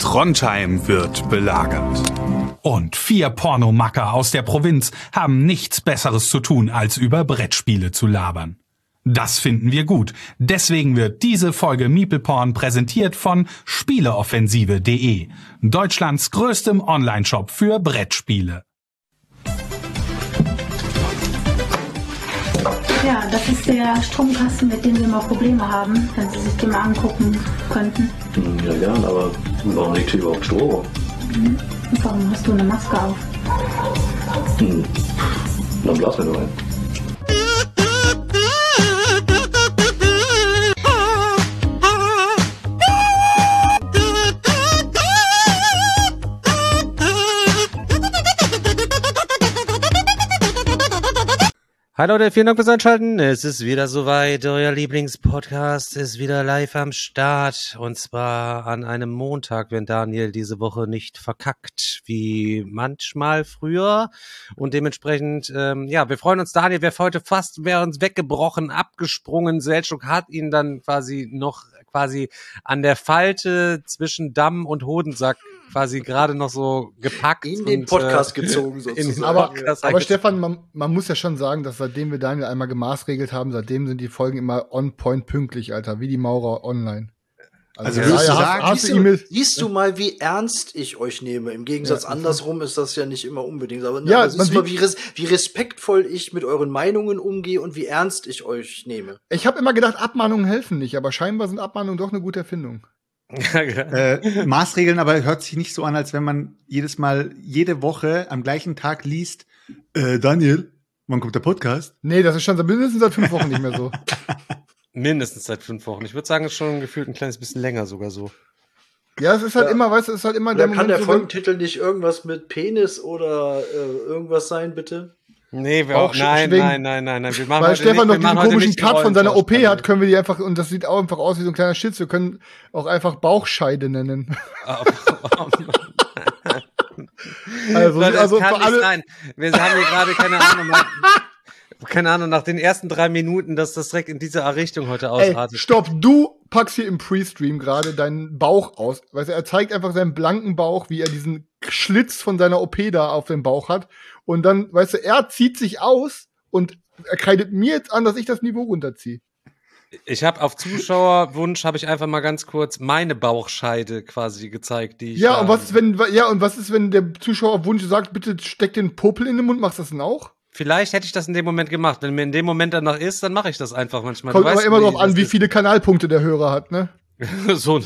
Trondheim wird belagert. Und 4 Pornomacker aus der Provinz haben nichts Besseres zu tun, als über Brettspiele zu labern. Das finden wir gut. Deswegen wird diese Folge MeeplePorn präsentiert von Spieleoffensive.de, Deutschlands größtem Onlineshop für Brettspiele. Ja, das ist der Stromkasten, mit dem wir mal Probleme haben, wenn Sie sich den mal angucken könnten. Ja, gern, aber warum liegt hier überhaupt Strom? Und warum hast du eine Maske auf? Dann blasen wir nur ein. Hi Leute, vielen Dank fürs Einschalten. Es ist wieder soweit. Euer Lieblingspodcast ist wieder live am Start. Und zwar an einem Montag, wenn Daniel diese Woche nicht verkackt, wie manchmal früher. Und dementsprechend, wir freuen uns. Daniel wäre heute wäre uns weggebrochen, abgesprungen. Selçuk hat ihn dann quasi an der Falte zwischen Damm und Hodensack quasi gerade noch so gepackt. In den Podcast gezogen sozusagen. Aber Stefan, man muss ja schon sagen, dass seitdem wir Daniel einmal gemaßregelt haben, seitdem sind die Folgen immer on point pünktlich, Alter, wie die Maurer online. Also siehst du mal, wie ernst ich euch nehme. Im Gegensatz andersrum ist das ja nicht immer unbedingt. Aber siehst du mal, wie respektvoll ich mit euren Meinungen umgehe und wie ernst ich euch nehme. Ich habe immer gedacht, Abmahnungen helfen nicht, aber scheinbar sind Abmahnungen doch eine gute Erfindung. Maßregeln, aber hört sich nicht so an, als wenn man jede Woche am gleichen Tag liest, Daniel, wann kommt der Podcast? Nee, das ist schon mindestens seit 5 Wochen nicht mehr so. Mindestens seit 5 Wochen. Ich würde sagen, es ist schon gefühlt ein kleines bisschen länger sogar so. Ja, es ist halt immer, weißt du, es ist halt immer der Moment. Kann der Folgentitel nicht irgendwas mit Penis oder irgendwas sein, bitte? Nee, nein. Wir machen Weil Stefan noch diesen komischen Cut von seiner OP hat, hat, können wir die einfach, und das sieht auch einfach aus wie so ein kleiner Schitz, wir können auch einfach Bauchscheide nennen. Also kann nicht sein. Wir haben hier gerade keine Ahnung, nach den ersten 3 Minuten, dass das direkt in diese Richtung heute ausartet. Ey, stopp, du packst hier im Pre-Stream gerade deinen Bauch aus. Weißt du, er zeigt einfach seinen blanken Bauch, wie er diesen Schlitz von seiner OP da auf dem Bauch hat. Und dann, weißt du, er zieht sich aus und er kreidet mir jetzt an, dass ich das Niveau runterziehe. Ich habe auf Zuschauerwunsch einfach mal ganz kurz meine Bauchscheide quasi gezeigt, die ich und was ist, wenn der Zuschauer auf Wunsch sagt, bitte steck den Popel in den Mund, machst du das denn auch? Vielleicht hätte ich das in dem Moment gemacht. Wenn mir in dem Moment danach ist, dann mache ich das einfach manchmal. Kommt aber immer darauf an, wie viele Kanalpunkte der Hörer hat, ne? So.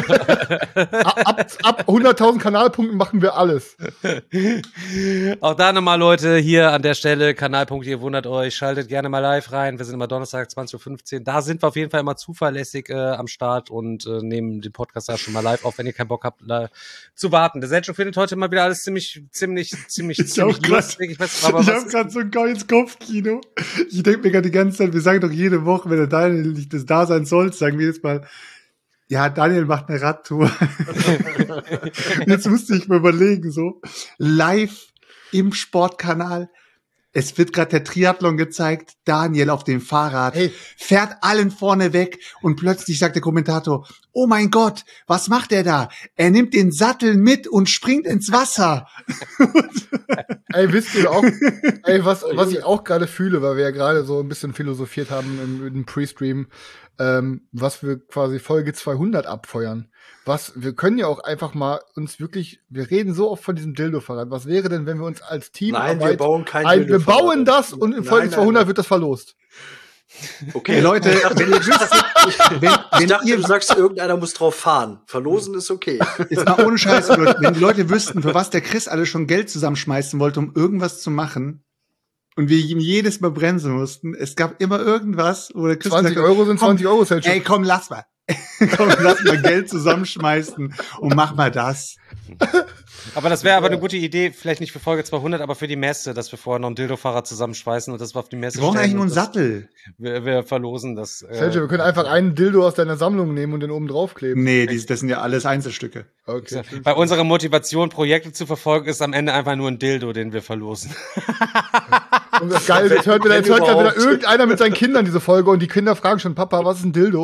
ab 100.000 Kanalpunkten machen wir alles. Auch da nochmal, Leute, hier an der Stelle, Kanalpunkte, ihr wundert euch, schaltet gerne mal live rein. Wir sind immer Donnerstag, 20:15 Uhr. Da sind wir auf jeden Fall immer zuverlässig am Start und nehmen den Podcast da schon mal live auf, wenn ihr keinen Bock habt, zu warten. Der Selçuk findet heute mal wieder alles ziemlich lustig. Ich habe gerade so ein geiles Kopfkino. Ich denke mir gerade die ganze Zeit, wir sagen doch jede Woche, wenn der Daniel nicht das da sein soll, sagen wir jetzt mal, ja, Daniel macht eine Radtour. Jetzt musste ich mir überlegen, so live im Sportkanal. Es wird gerade der Triathlon gezeigt. Daniel auf dem Fahrrad fährt allen vorne weg und plötzlich sagt der Kommentator, oh mein Gott, was macht er da? Er nimmt den Sattel mit und springt ins Wasser. Ey, wisst ihr auch, was ich auch gerade fühle, weil wir ja gerade so ein bisschen philosophiert haben im Pre-Stream, was wir quasi Folge 200 abfeuern. Wir können ja auch einfach mal uns wirklich, wir reden so oft von diesem Dildo-Fahrrad. Was wäre denn, wenn wir uns als Team wir bauen kein Dildo-Fahrrad. Wir bauen das und in Folge 200 wird das verlost. Okay, Leute, ich dachte, du sagst, irgendeiner muss drauf fahren. Verlosen ist okay. Jetzt mal ohne Scheiß, Leute. Wenn die Leute wüssten, für was der Chris alles schon Geld zusammenschmeißen wollte, um irgendwas zu machen, und wir ihm jedes Mal bremsen mussten, es gab immer irgendwas, wo der Chris 20 gesagt, Euro sind 20 Euro, Selçuk. Ey, komm, lass mal. Lass mal Geld zusammenschmeißen und mach mal das. Aber das wäre aber eine gute Idee, vielleicht nicht für Folge 200, aber für die Messe, dass wir vorher noch ein Dildo-Fahrrad zusammenschweißen und das auf die Messe stellen. Wir brauchen eigentlich nur einen Sattel. Wir verlosen das. Selçuk, wir können einfach einen Dildo aus deiner Sammlung nehmen und den oben draufkleben. Nee, das sind ja alles Einzelstücke. Okay. Bei unserer Motivation, Projekte zu verfolgen, ist am Ende einfach nur ein Dildo, den wir verlosen. Und das Geile, jetzt hört wieder irgendeiner mit seinen Kindern diese Folge und die Kinder fragen schon, Papa, was ist ein Dildo?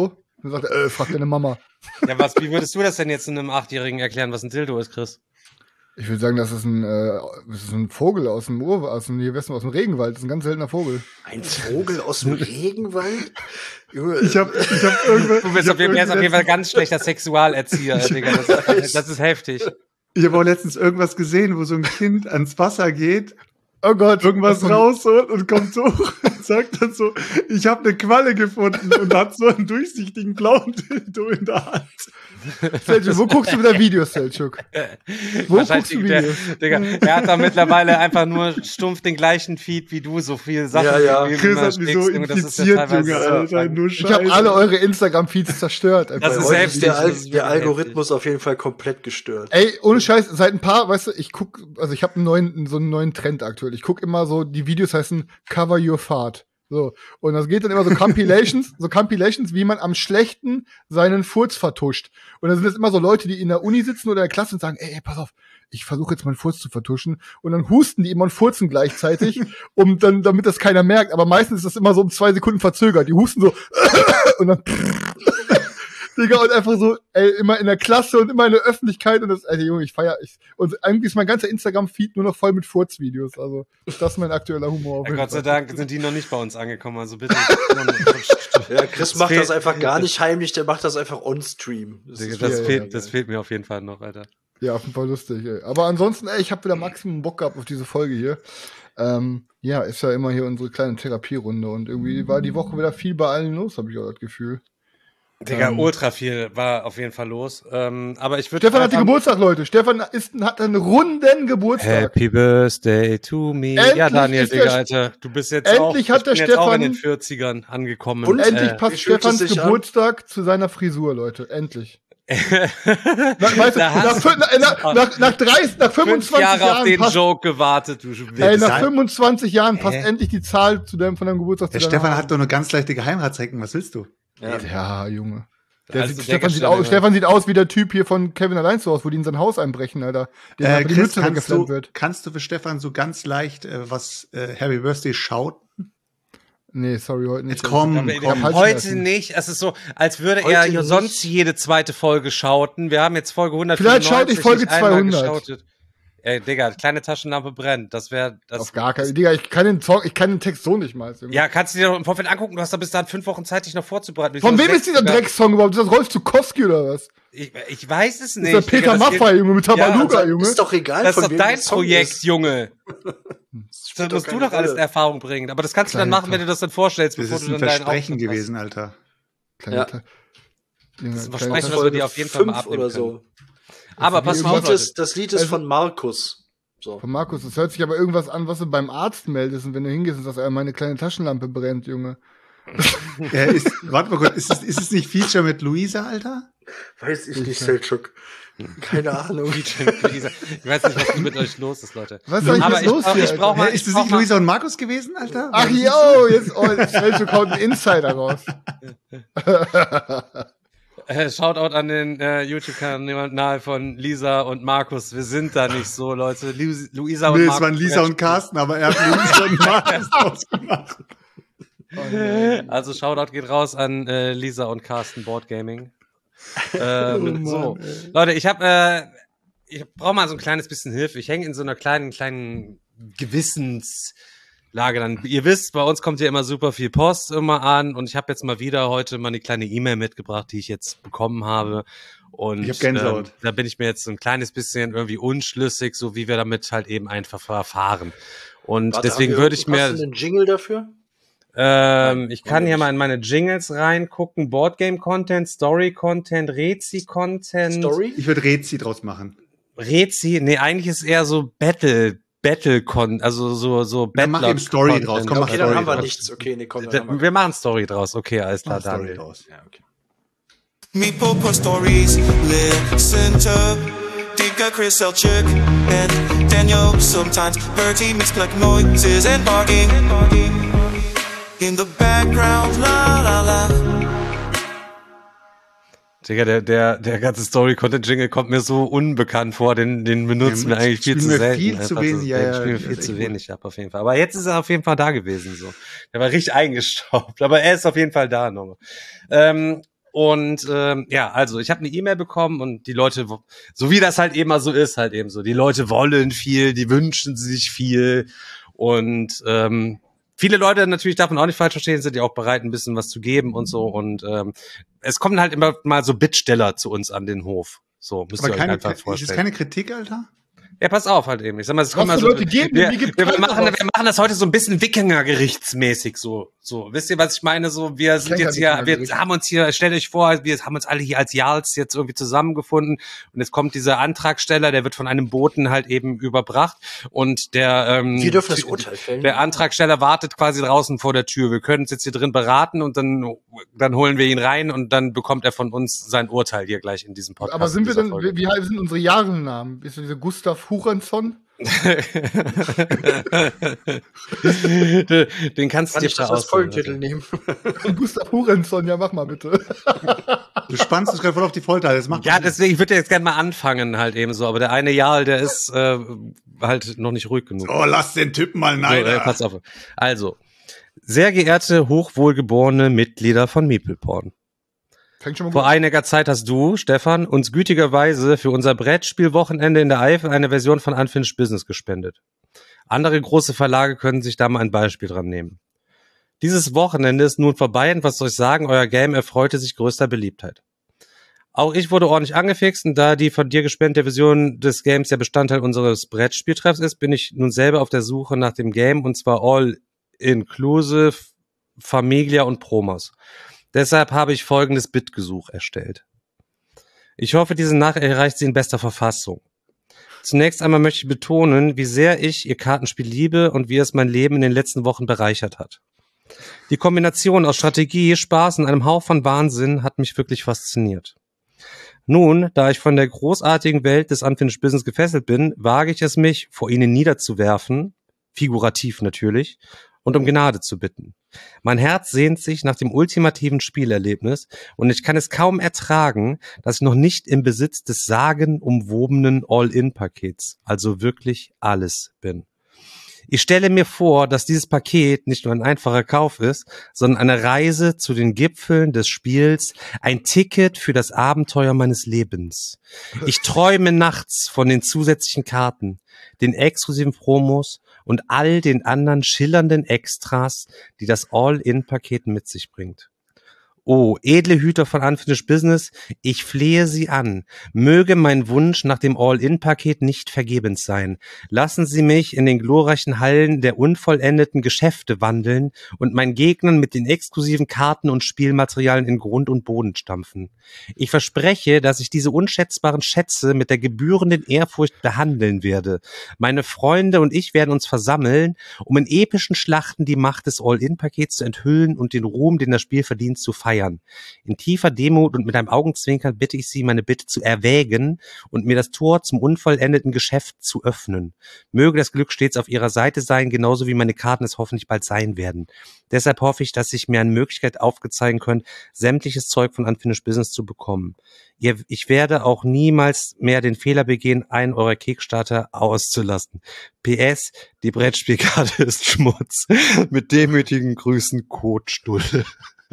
Dann sagt er, frag deine Mama. Ja, wie würdest du das denn jetzt einem 8-Jährigen erklären, was ein Dildo ist, Chris? Ich würde sagen, das ist ein Vogel aus dem aus dem Regenwald. Das ist ein ganz seltener Vogel. Ein Vogel aus dem Regenwald? Ich hab irgendwann. Du bist auf jeden Fall ganz schlechter Sexualerzieher, Digga. Das ist heftig. Ich habe auch letztens irgendwas gesehen, wo so ein Kind ans Wasser geht, oh Gott, irgendwas rausholt und kommt so und sagt dann so, ich habe eine Qualle gefunden und hat so einen durchsichtigen blauen Dildo in der Hand. Selchuk, wo guckst du wieder Videos, Selchuk? Wo guckst du Videos? Digga, er hat da mittlerweile einfach nur stumpf den gleichen Feed wie du, so viele Sachen. Ja. Chris hat mich so infiziert, Junge, Alter, nur Scheiße. Ich habe alle eure Instagram-Feeds zerstört. Das ist heftig. Der Algorithmus auf jeden Fall komplett gestört. Ey, ohne Scheiß, seit ein paar, weißt du, ich habe so einen neuen Trend aktuell. Ich gucke immer so, die Videos heißen Cover Your Fart. So. Und das geht dann immer so Compilations, wie man am schlechten seinen Furz vertuscht. Und dann sind das immer so Leute, die in der Uni sitzen oder in der Klasse und sagen, ey, pass auf, ich versuche jetzt meinen Furz zu vertuschen. Und dann husten die immer und furzen gleichzeitig, damit das keiner merkt. Aber meistens ist das immer so um 2 Sekunden verzögert. Die husten so und dann Digga, und einfach so, ey, immer in der Klasse und immer in der Öffentlichkeit und das, ey, Junge, und eigentlich ist mein ganzer Instagram-Feed nur noch voll mit Furzvideos, also, das ist mein aktueller Humor. Ja, Gott sei Dank sind die noch nicht bei uns angekommen, also bitte. Ja, Chris macht das einfach gar nicht heimlich, der macht das einfach on-stream. Das fehlt mir auf jeden Fall noch, Alter. Ja, auf jeden Fall lustig, ey. Aber ansonsten, ey, ich habe wieder Maximum Bock gehabt auf diese Folge hier. Ja, ist ja immer hier unsere kleine Therapierunde und irgendwie war die Woche wieder viel bei allen los, habe ich auch das Gefühl. Digga, ultra viel war auf jeden Fall los. Aber ich würde. Stefan hat Geburtstag, Leute. Stefan hat einen runden Geburtstag. Happy Birthday to me. Endlich ja, Daniel, Digga, Alter. Du bist jetzt endlich auch, hat der Stefan auch in den 40ern angekommen. Und endlich passt Stefans Geburtstag zu seiner Frisur, Leute. Endlich. Weißt du, nach 25 Jahre Jahren auf den Joke gewartet. Nach 25 Jahren passt endlich die Zahl von deinem Geburtstag zu deinem Stefan hat doch eine ganz leichte Geheimratsecken. Was willst du? Ja, Junge. Stefan sieht aus wie der Typ hier von Kevin allein zu Hause, wo die in sein Haus einbrechen, Alter. Chris, kannst du für Stefan so ganz leicht was Happy Birthday schauten? Nee, sorry, heute nicht. Jetzt komm. Heute nicht. Es ist so, als würde er hier sonst jede zweite Folge schauten. Wir haben jetzt Folge 195. Vielleicht schaute ich Folge 200. Ey, Digga, kleine Taschenlampe brennt. Das wäre das. Auf gar keinen. Digga, ich kann den Text so nicht mal. Ja, kannst du dir doch im Vorfeld angucken. Du hast da bis dahin 5 Wochen Zeit, dich noch vorzubereiten. Von wem ist dieser Drecksong überhaupt? Ist das Rolf Zukowski oder was? Ich weiß es nicht. Das ist der Peter Maffay, Junge, mit Tabaluga, ja, Junge. Ist doch egal, das ist doch dein Projekt, Junge. Da musst du doch alles in Erfahrung bringen. Aber das kannst du dann machen, wenn du das dann vorstellst, bevor du dann dein Versprechen gewesen, Alter. Das ist ein Versprechen, was wir dir auf jeden Fall mal abnehmen können. Aber pass mal auf, das Lied ist von Markus. So. Von Markus, das hört sich aber irgendwas an, was du beim Arzt meldest und wenn du hingehst und sagst, meine kleine Taschenlampe brennt, Junge. Warte mal kurz, ist es nicht Feature mit Luisa, Alter? Weiß ich nicht, Selchuk. Keine Ahnung. Ich weiß nicht, was mit euch los ist, Leute. Was ist eigentlich los hier? Ist das nicht Luisa und Markus gewesen, Alter? Ach jo, jetzt Selchuk haut einen Insider raus. Shoutout an den YouTube-Kanal von Lisa und Markus. Wir sind da nicht so, Leute. Luisa und Markus. Es waren Lisa und Carsten, aber er hat Luisa und Markus ausgemacht. Also Shoutout geht raus an Lisa und Carsten Board Gaming. So, Leute, ich brauche mal so ein kleines bisschen Hilfe. Ich hänge in so einer kleinen Gewissenslage dann. Ihr wisst, bei uns kommt ja immer super viel Post immer an und ich habe jetzt mal wieder heute mal eine kleine E-Mail mitgebracht, die ich jetzt bekommen habe. Und ich hab Gänsehaut. Da bin ich mir jetzt so ein kleines bisschen irgendwie unschlüssig, so wie wir damit halt eben einfach verfahren. Und deswegen würde ich mir. Hast du einen Jingle dafür? Ich kann hier mal in meine Jingles reingucken. Boardgame-Content, Story-Content, Rezi-Content. Story? Ich würde Rezi draus machen. Rezi? Nee, eigentlich ist eher so Battle-Content, also so Battle. Mach eben Story draus. Komm, okay, dann haben wir nichts. Okay, nee, komm, wir machen Story draus. Okay, alles klar, Story draus. Ja, okay. Me Popo Stories, listen to Digga, Chris Selchuk and Daniel. Sometimes Bertie makes like noises and barking. In the background, la la la. Digga, der ganze Story-Content-Jingle kommt mir so unbekannt vor, den benutzen wir eigentlich viel zu selten. Viel zu wenig, spielen wir viel zu wenig ab, auf jeden Fall. Aber jetzt ist er auf jeden Fall da gewesen, so. Der war richtig eingestaubt, aber er ist auf jeden Fall da nochmal. Und also ich habe eine E-Mail bekommen und die Leute, so wie das halt eben mal so ist, halt eben so, die Leute wollen viel, die wünschen sich viel und viele Leute natürlich, darf man auch nicht falsch verstehen, sind ja auch bereit, ein bisschen was zu geben und so und es kommen halt immer mal so Bittsteller zu uns an den Hof. So, müsst ihr euch einfach vorstellen. Ist das keine Kritik, Alter? Ja, pass auf halt eben. Ich sag mal, es kommen mal so, Leute geben, wir machen das heute so ein bisschen Wikinger-gerichtsmäßig so. Wisst ihr, was ich meine? So, wir sind jetzt hier, haben uns hier, stellt euch vor, wir haben uns alle hier als Jarls jetzt irgendwie zusammengefunden und jetzt kommt dieser Antragsteller, der wird von einem Boten halt eben überbracht und der wir dürfen das Urteil fällen. Der Antragsteller wartet quasi draußen vor der Tür. Wir können uns jetzt hier drin beraten und dann holen wir ihn rein und dann bekommt er von uns sein Urteil hier gleich in diesem Podcast. Aber sind wir denn, wie sind unsere Jahresnamen? Ist dieser Gustav Hurenson? Den kannst du dir schon als Folgentitel nehmen. Gustav Hurenson, ja mach mal bitte. Du spannst dich gerade voll auf die Folter. Das macht deswegen, ich würde jetzt gerne mal anfangen halt eben so, aber der eine Jarl, der ist halt noch nicht ruhig genug. Oh, lass den Typen mal nein. So, pass auf. Also, sehr geehrte, hochwohlgeborene Mitglieder von Meepleporn. Vor einiger Zeit hast du, Stefan, uns gütigerweise für unser Brettspielwochenende in der Eifel eine Version von Unfinished Business gespendet. Andere große Verlage können sich da mal ein Beispiel dran nehmen. Dieses Wochenende ist nun vorbei und was soll ich sagen, euer Game erfreute sich größter Beliebtheit. Auch ich wurde ordentlich angefixt und da die von dir gespendete Version des Games ja Bestandteil unseres Brettspieltreffs ist, bin ich nun selber auf der Suche nach dem Game und zwar all-inclusive, Familia und Promos. Deshalb habe ich folgendes Bittgesuch erstellt. Ich hoffe, diese Nachricht erreicht Sie in bester Verfassung. Zunächst einmal möchte ich betonen, wie sehr ich Ihr Kartenspiel liebe und wie es mein Leben in den letzten Wochen bereichert hat. Die Kombination aus Strategie, Spaß und einem Hauch von Wahnsinn hat mich wirklich fasziniert. Nun, da ich von der großartigen Welt des Unfinished Business gefesselt bin, wage ich es mich, vor Ihnen niederzuwerfen, figurativ natürlich, und um Gnade zu bitten. Mein Herz sehnt sich nach dem ultimativen Spielerlebnis und ich kann es kaum ertragen, dass ich noch nicht im Besitz des sagenumwobenen All-In-Pakets, also wirklich alles bin. Ich stelle mir vor, dass dieses Paket nicht nur ein einfacher Kauf ist, sondern eine Reise zu den Gipfeln des Spiels, ein Ticket für das Abenteuer meines Lebens. Ich träume nachts von den zusätzlichen Karten, den exklusiven Promos und all den anderen schillernden Extras, die das All-In-Paket mit sich bringt. Oh, edle Hüter von Unfinished Business, ich flehe Sie an. Möge mein Wunsch nach dem All-In-Paket nicht vergebens sein. Lassen Sie mich in den glorreichen Hallen der unvollendeten Geschäfte wandeln und meinen Gegnern mit den exklusiven Karten und Spielmaterialien in Grund und Boden stampfen. Ich verspreche, dass ich diese unschätzbaren Schätze mit der gebührenden Ehrfurcht behandeln werde. Meine Freunde und ich werden uns versammeln, um in epischen Schlachten die Macht des All-In-Pakets zu enthüllen und den Ruhm, den das Spiel verdient, zu feiern. In tiefer Demut und mit einem Augenzwinkern bitte ich Sie, meine Bitte zu erwägen und mir das Tor zum unvollendeten Geschäft zu öffnen. Möge das Glück stets auf Ihrer Seite sein, genauso wie meine Karten es hoffentlich bald sein werden. Deshalb hoffe ich, dass sich mir eine Möglichkeit aufgezeigen können, sämtliches Zeug von Unfinished Business zu bekommen. Ich werde auch niemals mehr den Fehler begehen, einen eurer Kickstarter auszulassen. PS, die Brettspielkarte ist Schmutz. Mit demütigen Grüßen, Kotstulle.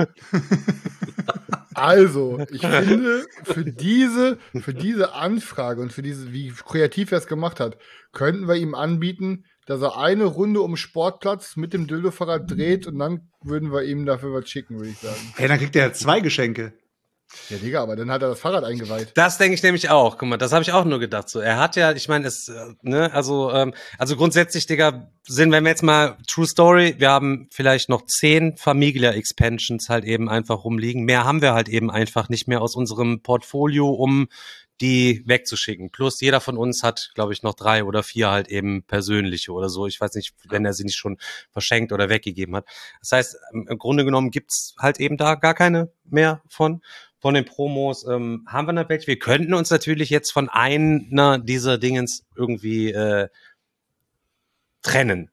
Also, ich finde, für diese Anfrage und für diese, wie kreativ er es gemacht hat, könnten wir ihm anbieten, dass er eine Runde um Sportplatz mit dem Dildo-Fahrrad dreht und dann würden wir ihm dafür was schicken, würde ich sagen. Hey, dann kriegt er 2 Geschenke. Ja, Digga, aber dann hat er das Fahrrad eingeweiht. Das denke ich nämlich auch. Guck mal, das habe ich auch nur gedacht. So, er hat ja, ich meine, also grundsätzlich, Digga, wenn wir jetzt mal True Story, wir haben vielleicht noch 10 Familia-Expansions halt eben einfach rumliegen. Mehr haben wir halt eben einfach nicht mehr aus unserem Portfolio, um die wegzuschicken. Plus jeder von uns hat, glaube ich, noch 3 oder 4 halt eben persönliche oder so. Ich weiß nicht, wenn er sie nicht schon verschenkt oder weggegeben hat. Das heißt, im Grunde genommen gibt's halt eben da gar keine mehr von den Promos. Haben wir noch welche? Wir könnten uns natürlich jetzt von einer dieser Dingens irgendwie trennen.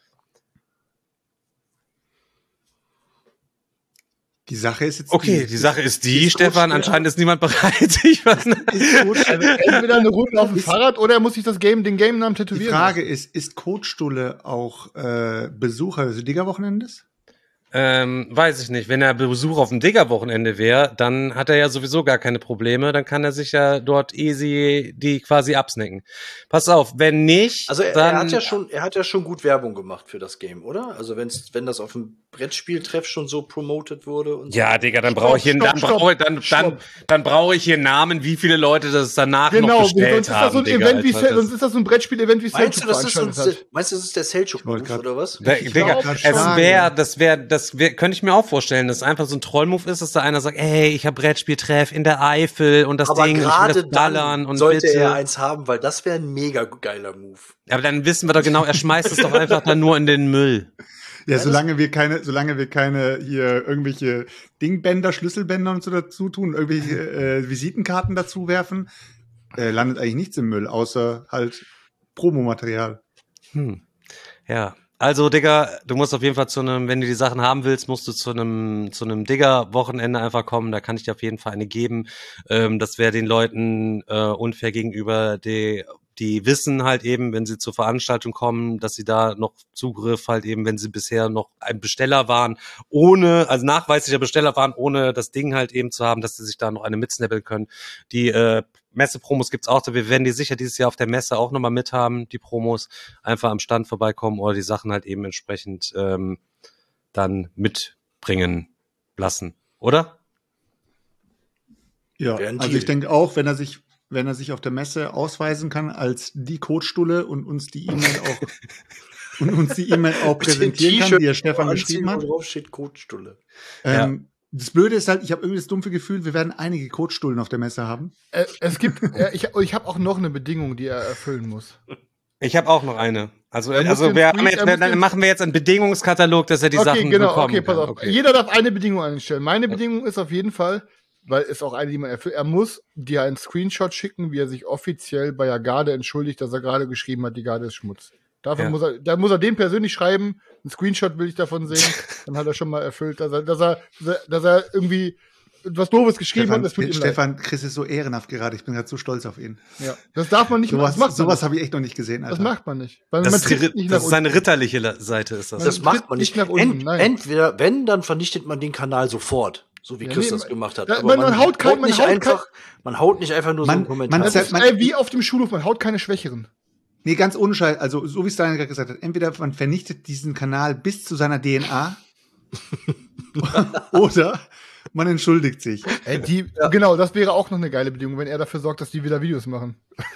Die Sache ist jetzt okay, die Sache ist die, Stefan, anscheinend ist niemand bereit. Ich weiß nicht. Ist gut. Also entweder eine Runde auf dem Fahrrad oder er muss sich den Game-Namen tätowieren. Die Frage ist Kotstulle auch Besucher des Liga-Wochenendes? Weiß ich nicht. Wenn er Besuch auf dem Digger-Wochenende wäre, dann hat er ja sowieso gar keine Probleme. Dann kann er sich ja dort easy die quasi absnacken. Pass auf, wenn nicht, also dann... Er hat ja schon gut Werbung gemacht für das Game, oder? Also wenn das auf dem Brettspieltreff schon so promotet wurde und so. Ja, Digga, dann brauche ich hier Namen, wie viele Leute das danach noch bestellt haben. Sonst ist das so ein Brettspiel-Event wie Selchuk. Meinst du, das ist der Selchuk-Move oder was? Digga, das könnte ich mir auch vorstellen, dass es einfach so ein Trollmove ist, dass da einer sagt, ey, ich habe Brettspieltreff in der Eifel und das aber Ding, ich will das ballern und sollte er eins haben, weil das wäre ein mega geiler Move. Aber dann wissen wir doch genau, er schmeißt es doch einfach dann nur in den Müll. Ja, solange wir keine hier irgendwelche Dingbänder, Schlüsselbänder und so dazu tun, irgendwelche Visitenkarten dazu werfen, landet eigentlich nichts im Müll, außer halt Promomaterial. Ja. Also, Digga, du musst auf jeden Fall wenn du die Sachen haben willst, musst du zu einem Digger-Wochenende einfach kommen. Da kann ich dir auf jeden Fall eine geben. Das wäre den Leuten unfair gegenüber, die wissen halt eben, wenn sie zur Veranstaltung kommen, dass sie da noch Zugriff halt eben, wenn sie bisher noch ein Besteller waren, also nachweislicher Besteller waren, ohne das Ding halt eben zu haben, dass sie sich da noch eine mitsnappeln können. Die Messe-Promos gibt's auch, wir werden die sicher dieses Jahr auf der Messe auch nochmal mithaben, die Promos, einfach am Stand vorbeikommen oder die Sachen halt eben entsprechend dann mitbringen lassen, oder? Ja, also ich denke auch, wenn er sich auf der Messe ausweisen kann als die Codestulle und uns die E-Mail auch präsentieren kann, die Stefan geschrieben hat. Drauf steht Codestulle. Das Blöde ist halt, ich habe irgendwie das dumpfe Gefühl, wir werden einige Codestullen auf der Messe haben. Ich habe auch noch eine Bedingung, die er erfüllen muss. Ich habe auch noch eine. Dann machen wir jetzt einen Bedingungskatalog, dass er die Sachen bekommt. Okay, pass auf. Okay. Jeder darf eine Bedingung einstellen. Meine Bedingung ist auf jeden Fall, weil es auch eine, die man erfüllt, er muss dir einen Screenshot schicken, wie er sich offiziell bei der Garde entschuldigt, dass er gerade geschrieben hat, die Garde ist Schmutz. Dafür muss er dem persönlich schreiben, einen Screenshot will ich davon sehen, dann hat er schon mal erfüllt, dass er irgendwie etwas Doofes geschrieben hat. Das tut ihm Stefan, Chris ist so ehrenhaft gerade, ich bin gerade so stolz auf ihn. Ja, das darf man nicht machen. Sowas habe ich echt noch nicht gesehen, Alter. Das macht man nicht. Weil das ist seine ritterliche Seite, ist das. Das macht man nicht. Entweder, wenn, dann vernichtet man den Kanal sofort. So wie Chris das gemacht hat. Aber man haut nicht einfach nur so einen Kommentar. Wie auf dem Schulhof, man haut keine Schwächeren. Nee, ganz ohne Scheiß. Also, so wie es Daniel gerade gesagt hat, entweder man vernichtet diesen Kanal bis zu seiner DNA oder man entschuldigt sich. Genau, das wäre auch noch eine geile Bedingung, wenn er dafür sorgt, dass die wieder Videos machen.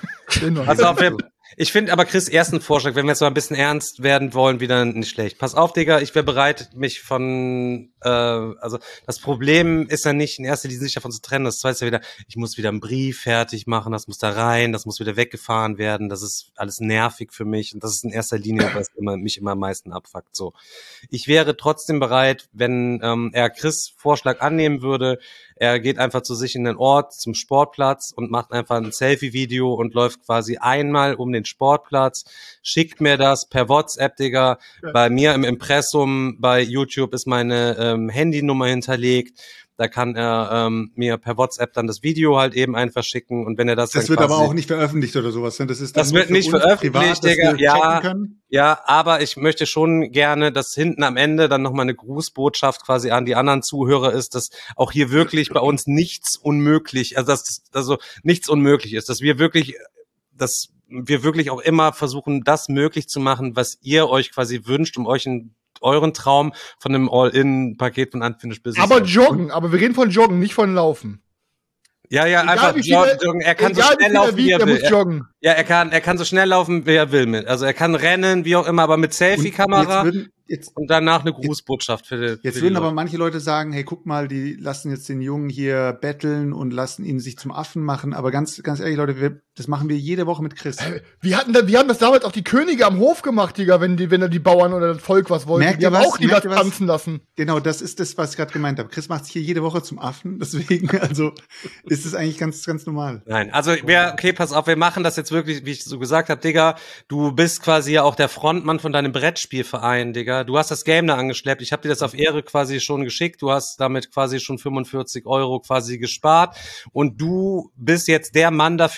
Ich finde aber Chris' ersten Vorschlag, wenn wir jetzt mal ein bisschen ernst werden wollen, wieder nicht schlecht. Pass auf, Digga, ich wäre bereit, mich also das Problem ist ja nicht in erster Linie sich davon zu trennen, das zweite ist ja wieder, ich muss wieder einen Brief fertig machen, das muss da rein, das muss wieder weggefahren werden, das ist alles nervig für mich und das ist in erster Linie, was mich immer am meisten abfuckt. So, ich wäre trotzdem bereit, wenn er Chris' Vorschlag annehmen würde, er geht einfach zu sich in den Ort, zum Sportplatz und macht einfach ein Selfie-Video und läuft quasi einmal um den Sportplatz, schickt mir das per WhatsApp, Digga. Ja. Bei mir im Impressum bei YouTube ist meine Handynummer hinterlegt. Da kann er mir per WhatsApp dann das Video halt eben einfach schicken und wenn er das dann wird aber auch nicht veröffentlicht oder sowas. Das ist dann das wird nicht veröffentlicht, Digga. Ja, aber ich möchte schon gerne, dass hinten am Ende dann nochmal eine Grußbotschaft quasi an die anderen Zuhörer ist, dass auch hier wirklich bei uns nichts unmöglich, also nichts unmöglich ist, dass wir wirklich auch immer versuchen, das möglich zu machen, was ihr euch quasi wünscht, um euch euren Traum von einem All-In-Paket von Unfinished Business. Aber joggen, aber wir reden von joggen, nicht von laufen. Ja, egal, einfach joggen. Er kann so schnell laufen, wie er will. Joggen. Ja, er kann so schnell laufen, wie er will Also er kann rennen, wie auch immer, aber mit Selfie-Kamera und danach eine Grußbotschaft für die würden aber manche Leute sagen, hey, guck mal, die lassen jetzt den Jungen hier betteln und lassen ihn sich zum Affen machen. Aber ganz ehrlich, Leute, das machen wir jede Woche mit Chris. Wir haben das damals auch die Könige am Hof gemacht, Digga, wenn da die Bauern oder das Volk was wollten. Die haben auch die tanzen lassen. Genau, das ist das, was ich gerade gemeint habe. Chris macht sich hier jede Woche zum Affen, deswegen, also ist es eigentlich ganz, ganz normal. Nein, also okay, pass auf, wir machen das jetzt wirklich, wie ich so gesagt habe, Digga, du bist quasi ja auch der Frontmann von deinem Brettspielverein, Digga. Du hast das Game da angeschleppt. Ich habe dir das auf Ehre quasi schon geschickt. Du hast damit quasi schon 45 € quasi gespart. Und du bist jetzt der Mann dafür, dein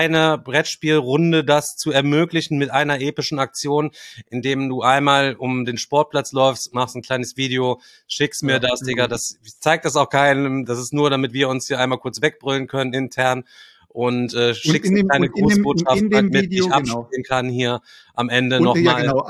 eine Brettspielrunde das zu ermöglichen mit einer epischen Aktion, indem du einmal um den Sportplatz läufst, machst ein kleines Video, schickst mir das, Digga. Das zeigt das auch keinem. Das ist nur, damit wir uns hier einmal kurz wegbrüllen können intern. Und schickst eine kleine Grußbotschaft mit, die ich abspielen kann hier am Ende nochmal. Ja, genau,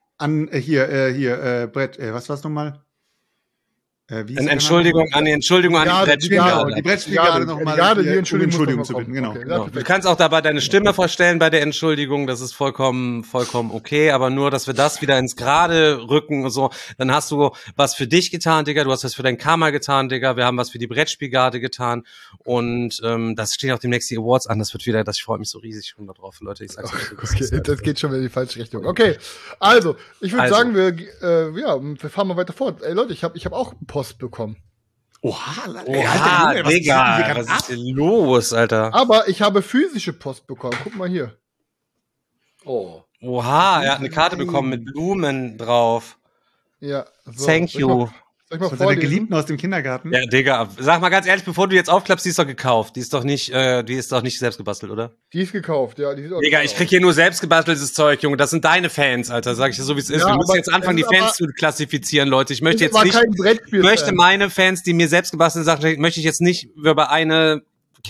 Brett, was war's nochmal? Entschuldigung an die Brettspielgarde. Die Brettspielgarde nochmal. Die Entschuldigung zu bitten, genau. Okay, du kannst auch dabei deine Stimme verstellen bei der Entschuldigung, das ist vollkommen okay, aber nur, dass wir das wieder ins Gerade rücken und so, dann hast du was für dich getan, Digga, du hast was für dein Karma getan, Digga, wir haben was für die Brettspielgarde getan und das stehen auch demnächst die Awards an, das ich freue mich so riesig schon darauf, Leute, ich sag's euch. Okay, das geht schon wieder in die falsche Richtung. Okay, also, ich würde sagen, wir fahren mal weiter fort. Ey Leute, ich hab auch Post bekommen. Oha, Alter, Digga, was ist denn los, Alter? Aber ich habe physische Post bekommen. Guck mal hier. Oh. Oha, er hat eine Karte bekommen mit Blumen drauf. Ja. So. Thank you. Soll ich mal vorlesen? Der Geliebten aus dem Kindergarten? Ja, Digga, sag mal ganz ehrlich, bevor du jetzt aufklappst, die ist doch gekauft. Die ist doch nicht selbst gebastelt, oder? Die ist gekauft, ja. Die ist auch Digga, gekauft. Ich krieg hier nur selbst gebasteltes Zeug, Junge. Das sind deine Fans, Alter. Sag ich dir so, wie es ist. Ja, wir müssen jetzt anfangen, die Fans zu klassifiziellen, Leute. Ich möchte jetzt nicht, meine Fans, die mir selbst gebastelte Sachen schicken, möchte ich jetzt nicht über eine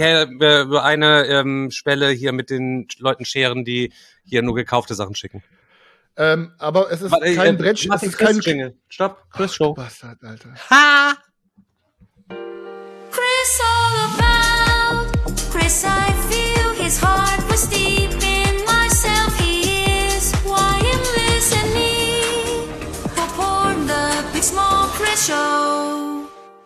Spelle hier mit den Leuten scheren, die hier nur gekaufte Sachen schicken. Aber es ist kein Brettspiel. Es ist kein Jingle. Stopp, Chris Show. Bastard, Alter. Ha! Chris all about. Chris, I feel his heart was deep in myself. He is why I'm listening. For porn, the big small Chris Show.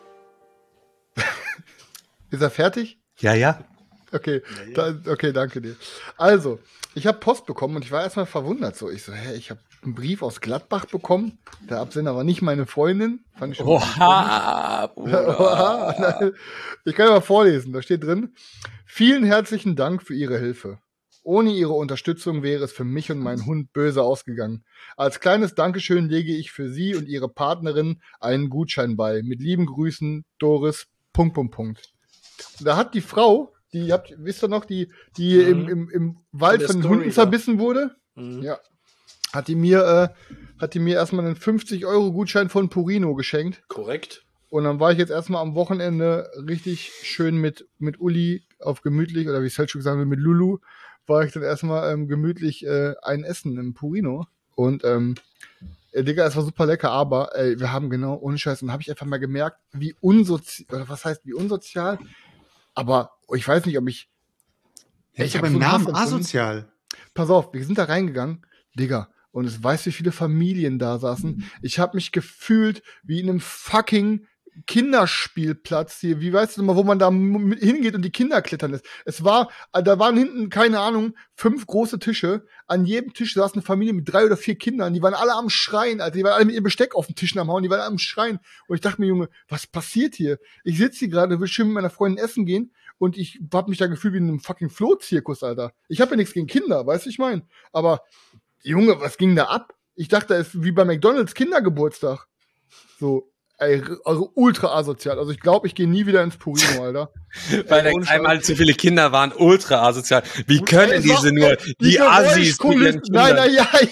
Ist er fertig? Ja. Okay, okay, danke dir. Also, ich habe Post bekommen und ich war erstmal verwundert. So, ich so, ich habe einen Brief aus Gladbach bekommen. Der Absender war nicht meine Freundin. Fand ich schon Oha. Ich kann ja mal vorlesen. Da steht drin: Vielen herzlichen Dank für Ihre Hilfe. Ohne Ihre Unterstützung wäre es für mich und meinen Hund böse ausgegangen. Als kleines Dankeschön lege ich für Sie und Ihre Partnerin einen Gutschein bei. Mit lieben Grüßen, Doris. .. Da hat die Frau, wisst ihr noch, die im Wald von den Hunden verbissen wurde? Mhm. Ja. Hat die mir erstmal einen 50-Euro-Gutschein von Purino geschenkt. Korrekt. Und dann war ich jetzt erstmal am Wochenende richtig schön mit Uli auf gemütlich, oder wie ich es halt schon gesagt habe, mit Lulu, war ich dann erstmal gemütlich ein Essen im Purino. Und Digga, es war super lecker, aber wir haben genau, ohne Scheiß, dann habe ich einfach mal gemerkt, wie unsozial, aber ich weiß nicht, ob ich... Ich habe beim Namen asozial. Pass auf, wir sind da reingegangen, Digga, und es weiß, wie viele Familien da saßen. Ich habe mich gefühlt wie in einem fucking Kinderspielplatz hier, wie weißt du mal, wo man da hingeht und die Kinder klettern lässt. Da waren hinten, keine Ahnung, 5 große Tische. An jedem Tisch saß eine Familie mit 3 oder 4 Kindern. Die waren alle am Schreien, Alter. Die waren alle mit ihrem Besteck auf den Tischen am Hauen. Die waren alle am Schreien. Und ich dachte mir, Junge, was passiert hier? Ich sitze hier gerade, will schön mit meiner Freundin essen gehen und ich hab mich da gefühlt wie in einem fucking Flohzirkus, Alter. Ich habe ja nichts gegen Kinder, weißt du, ich mein. Aber, Junge, was ging da ab? Ich dachte, das ist wie bei McDonald's Kindergeburtstag. So. Ey, also ultra asozial. Also ich glaube, ich gehe nie wieder ins Purino, Alter. Weil da einmal zu viele Kinder waren, ultra asozial. Wie können diese nur, die Assis mit ihren Kindern?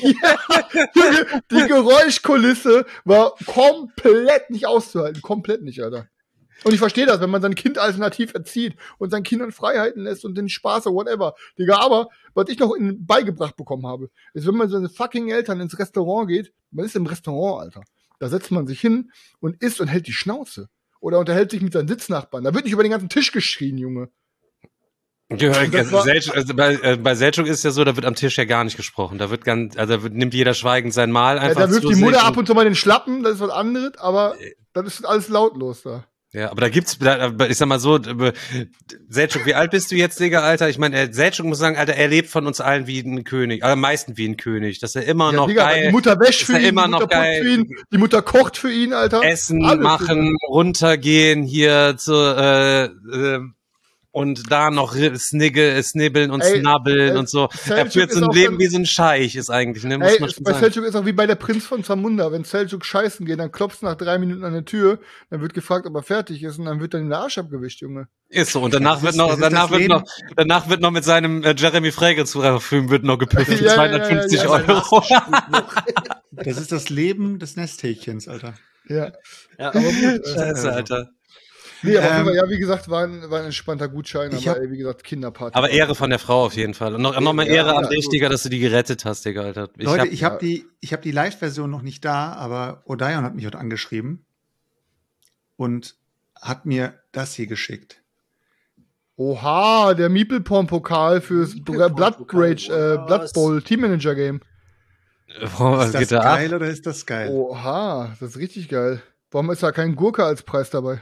Die Geräuschkulisse war komplett nicht auszuhalten. Komplett nicht, Alter. Und ich verstehe das, wenn man sein Kind alternativ erzieht und seinen Kindern Freiheiten lässt und den Spaß oder whatever. Digga, aber was ich noch beigebracht bekommen habe, ist, wenn man seine fucking Eltern ins Restaurant geht, man ist im Restaurant, Alter. Da setzt man sich hin und isst und hält die Schnauze. Oder unterhält sich mit seinen Sitznachbarn. Da wird nicht über den ganzen Tisch geschrien, Junge. Bei Selçuk ist ja so, da wird am Tisch ja gar nicht gesprochen. Da nimmt jeder schweigend sein Mahl einfach. Ja, da wirft die Mutter ab und zu mal den Schlappen, das ist was anderes, aber das ist alles lautlos da. Ja, aber ich sag mal so, Selçuk, wie alt bist du jetzt, Digga, Alter? Ich meine, Selçuk muss sagen, Alter, er lebt von uns allen wie ein König, am meisten wie ein König, dass er immer noch Digga, geil, die Mutter wäscht für ihn, die Mutter putzt für ihn, die Mutter kocht für ihn, Alter. Essen alles machen, runtergehen, hier und da noch snibbeln und snabbeln und so. Er führt so ein Leben wie so ein Scheich, ist eigentlich, ne? Muss man schon bei sagen. Selçuk ist auch wie bei der Prinz von Zamunda. Wenn Selçuk scheißen geht, dann klopft nach 3 Minuten an der Tür, dann wird gefragt, ob er fertig ist und dann wird dann der Arsch abgewischt, Junge. Ist so. Und danach wird noch mit seinem Jeremy Fragrance-Parfüm wird noch gepifft für 250 €. Das ist das Leben des Nesthäkchens, Alter. Ja, aber gut. Scheiße, Alter. Nee, aber wie gesagt, war ein entspannter Gutschein, aber wie gesagt, Kinderparty. Aber Ehre von der Frau auf jeden Fall. Und noch mal Ehre an dich, Digga, dass du die gerettet hast, Digga, Alter. Leute, ich hab die Live-Version noch nicht da, aber Odion hat mich heute angeschrieben und hat mir das hier geschickt. Oha, der Meeple-Porn-Pokal fürs Blood Bowl Teammanager Game. Ist das geil oder ist das geil? Oha, das ist richtig geil. Warum ist da kein Gurke als Preis dabei?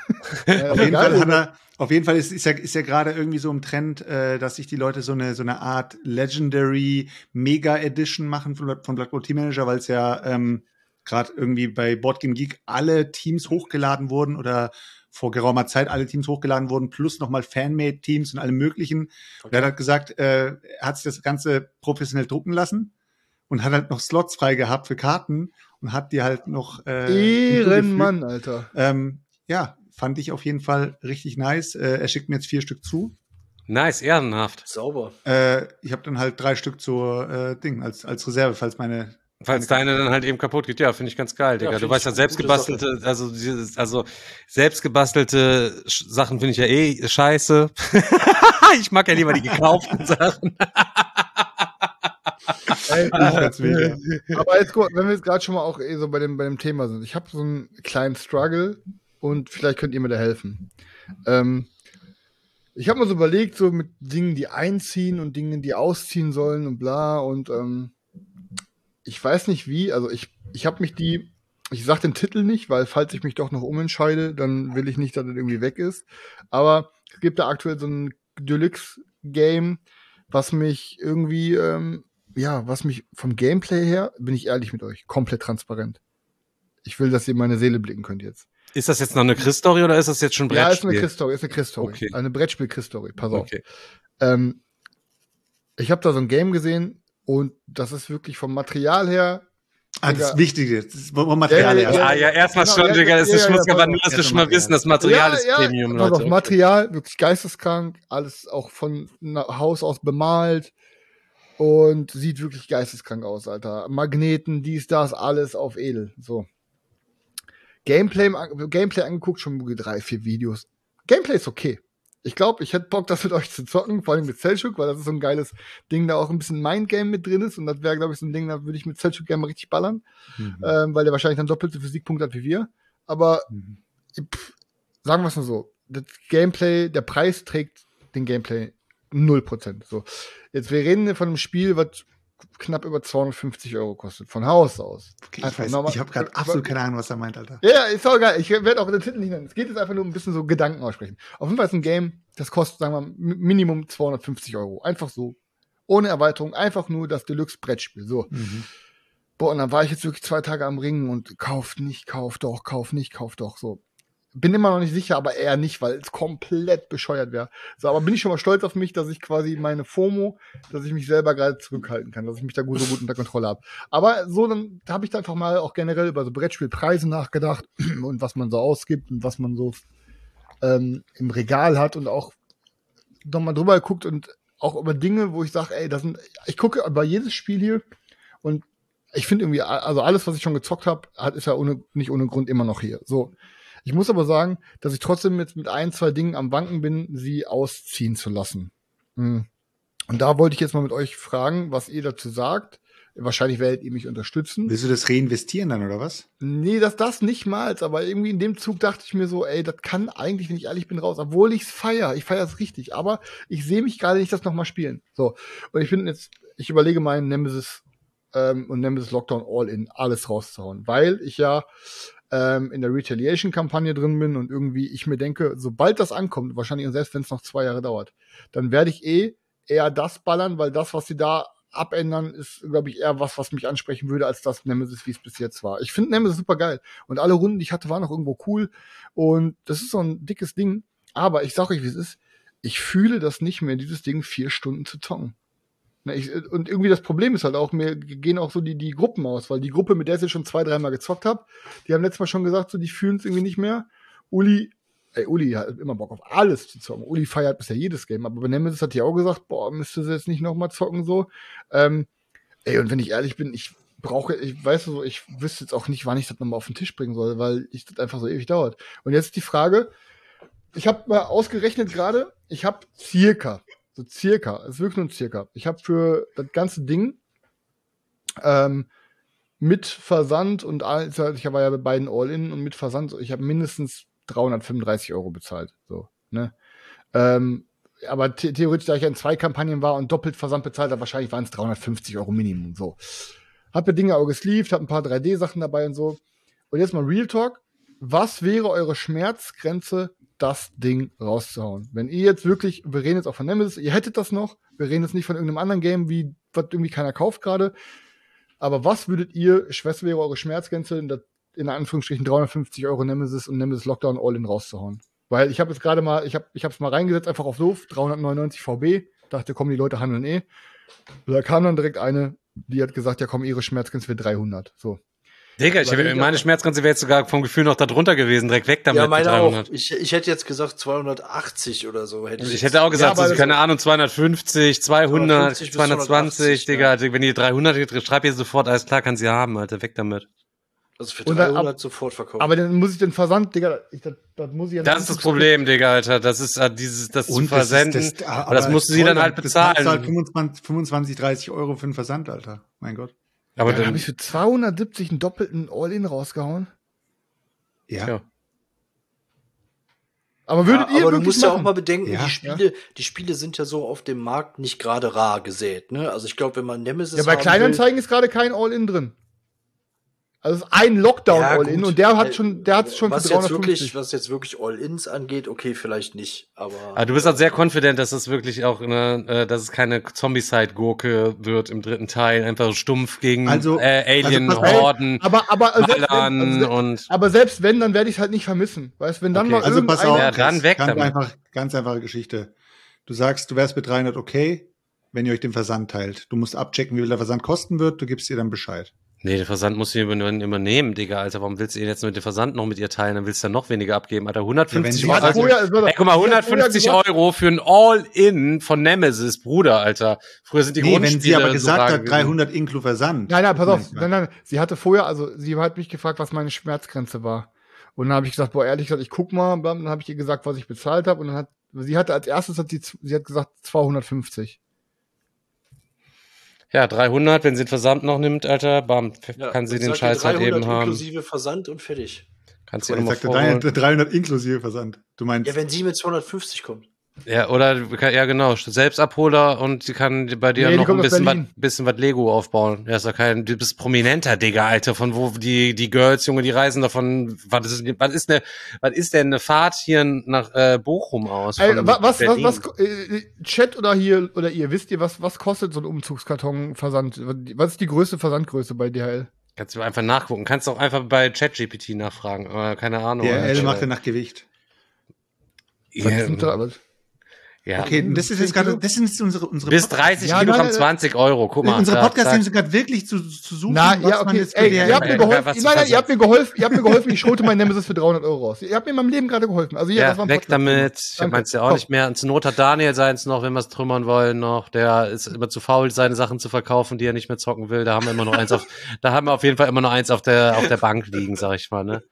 Auf jeden Fall ist ja gerade irgendwie so im Trend, dass sich die Leute so eine Art Legendary Mega Edition machen von Blood Bowl Team Manager, weil es ja gerade irgendwie bei Board Game Geek alle Teams hochgeladen wurden oder vor geraumer Zeit alle Teams hochgeladen wurden, plus nochmal Fanmade-Teams und alle möglichen. Okay. Er hat gesagt, er hat sich das Ganze professionell drucken lassen und hat halt noch Slots frei gehabt für Karten und hat die halt noch Ehrenmann, Alter. Ja, fand ich auf jeden Fall richtig nice. Er schickt mir jetzt 4 Stück zu. Nice, ehrenhaft. Sauber. Ich habe dann halt 3 Stück zur als Reserve, falls deine dann halt eben kaputt geht. Ja, finde ich ganz geil, Digga. Du weißt ja, selbstgebastelte, selbstgebastelte Sachen finde ich ja scheiße. Ich mag ja lieber die gekauften Sachen. Aber jetzt guck, wenn wir jetzt gerade schon mal auch so bei dem Thema sind. Ich habe so einen kleinen Struggle und vielleicht könnt ihr mir da helfen. Ich habe mir so überlegt, so mit Dingen, die einziehen und Dingen, die ausziehen sollen und bla und ich weiß nicht wie, also ich habe mich ich sag den Titel nicht, weil falls ich mich doch noch umentscheide, dann will ich nicht, dass das irgendwie weg ist. Aber es gibt da aktuell so ein Deluxe-Game, was mich irgendwie, was mich vom Gameplay her, bin ich ehrlich mit euch, komplett transparent. Ich will, dass ihr meine Seele blicken könnt jetzt. Ist das jetzt noch eine Chris-Story oder ist das jetzt schon Brettspiel? Ja, ist eine Chris-Story. Okay. Eine Brettspiel-Chris-Story, pass auf. Okay. Ich habe da so ein Game gesehen und das ist wirklich vom Material her. Das Wichtige, das Material her. Ja, erstmal schon, Digga, das muss aber nur, dass wir schon mal wissen, das Material ist Premium, Leute. Pass auf, Material, wirklich geisteskrank, alles auch von Haus aus bemalt und sieht wirklich geisteskrank aus, Alter. Magneten, dies, das, alles auf edel, so. Gameplay angeguckt, schon 3, 4 Videos. Gameplay ist okay. Ich glaube, ich hätte Bock, das mit euch zu zocken, vor allem mit Selçuk, weil das ist so ein geiles Ding, da auch ein bisschen Mindgame mit drin ist und das wäre, glaube ich, so ein Ding, da würde ich mit Selçuk gerne mal richtig ballern, weil der wahrscheinlich dann doppelte Physikpunkte hat wie wir. Aber sagen wir es mal so, das Gameplay, der Preis trägt den Gameplay 0%. So. Jetzt, wir reden von einem Spiel, was knapp über 250 € kostet, von Haus aus. Okay, ich habe gerade absolut keine Ahnung, was er meint, Alter. Ja, ist auch geil. Ich werde auch den Titel nicht nennen. Es geht jetzt einfach nur ein bisschen so Gedanken aussprechen. Auf jeden Fall ist ein Game, das kostet, sagen wir, Minimum 250 €. Einfach so. Ohne Erweiterung. Einfach nur das Deluxe-Brettspiel. So. Boah, und dann war ich jetzt wirklich 2 Tage am Ringen und kauf doch. So. Bin immer noch nicht sicher, aber eher nicht, weil es komplett bescheuert wäre. So, aber bin ich schon mal stolz auf mich, dass ich quasi meine FOMO, dass ich mich selber gerade zurückhalten kann, dass ich mich da so gut unter Kontrolle habe. Aber so, dann habe ich da einfach mal auch generell über so Brettspielpreise nachgedacht und was man so ausgibt und was man so im Regal hat und auch nochmal drüber geguckt und auch über Dinge, wo ich sage, ich gucke über jedes Spiel hier und ich finde irgendwie, also alles, was ich schon gezockt habe, ist ja nicht ohne Grund immer noch hier. So. Ich muss aber sagen, dass ich trotzdem jetzt mit 1, 2 Dingen am Wanken bin, sie ausziehen zu lassen. Und da wollte ich jetzt mal mit euch fragen, was ihr dazu sagt. Wahrscheinlich werdet ihr mich unterstützen. Willst du das reinvestieren dann, oder was? Nee, das nicht mal, aber irgendwie in dem Zug dachte ich mir so, das kann eigentlich, wenn ich ehrlich bin, raus. Obwohl ich feiere es richtig, aber ich sehe mich gerade nicht das nochmal spielen. So. Und ich überlege meinen Nemesis und Nemesis Lockdown All-In alles rauszuhauen, weil ich ja in der Retaliation-Kampagne drin bin und irgendwie ich mir denke, sobald das ankommt, wahrscheinlich selbst wenn es noch 2 Jahre dauert, dann werde ich eher das ballern, weil das, was sie da abändern, ist, glaube ich, eher was mich ansprechen würde, als das Nemesis, wie es bis jetzt war. Ich finde Nemesis super geil und alle Runden, die ich hatte, waren auch irgendwo cool und das ist so ein dickes Ding, aber ich sag euch, wie es ist, ich fühle das nicht mehr, dieses Ding 4 Stunden zu zocken. Und irgendwie das Problem ist halt auch, mir gehen auch so die Gruppen aus, weil die Gruppe, mit der ich schon 2-3 Mal gezockt habe, die haben letztes Mal schon gesagt, so die fühlen es irgendwie nicht mehr. Uli hat immer Bock auf alles zu zocken. Uli feiert bisher jedes Game, aber bei Nemesis hat die auch gesagt, boah, müsste sie jetzt nicht nochmal zocken so. Und wenn ich ehrlich bin, ich wüsste jetzt auch nicht, wann ich das nochmal auf den Tisch bringen soll, weil das einfach so ewig dauert. Und jetzt die Frage, ich habe mal ausgerechnet gerade, ich habe circa, es ist wirklich nur ein circa, ich habe für das ganze Ding mit Versand und alles, ich war ja bei beiden All-In und mit Versand, ich habe mindestens 335 € bezahlt, so, ne? Aber theoretisch, da ich ja in 2 Kampagnen war und doppelt Versand bezahlt habe, wahrscheinlich waren es 350 € Minimum, so. Hab mir Dinge auch gesleeved, hab ein paar 3D-Sachen dabei und so. Und jetzt mal Real Talk. Was wäre eure Schmerzgrenze, das Ding rauszuhauen? Wenn ihr jetzt wirklich, wir reden jetzt auch von Nemesis, ihr hättet das noch, wir reden jetzt nicht von irgendeinem anderen Game, was irgendwie keiner kauft gerade. Aber was würdet ihr, was wäre eure Schmerzgrenze, in Anführungsstrichen 350 € Nemesis und Nemesis Lockdown All-In rauszuhauen? Weil ich habe jetzt gerade mal, ich hab's mal reingesetzt, einfach auf doof, 399 VB, dachte, komm, die Leute handeln Da kam dann direkt eine, die hat gesagt, ja komm, ihre Schmerzgrenze wird 300, so. Digga, meine Schmerzgrenze wäre jetzt sogar vom Gefühl noch da drunter gewesen, direkt weg damit. Ja, meine 300. Auch. Ich hätte jetzt gesagt 280 oder so. Ich hätte auch gesagt, keine Ahnung, 250, 200, 220, Digga. Wenn die 300 schreib ihr sofort, alles klar, kann sie haben, Alter, weg damit. Also für 300 sofort verkaufen. Aber dann muss ich den Versand, Digga, das muss ich ja. Das ist das Problem, Digga, Alter. Das ist das zu versenden. Aber das musst du sie dann halt bezahlen. Das halt 25, 30 € für den Versand, Alter. Mein Gott. Aber dann habe ich für 270 einen doppelten All-In rausgehauen. Ja. Aber würdet ihr aber wirklich du musst machen? ja auch mal bedenken, die Spiele sind ja so auf dem Markt nicht gerade rar gesät, ne? Also ich glaube, wenn man Nemesis bei Kleinanzeigen ist gerade kein All-In drin. Also es ist ein Lockdown All-In und der hat's schon was für 350. Was jetzt wirklich All-Ins angeht, okay, vielleicht nicht, aber du bist halt sehr confident, dass es wirklich auch dass es keine Zombie-Side-Gurke wird im 3. Teil, einfach stumpf gegen Alien-Horden, aber selbst wenn, dann werde ich es halt nicht vermissen, weißt, wenn dann mal also pass auf, dann weg damit. Ganz einfache Geschichte. Du sagst, du wärst mit 300 okay, wenn ihr euch den Versand teilt. Du musst abchecken, wie viel der Versand kosten wird, du gibst ihr dann Bescheid. Nee, den Versand musst du übernehmen, Digga, Alter. Warum willst du jetzt mit dem Versand noch mit ihr teilen? Dann willst du ja noch weniger abgeben, Alter. 150 €. Guck mal, 150 € für ein All-In von Nemesis, Bruder, Alter. Früher sind die Grundspiele wenn sie aber gesagt hat, 300 inklu Versand. Nein, pass auf. Nein. Sie hatte vorher, sie hat mich gefragt, was meine Schmerzgrenze war. Und dann habe ich gesagt, ehrlich gesagt, ich guck mal. Dann habe ich ihr gesagt, was ich bezahlt habe. Und dann sie hat gesagt 250. Ja, 300, wenn sie den Versand noch nimmt, Alter, bam, kann sie den Scheiß halt eben haben. Inklusive Versand und fertig. Kannst du ja nochmal vorholen. 300 inklusive Versand. Du meinst? Ja, wenn sie mit 250 kommt. Ja, ja genau, Selbstabholer und sie kann bei dir noch ein bisschen was Lego aufbauen. Ja, ist ja du bist prominenter, Digga, Alter, von wo die Girls, Junge, die reisen davon, was ist denn eine Fahrt hier nach Bochum aus? Was Chat oder ihr, wisst ihr, was kostet so ein Umzugskarton-Versand? Was ist die größte Versandgröße bei DHL? Kannst du einfach nachgucken, kannst auch einfach bei ChatGPT nachfragen, aber keine Ahnung. DHL macht ja nach Gewicht. Ja. Okay, das ist jetzt gerade, das sind unsere bis 30 Kilogramm 20 €. Guck mal. Unsere Podcasts sind gerade wirklich zu suchen. Ihr habt mir geholfen, ich schrote mein Nemesis für 300 € raus. Ihr habt mir in meinem Leben gerade geholfen. Also das war weg damit. Ich mein's ja auch nicht mehr. Und zur Not hat Daniel seins noch, wenn wir es trümmern wollen noch. Der ist immer zu faul, seine Sachen zu verkaufen, die er nicht mehr zocken will. Da haben wir immer noch eins auf jeden Fall immer noch eins auf der Bank liegen, sag ich mal, ne?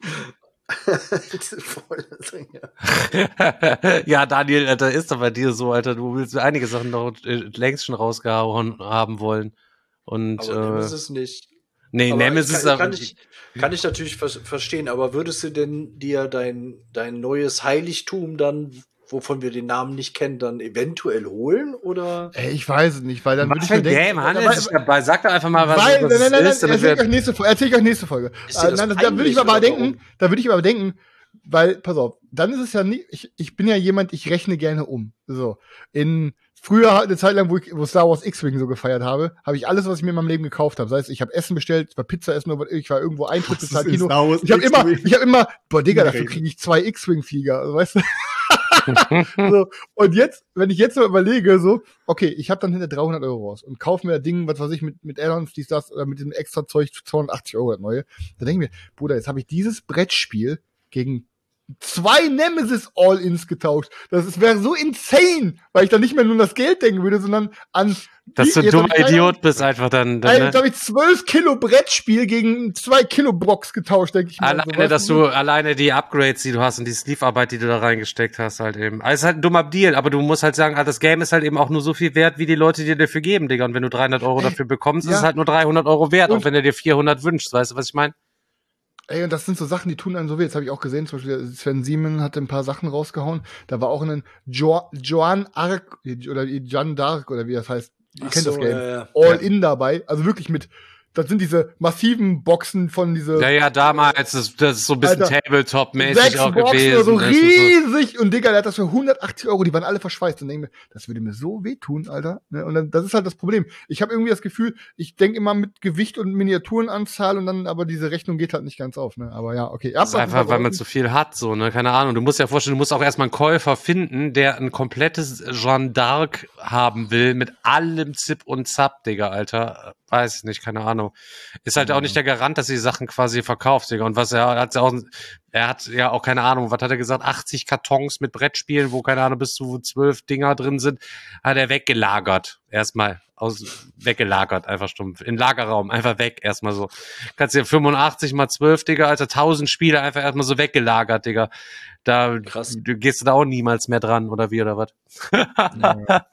Ja, Daniel, Alter, ist doch bei dir so, Alter, du willst einige Sachen noch längst schon rausgehauen haben wollen. Und, aber Nemesis nicht. Nee, aber Nemesis kann ich natürlich verstehen, aber würdest du denn dir dein neues Heiligtum dann, wovon wir den Namen nicht kennen, dann eventuell holen, oder? Ich weiß es nicht, weil dann würde ich mir denken... Sag doch einfach mal, was ist. Erzähl ich euch nächste Folge. Da würde ich aber denken, weil, pass auf, dann ist es ja nie, ich bin ja jemand, ich rechne gerne um. So. Früher, eine Zeit lang, wo Star Wars X-Wing so gefeiert habe ich alles, was ich mir in meinem Leben gekauft habe. Das heißt, ich habe Essen bestellt, ich war Pizza essen, ich war irgendwo Eintritt bezahlt, Kino. Ich habe immer, boah, Digga, dafür kriege ich 2 X-Wing-Flieger, also, weißt du? So, und jetzt, wenn ich jetzt mal überlege, so, okay, ich habe dann hinter 300 Euro raus und kaufe mir das Ding, was weiß ich, mit Add-ons, dies, das, oder mit diesem extra Zeug für 280 Euro das neue. Da denke ich mir, Bruder, jetzt habe ich dieses Brettspiel gegen 2 Nemesis All-Ins getauscht. Das wäre so insane, weil ich dann nicht mehr nur an das Geld denken würde, sondern an... Dass du ein dummer Idiot bist einfach dann ne? Jetzt habe ich 12 Kilo Brettspiel gegen 2 Kilo Box getauscht, denke ich mir. Alleine, dass du alleine die Upgrades, die du hast und die Sleeve-Arbeit, die du da reingesteckt hast, halt eben. Also es ist halt ein dummer Deal, aber du musst halt sagen, das Game ist halt eben auch nur so viel wert, wie die Leute dir dafür geben, Digga. Und wenn du 300 Euro dafür bekommst, ist es halt nur 300 Euro wert, auch wenn er dir 400 wünscht. Weißt du, was ich meine? Ey, und das sind so Sachen, die tun einem so weh. Jetzt habe ich auch gesehen, zum Beispiel Sven Siemen hatte ein paar Sachen rausgehauen. Da war auch ein Joan Arc oder Jeanne d'Arc oder wie das heißt. Ihr kennt das Game. Ja. All-In dabei. Also wirklich das sind diese massiven Boxen von diese. Ja, damals, das ist so ein bisschen Tabletop-mäßig auch Boxen gewesen. So riesig. Und Digga, der hat das für 180 Euro, die waren alle verschweißt. Und denke mir, das würde mir so wehtun, Alter. Und dann, das ist halt das Problem. Ich habe irgendwie das Gefühl, ich denke immer mit Gewicht und Miniaturenanzahl und dann, aber diese Rechnung geht halt nicht ganz auf, ne. Aber ja, okay. Das ist einfach, weil man zu viel hat, so, ne. Keine Ahnung. Du musst ja vorstellen, du musst auch erstmal einen Käufer finden, der ein komplettes Jeanne d'Arc haben will, mit allem Zip und Zap, Digga, Alter. Weiß ich nicht, keine Ahnung. Ist halt auch nicht der Garant, dass sie Sachen quasi verkauft, Digga. Und er hat ja auch, keine Ahnung, was hat er gesagt, 80 Kartons mit Brettspielen, wo, keine Ahnung, bis zu 12 Dinger drin sind, hat er weggelagert. Erstmal weggelagert, einfach stumpf. In Lagerraum, einfach weg, erstmal so. Kannst dir 85 mal 12, Digga, Alter, 1000 Spiele einfach erstmal so weggelagert, Digga. Da gehst du da auch niemals mehr dran, oder wie, oder was? Ja.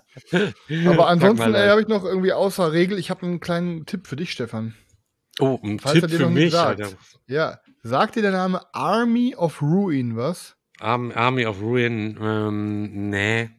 Aber ansonsten habe ich noch irgendwie außer Regel, ich habe einen kleinen Tipp für dich, Stefan. Oh, ein Tipp für mich, Alter. Ja, sagt dir der Name Army of Ruin was? Army of Ruin, nee.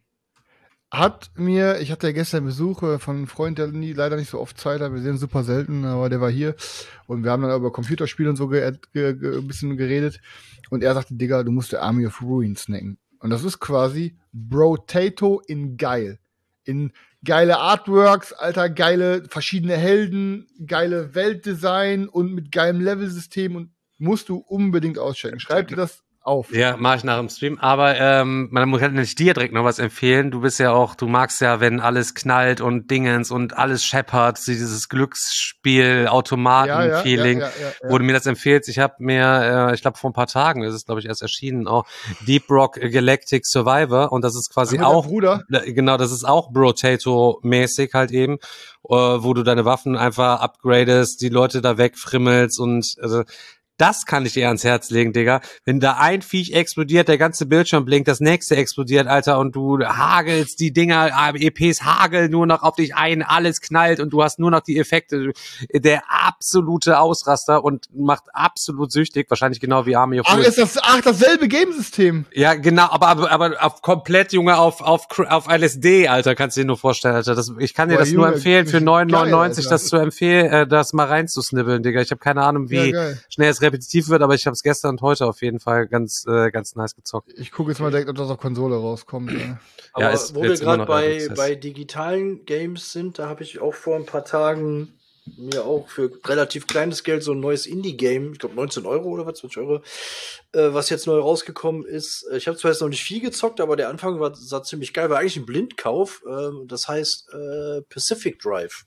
Ich hatte ja gestern Besuch von einem Freund, der leider nicht so oft Zeit hat, wir sehen super selten, aber der war hier und wir haben dann über Computerspiele und so ein bisschen geredet und er sagte, Digga, du musst dir Army of Ruin snacken. Und das ist quasi Brotato in geil. In geile Artworks, Alter, geile verschiedene Helden, geile Weltdesign und mit geilem Levelsystem und musst du unbedingt auschecken. Schreib dir das auf. Ja, mach ich nach dem Stream. Aber man kann nicht dir direkt noch was empfehlen. Du magst ja, wenn alles knallt und Dingens und alles scheppert, dieses Glücksspiel, Automaten-Feeling, wo du mir das empfehlst. Ich habe mir, ich glaube vor ein paar Tagen, das ist glaube ich erst erschienen, auch Deep Rock Galactic Survivor und das ist quasi auch, Bruder. Genau, das ist auch Brotato-mäßig halt eben, wo du deine Waffen einfach upgradest, die Leute da wegfrimmelst und das kann ich dir ans Herz legen, Digga. Wenn da ein Viech explodiert, der ganze Bildschirm blinkt, das nächste explodiert, Alter, und du hagelst die Dinger, EPs hageln nur noch auf dich ein, alles knallt und du hast nur noch die Effekte. Der absolute Ausraster und macht absolut süchtig, wahrscheinlich genau wie Army of Ruin. Dasselbe Gamesystem. Ja, genau, aber auf komplett, Junge, auf LSD, Alter, kannst du dir nur vorstellen, Alter. Ich kann dir das nur empfehlen, für 9,99 das zu empfehlen, das mal reinzusnibbeln, Digga. Ich habe keine Ahnung, wie schnell es repetitiv wird, aber ich habe es gestern und heute auf jeden Fall ganz nice gezockt. Ich gucke jetzt mal direkt, ob das auf Konsole rauskommt. Aber wo wir gerade bei digitalen Games sind, da habe ich auch vor ein paar Tagen mir auch für relativ kleines Geld so ein neues Indie-Game, ich glaube 19 Euro oder was, 20 Euro, was jetzt neu rausgekommen ist. Ich habe zwar jetzt noch nicht viel gezockt, aber der Anfang sah ziemlich geil, war eigentlich ein Blindkauf. Das heißt Pacific Drive.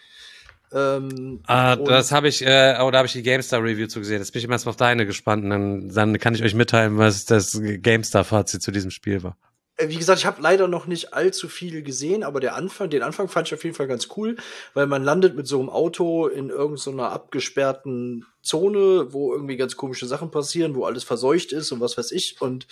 Das habe ich, da habe ich die GameStar-Review zu gesehen. Jetzt bin ich erstmal auf deine gespannt und dann kann ich euch mitteilen, was das GameStar-Fazit zu diesem Spiel war. Wie gesagt, ich habe leider noch nicht allzu viel gesehen, aber den Anfang fand ich auf jeden Fall ganz cool, weil man landet mit so einem Auto in irgendeiner abgesperrten Zone, wo irgendwie ganz komische Sachen passieren, wo alles verseucht ist und was weiß ich. Und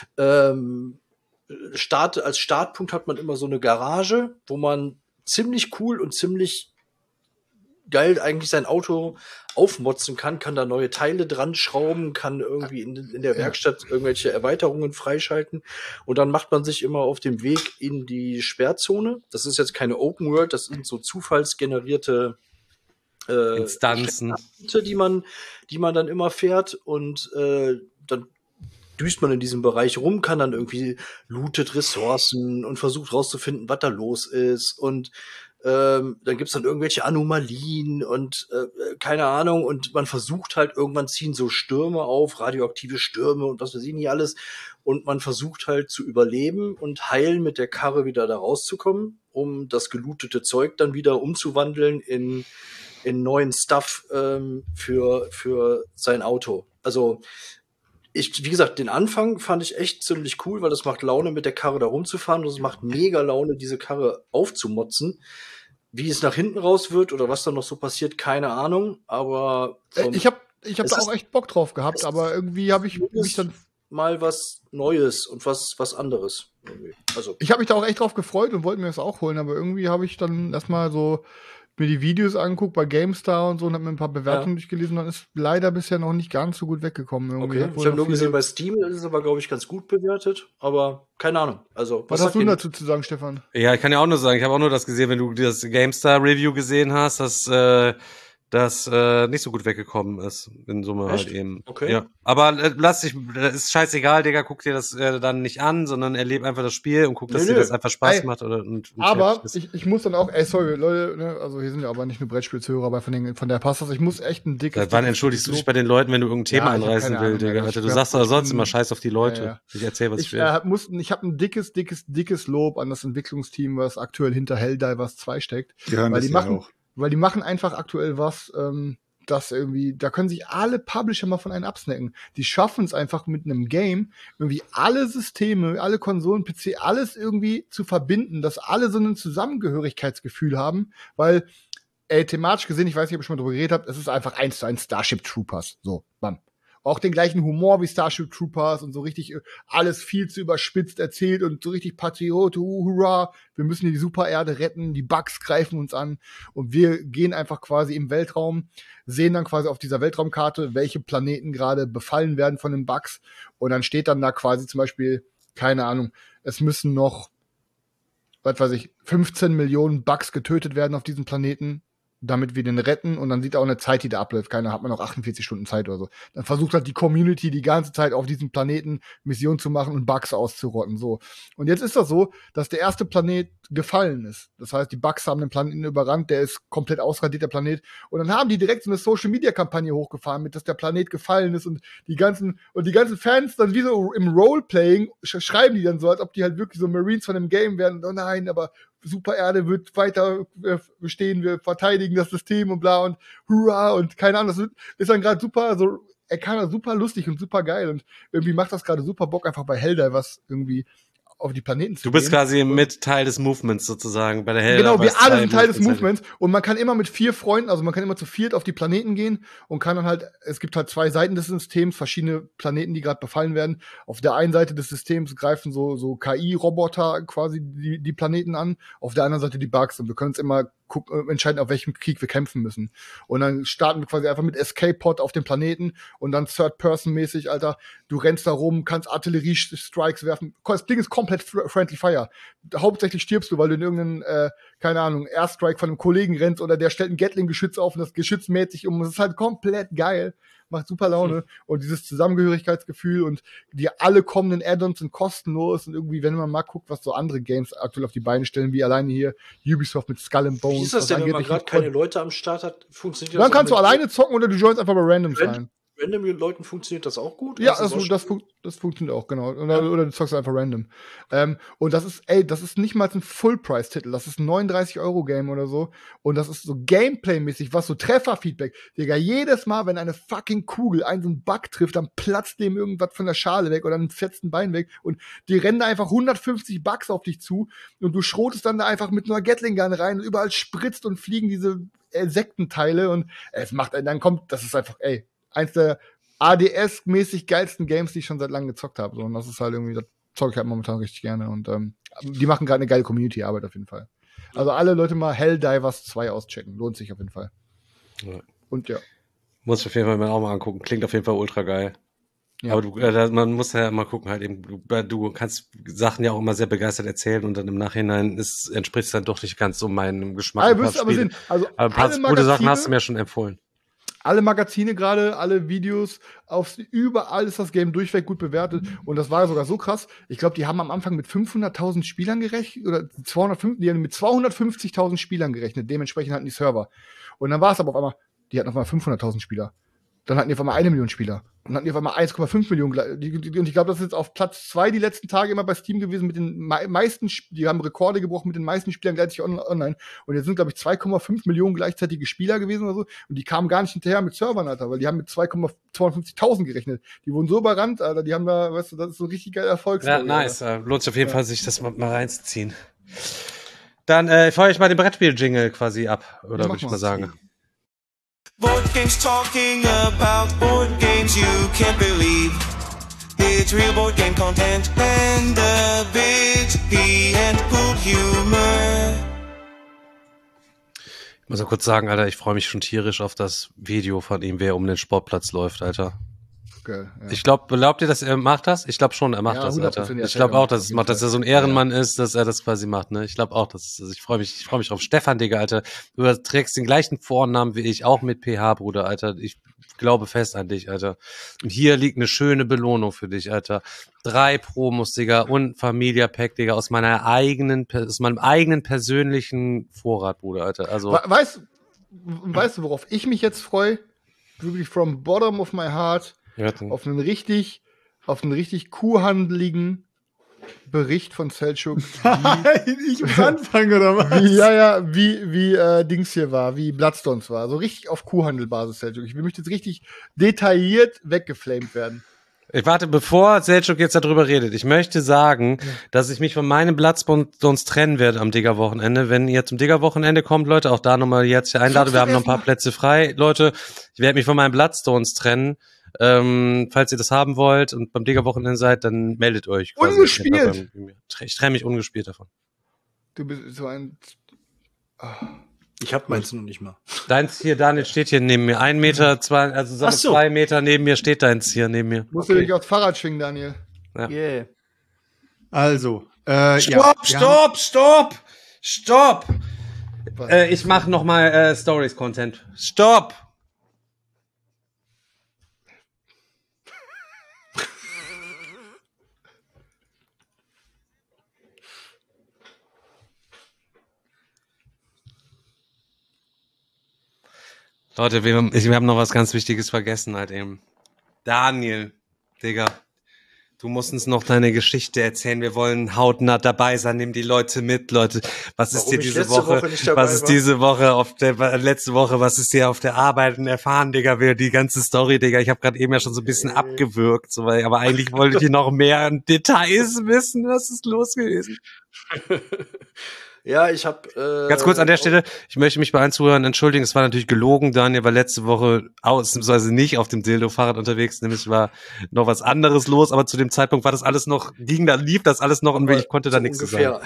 als Startpunkt hat man immer so eine Garage, wo man ziemlich cool und ziemlich geil eigentlich sein Auto aufmotzen kann da neue Teile dran schrauben, kann irgendwie in der Werkstatt irgendwelche Erweiterungen freischalten und dann macht man sich immer auf dem Weg in die Sperrzone. Das ist jetzt keine Open World, das sind so zufallsgenerierte Instanzen, die man dann immer fährt und dann düst man in diesem Bereich rum, kann dann irgendwie lootet Ressourcen und versucht rauszufinden, was da los ist und dann gibt's dann irgendwelche Anomalien und keine Ahnung und man versucht halt, irgendwann ziehen so Stürme auf, radioaktive Stürme und was weiß ich nicht alles und man versucht halt zu überleben und heil mit der Karre wieder da rauszukommen, um das gelootete Zeug dann wieder umzuwandeln in neuen Stuff für sein Auto. Also wie gesagt, den Anfang fand ich echt ziemlich cool, weil das macht Laune, mit der Karre da rumzufahren und es macht mega Laune, diese Karre aufzumotzen. Wie es nach hinten raus wird oder was da noch so passiert, keine Ahnung, aber ich hab da auch echt Bock drauf gehabt, aber irgendwie habe ich mich dann mal was Neues und was anderes. Also ich habe mich da auch echt drauf gefreut und wollte mir das auch holen, aber irgendwie habe ich dann erstmal so mir die Videos angeguckt bei GameStar und so und habe mir ein paar Bewertungen durchgelesen, dann ist leider bisher noch nicht ganz so gut weggekommen. Irgendwie. Okay, ich habe nur gesehen, bei Steam ist es aber, glaube ich, ganz gut bewertet, aber keine Ahnung. Also, was hast du dazu zu sagen, Stefan? Ja, ich kann ja auch nur sagen, ich habe auch nur das gesehen, wenn du das GameStar-Review gesehen hast, dass das nicht so gut weggekommen ist, in Summe halt eben. Okay. Ja. Aber ist scheißegal, Digga, guck dir das dann nicht an, sondern erleb einfach das Spiel und guck, dass dir das einfach Spaß macht. Aber ich muss dann auch, sorry, Leute, ne, also hier sind ja aber nicht nur Brettspielzuhörer, aber von der passt das, ich muss echt ein dickes... Wann entschuldigst du dich bei den Leuten, wenn du irgendein Thema anreißen willst, Digga? Alter, du sagst doch sonst immer Scheiß auf die Leute. Ja. Ich erzähl, was ich will. Ich habe ein dickes Lob an das Entwicklungsteam, was aktuell hinter Helldivers 2 steckt. Ja, weil die machen einfach aktuell was, das irgendwie, da können sich alle Publisher mal von einem absnacken. Die schaffen es einfach mit einem Game, irgendwie alle Systeme, alle Konsolen, PC, alles irgendwie zu verbinden, dass alle so ein Zusammengehörigkeitsgefühl haben, weil, thematisch gesehen, ich weiß nicht, ob ich schon mal drüber geredet habe, es ist einfach 1:1 Starship Troopers. So, bam. Auch den gleichen Humor wie Starship Troopers und so richtig alles viel zu überspitzt erzählt und so richtig Patriot, hurra, wir müssen die Supererde retten, die Bugs greifen uns an und wir gehen einfach quasi im Weltraum, sehen dann quasi auf dieser Weltraumkarte, welche Planeten gerade befallen werden von den Bugs und dann steht dann da quasi zum Beispiel, keine Ahnung, es müssen noch, 15 Millionen Bugs getötet werden auf diesem Planeten, damit wir den retten und dann sieht er auch eine Zeit, die da abläuft. Keiner hat man noch 48 Stunden Zeit oder so. Dann versucht halt die Community die ganze Zeit auf diesem Planeten Missionen zu machen und Bugs auszurotten, so. Und jetzt ist das so, dass der erste Planet gefallen ist. Das heißt, die Bugs haben den Planeten überrannt, der ist komplett ausradiert, der Planet. Und dann haben die direkt so eine Social-Media-Kampagne hochgefahren, mit dass der Planet gefallen ist und die ganzen Fans dann wie so im Roleplaying schreiben die dann so, als ob die halt wirklich so Marines von dem Game wären. Oh nein, aber Supererde wird weiter bestehen, wir verteidigen das System und bla und hurra und keine Ahnung, das ist dann gerade super, also er kann super lustig und super geil und irgendwie macht das gerade super Bock, einfach bei Helldivers irgendwie auf die Planeten zu gehen. Du bist quasi mit Teil des Movements sozusagen bei der Helldivers. Genau, wir alle sind Teil des Movements und man kann immer mit 4 Freunden, also man kann immer zu 4 auf die Planeten gehen und kann dann halt, es gibt halt 2 Seiten des Systems, verschiedene Planeten, die gerade befallen werden. Auf der einen Seite des Systems greifen so KI-Roboter quasi die Planeten an, auf der anderen Seite die Bugs und wir können uns immer entscheiden, auf welchem Krieg wir kämpfen müssen. Und dann starten wir quasi einfach mit Escape-Pod auf dem Planeten und dann Third-Person-mäßig, Alter, du rennst da rum, kannst Artillerie-Strikes werfen. Das Ding ist komplett Friendly Fire. Hauptsächlich stirbst du, weil du in irgendeinen, keine Ahnung, Airstrike von einem Kollegen rennst oder der stellt ein Gatling-Geschütz auf und das Geschütz mäht sich um. Das ist halt komplett geil. Macht super Laune. Und dieses Zusammengehörigkeitsgefühl und die alle kommenden Add-ons sind kostenlos und irgendwie, wenn man mal guckt, was so andere Games aktuell auf die Beine stellen, wie alleine hier Ubisoft mit Skull and Bones. Wie ist das denn, wenn man gerade keine Leute am Start hat? Funktioniert das? Dann kannst du alleine zocken oder du joinst einfach bei Randoms rein. Random Leuten funktioniert das auch gut? Ja, das funktioniert auch, genau. Oder du zockst einfach random. Und das ist nicht mal ein Full-Price-Titel. Das ist ein 39-Euro-Game oder so. Und das ist so Gameplay-mäßig, was so Trefferfeedback. Digga, jedes Mal, wenn eine fucking Kugel einen so einen Bug trifft, dann platzt dem irgendwas von der Schale weg oder ein fetzen Bein weg. Und die rennen da einfach 150 Bugs auf dich zu. Und du schrotest dann da einfach mit einer Gatling-Gun rein und überall spritzt und fliegen diese Insektenteile. Und das ist einfach, eins der ADS-mäßig geilsten Games, die ich schon seit langem gezockt habe. So, und das ist halt irgendwie, das zocke ich halt momentan richtig gerne. Und die machen gerade eine geile Community-Arbeit auf jeden Fall. Also alle Leute mal Helldivers 2 auschecken. Lohnt sich auf jeden Fall. Ja. Und ja. Muss ich auf jeden Fall auch mal angucken. Klingt auf jeden Fall ultra geil. Ja. Aber man muss ja mal gucken, halt eben, du kannst Sachen ja auch immer sehr begeistert erzählen und dann im Nachhinein entspricht es dann doch nicht ganz so meinem Geschmack. Ja, wirst aber sehen. Also ein paar gute Sachen hast du mir schon empfohlen. Alle Magazine gerade, alle Videos, überall ist das Game durchweg gut bewertet. Und das war sogar so krass. Ich glaube, die haben am Anfang mit 500.000 Spielern gerechnet, oder die haben mit 250.000 Spielern gerechnet. Dementsprechend hatten die Server. Und dann war es aber auf einmal, die hatten auf einmal 500.000 Spieler. Dann hatten die auf einmal 1 Million Spieler. Dann hatten die auf einmal 1,5 Millionen. Und ich glaube, das ist jetzt auf Platz 2 die letzten Tage immer bei Steam gewesen mit den meisten, die haben Rekorde gebrochen mit den meisten Spielern gleichzeitig online. Und jetzt sind, glaube ich, 2,5 Millionen gleichzeitige Spieler gewesen oder so. Und die kamen gar nicht hinterher mit Servern, Alter, weil die haben mit 250.000 gerechnet. Die wurden so überrannt, Alter, die haben da, weißt du, das ist so ein richtig geiler Erfolg. Ja, nice. Lohnt sich auf jeden Fall, sich das mal reinzuziehen. Dann feuere ich mal den Brettspiel-Jingle quasi ab, oder würde ich mal sagen. Board games talking about board games you can't believe. It's real board game content and a bit pee and poop humor. Ich muss auch kurz sagen, Alter, ich freue mich schon tierisch auf das Video von ihm, wer um den Sportplatz läuft, Alter. Geil, ja. Ich glaube, glaubt ihr, dass er macht das? Ich glaube schon, er macht das, Alter. Ich glaube auch, dass er so ein Ehrenmann ist, dass er das quasi macht, ne? Ich glaube auch, ich freue mich drauf. Stefan, Digga, Alter, du trägst den gleichen Vornamen wie ich, auch mit PH, Bruder, Alter. Ich glaube fest an dich, Alter. Und hier liegt eine schöne Belohnung für dich, Alter. 3 Promos, Digga, und Familia Pack, Digga, aus meinem eigenen persönlichen Vorrat, Bruder, Alter. Also. Weißt du, worauf ich mich jetzt freue? Wirklich from bottom of my heart. Auf einen richtig kuhhandeligen Bericht von Selçuk. Ich muss anfangen, oder was? Wie Dings hier war, wie Bloodstones war. So richtig auf Kuhhandelbasis Selçuk. Ich möchte jetzt richtig detailliert weggeflamed werden. Ich warte, bevor Selçuk jetzt darüber redet, ich möchte sagen, dass ich mich von meinem Bloodstones trennen werde am Digger-Wochenende. Wenn ihr zum Digger-Wochenende kommt, Leute, auch da nochmal jetzt einladen. Wir haben noch ein paar Plätze frei. Leute, ich werde mich von meinen Bloodstones trennen. Falls ihr das haben wollt und beim Digger-Wochenende seid, dann meldet euch. Ungespielt! Ich trenne mich ungespielt davon. Du bist so ein... Ich hab meins noch nicht mal. Deins hier, Daniel, steht hier neben mir. 1 Meter, 2, also 2 Meter neben mir steht deins hier neben mir. Musst du dich aufs Fahrrad schwingen, Daniel. Ja. Yeah. Also, Stopp! Ich mach noch mal Stories-Content. Stopp! Leute, wir haben noch was ganz Wichtiges vergessen halt eben. Daniel, Digga, du musst uns noch deine Geschichte erzählen. Wir wollen hautnah dabei sein. Nimm die Leute mit, Leute. Was ist dir diese Woche? Was ist diese Woche letzte Woche? Was ist dir auf der Arbeit erfahren, Digga? Die ganze Story, Digga. Ich habe gerade eben ja schon so ein bisschen abgewürgt, so, aber eigentlich wollte ich noch mehr Details wissen. Was ist los gewesen? Ja, ich habe ganz kurz an der Stelle, ich möchte mich bei allen Zuhörern entschuldigen, es war natürlich gelogen, Daniel war letzte Woche ausnahmsweise nicht auf dem Dildo-Fahrrad unterwegs, nämlich war noch was anderes los, aber zu dem Zeitpunkt war das alles noch, lief das alles noch und ich konnte da nichts zu sagen.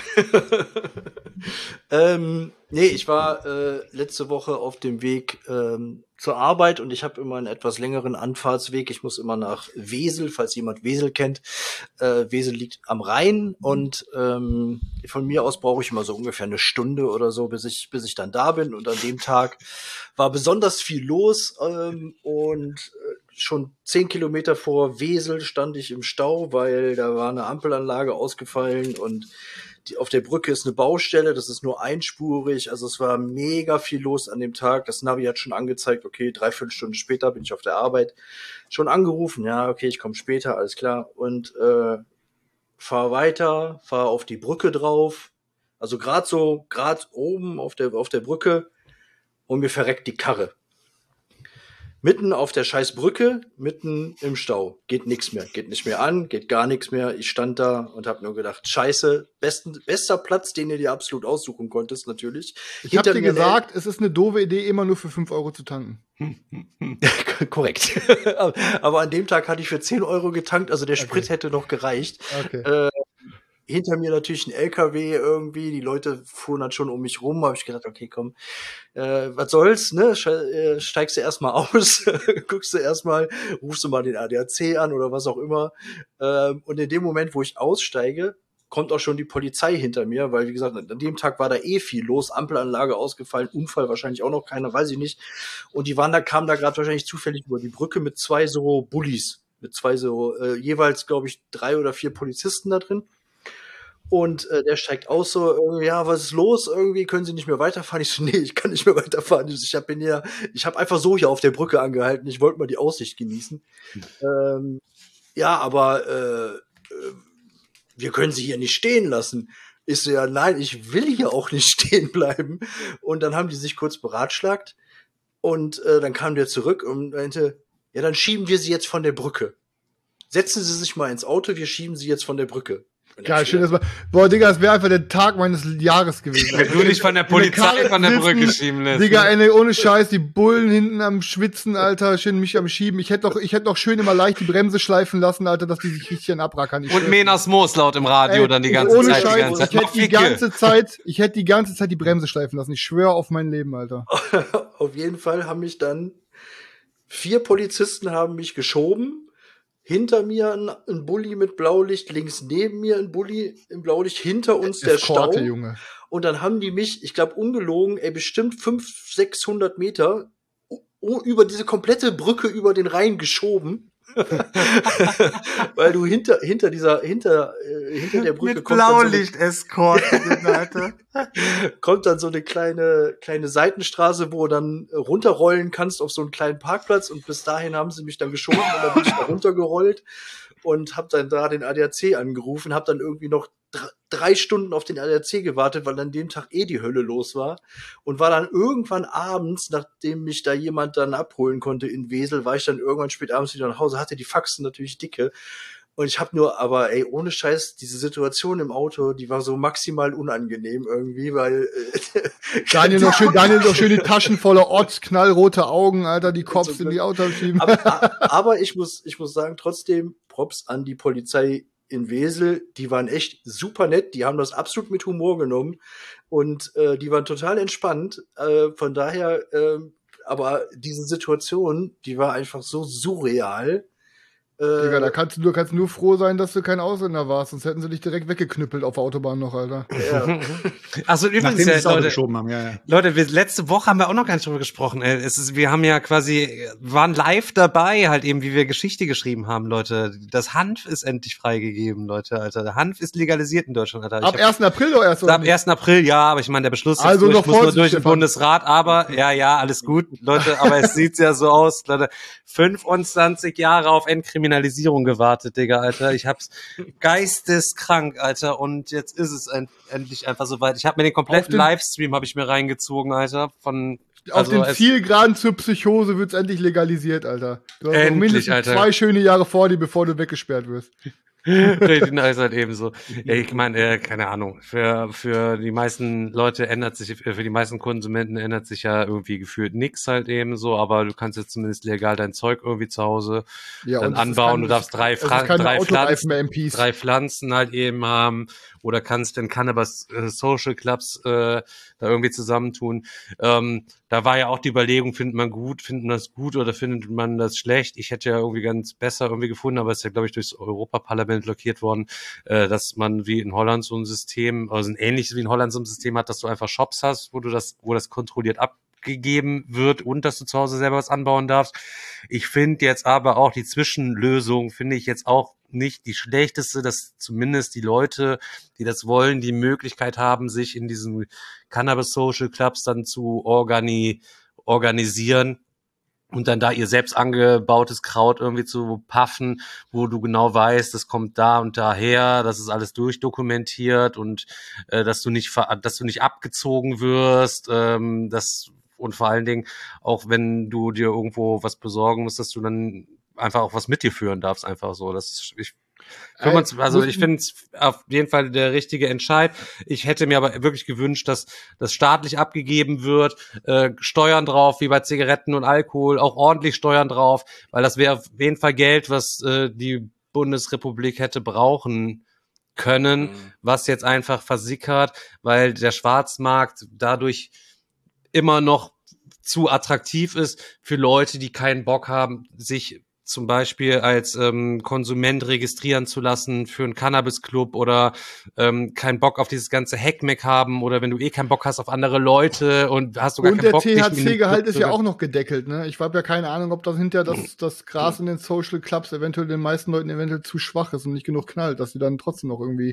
Nee, ich war letzte Woche auf dem Weg zur Arbeit und ich habe immer einen etwas längeren Anfahrtsweg. Ich muss immer nach Wesel, falls jemand Wesel kennt. Wesel liegt am Rhein und von mir aus brauche ich immer so ungefähr 1 Stunde oder so, bis ich dann da bin. Und an dem Tag war besonders viel los und schon 10 Kilometer vor Wesel stand ich im Stau, weil da war eine Ampelanlage ausgefallen und auf der Brücke ist eine Baustelle, das ist nur einspurig, also es war mega viel los an dem Tag. Das Navi hat schon angezeigt, okay, 3/4 Stunde später bin ich auf der Arbeit. Schon angerufen, ja, okay, ich komme später, alles klar. Und fahr weiter, fahr auf die Brücke drauf, also gerade oben auf der Brücke und mir verreckt die Karre. Mitten auf der scheiß Brücke, mitten im Stau. Geht nichts mehr, geht nicht mehr an, geht gar nichts mehr. Ich stand da und habe nur gedacht, scheiße, bester Platz, den du dir absolut aussuchen konntest, natürlich. Ich habe dir gesagt, es ist eine doofe Idee, immer nur für 5 Euro zu tanken. Korrekt. Aber an dem Tag hatte ich für 10 Euro getankt, also der Sprit hätte noch gereicht. Okay. Hinter mir natürlich ein LKW irgendwie, die Leute fuhren dann schon um mich rum, habe ich gedacht, okay, komm, was soll's, ne, steigst du erstmal aus, guckst du erstmal, rufst du mal den ADAC an oder was auch immer, und in dem Moment, wo ich aussteige, kommt auch schon die Polizei hinter mir, weil, wie gesagt, an dem Tag war da viel los, Ampelanlage ausgefallen, Unfall wahrscheinlich auch noch keiner, weiß ich nicht, und kamen da gerade wahrscheinlich zufällig über die Brücke mit 2 so Bullis, mit 2 so, jeweils, glaube ich, 3 oder 4 Polizisten da drin. Und der steigt aus so, ja, was ist los? Irgendwie können Sie nicht mehr weiterfahren? Ich so, nee, ich kann nicht mehr weiterfahren. Ich habe einfach so hier auf der Brücke angehalten. Ich wollte mal die Aussicht genießen. Ja, aber wir können Sie hier nicht stehen lassen. Ich so, ja, nein, ich will hier auch nicht stehen bleiben. Und dann haben die sich kurz beratschlagt. Und dann kam der zurück und meinte, ja, dann schieben wir Sie jetzt von der Brücke. Setzen Sie sich mal ins Auto, wir schieben Sie jetzt von der Brücke. Geil, schön, dass man. Boah, Digga, das wäre einfach der Tag meines Jahres gewesen. Wenn du dich von der Polizei von der Brücke schieben lässt. Digga, ohne Scheiß, die Bullen hinten am Schwitzen, Alter, schön mich am Schieben. Ich hätte doch schön immer leicht die Bremse schleifen lassen, Alter, dass die sich richtig abrackern. Und Menas Moos laut im Radio dann die ganze ohne Zeit. Scheiß, ich hätte die ganze Zeit die Bremse schleifen lassen. Ich schwöre auf mein Leben, Alter. Auf jeden Fall haben mich dann 4 Polizisten haben mich geschoben. Hinter mir ein Bulli mit Blaulicht, links neben mir ein Bulli im Blaulicht, hinter uns der Stau. Junge. Und dann haben die mich, ich glaube ungelogen, bestimmt 500-600 Meter über diese komplette Brücke über den Rhein geschoben. Weil du hinter der Brücke mit Blaulicht-Escort, Alter. Kommt dann so eine kleine Seitenstraße, wo du dann runterrollen kannst auf so einen kleinen Parkplatz, und bis dahin haben sie mich dann geschoben und dann bin ich da runtergerollt und hab dann da den ADAC angerufen, hab dann irgendwie noch 3 Stunden auf den ADAC gewartet, weil an dem Tag die Hölle los war, und war dann irgendwann abends, nachdem mich da jemand dann abholen konnte in Wesel, war ich dann irgendwann spät abends wieder nach Hause, hatte die Faxen natürlich dicke, und ich hab aber ohne Scheiß, diese Situation im Auto, die war so maximal unangenehm irgendwie, weil Daniel noch schön die Taschen voller Orts, knallrote Augen, Alter, die Cops in die Autos schieben. Aber ich muss sagen, trotzdem Props an die Polizei in Wesel, die waren echt super nett, die haben das absolut mit Humor genommen und die waren total entspannt, von daher, aber diese Situation, die war einfach so surreal. Digga, da kannst du nur froh sein, dass du kein Ausländer warst, sonst hätten sie dich direkt weggeknüppelt auf der Autobahn noch, Alter. Ja. Also übrigens, Leute, letzte Woche haben wir auch noch gar nicht drüber gesprochen. Wir haben ja waren live dabei, halt eben, wie wir Geschichte geschrieben haben, Leute. Das Hanf ist endlich freigegeben, Leute, Alter. Der Hanf ist legalisiert in Deutschland, Alter. Ab 1. April doch erst, oder? Ab 1. April, ja, aber ich meine, der Beschluss also muss nur durch den Bundesrat, aber, ja, alles gut, Leute, aber es sieht ja so aus, Leute. 25 Jahre auf Entkriminalisierung gewartet, Digga, Alter. Ich hab's geisteskrank, Alter. Und jetzt ist es endlich einfach soweit. Ich habe mir den kompletten Livestream reingezogen, Alter. Auf den Zielgeraden zur Psychose wird's endlich legalisiert, Alter. Du hast endlich, noch mindestens Alter. 2 schöne Jahre vor dir, bevor du weggesperrt wirst. Richtig, ist halt eben so. Ja, ich meine, keine Ahnung. Für die meisten Leute für die meisten Konsumenten ändert sich ja irgendwie gefühlt nix halt eben so, aber du kannst jetzt zumindest legal dein Zeug irgendwie zu Hause dann anbauen. Du darfst drei Pflanzen halt eben haben oder kannst in Cannabis Social Clubs da irgendwie zusammentun. Da war ja auch die Überlegung, findet man das gut oder findet man das schlecht? Ich hätte ja irgendwie ganz besser irgendwie gefunden, aber es ist ja, glaube ich, durchs Europaparlament blockiert worden, dass man wie in Holland so ein System, also ein ähnliches wie in Holland so ein System hat, dass du einfach Shops hast, wo das kontrolliert abgegeben wird und dass du zu Hause selber was anbauen darfst. Ich finde jetzt aber auch die Zwischenlösung, finde ich jetzt auch nicht die schlechteste, dass zumindest die Leute, die das wollen, die Möglichkeit haben, sich in diesen Cannabis Social Clubs dann zu organisieren und dann da ihr selbst angebautes Kraut irgendwie zu puffen, wo du genau weißt, das kommt da und daher, das ist alles durchdokumentiert und dass du nicht abgezogen wirst, und vor allen Dingen auch wenn du dir irgendwo was besorgen musst, dass du dann einfach auch was mit dir führen darfst, einfach so. Ich finde es auf jeden Fall der richtige Entscheid. Ich hätte mir aber wirklich gewünscht, dass das staatlich abgegeben wird, Steuern drauf, wie bei Zigaretten und Alkohol, auch ordentlich Steuern drauf, weil das wäre auf jeden Fall Geld, was die Bundesrepublik hätte brauchen können, was jetzt einfach versickert, weil der Schwarzmarkt dadurch immer noch zu attraktiv ist für Leute, die keinen Bock haben, sich zum Beispiel als Konsument registrieren zu lassen für einen Cannabis-Club oder keinen Bock auf dieses ganze Heckmeck haben oder wenn du keinen Bock hast auf andere Leute und hast sogar keinen Bock. Und der THC-Gehalt ist ja auch noch gedeckelt, ne? Ich habe ja keine Ahnung, ob das hinterher das Gras in den Social Clubs eventuell den meisten Leuten eventuell zu schwach ist und nicht genug knallt, dass sie dann trotzdem noch irgendwie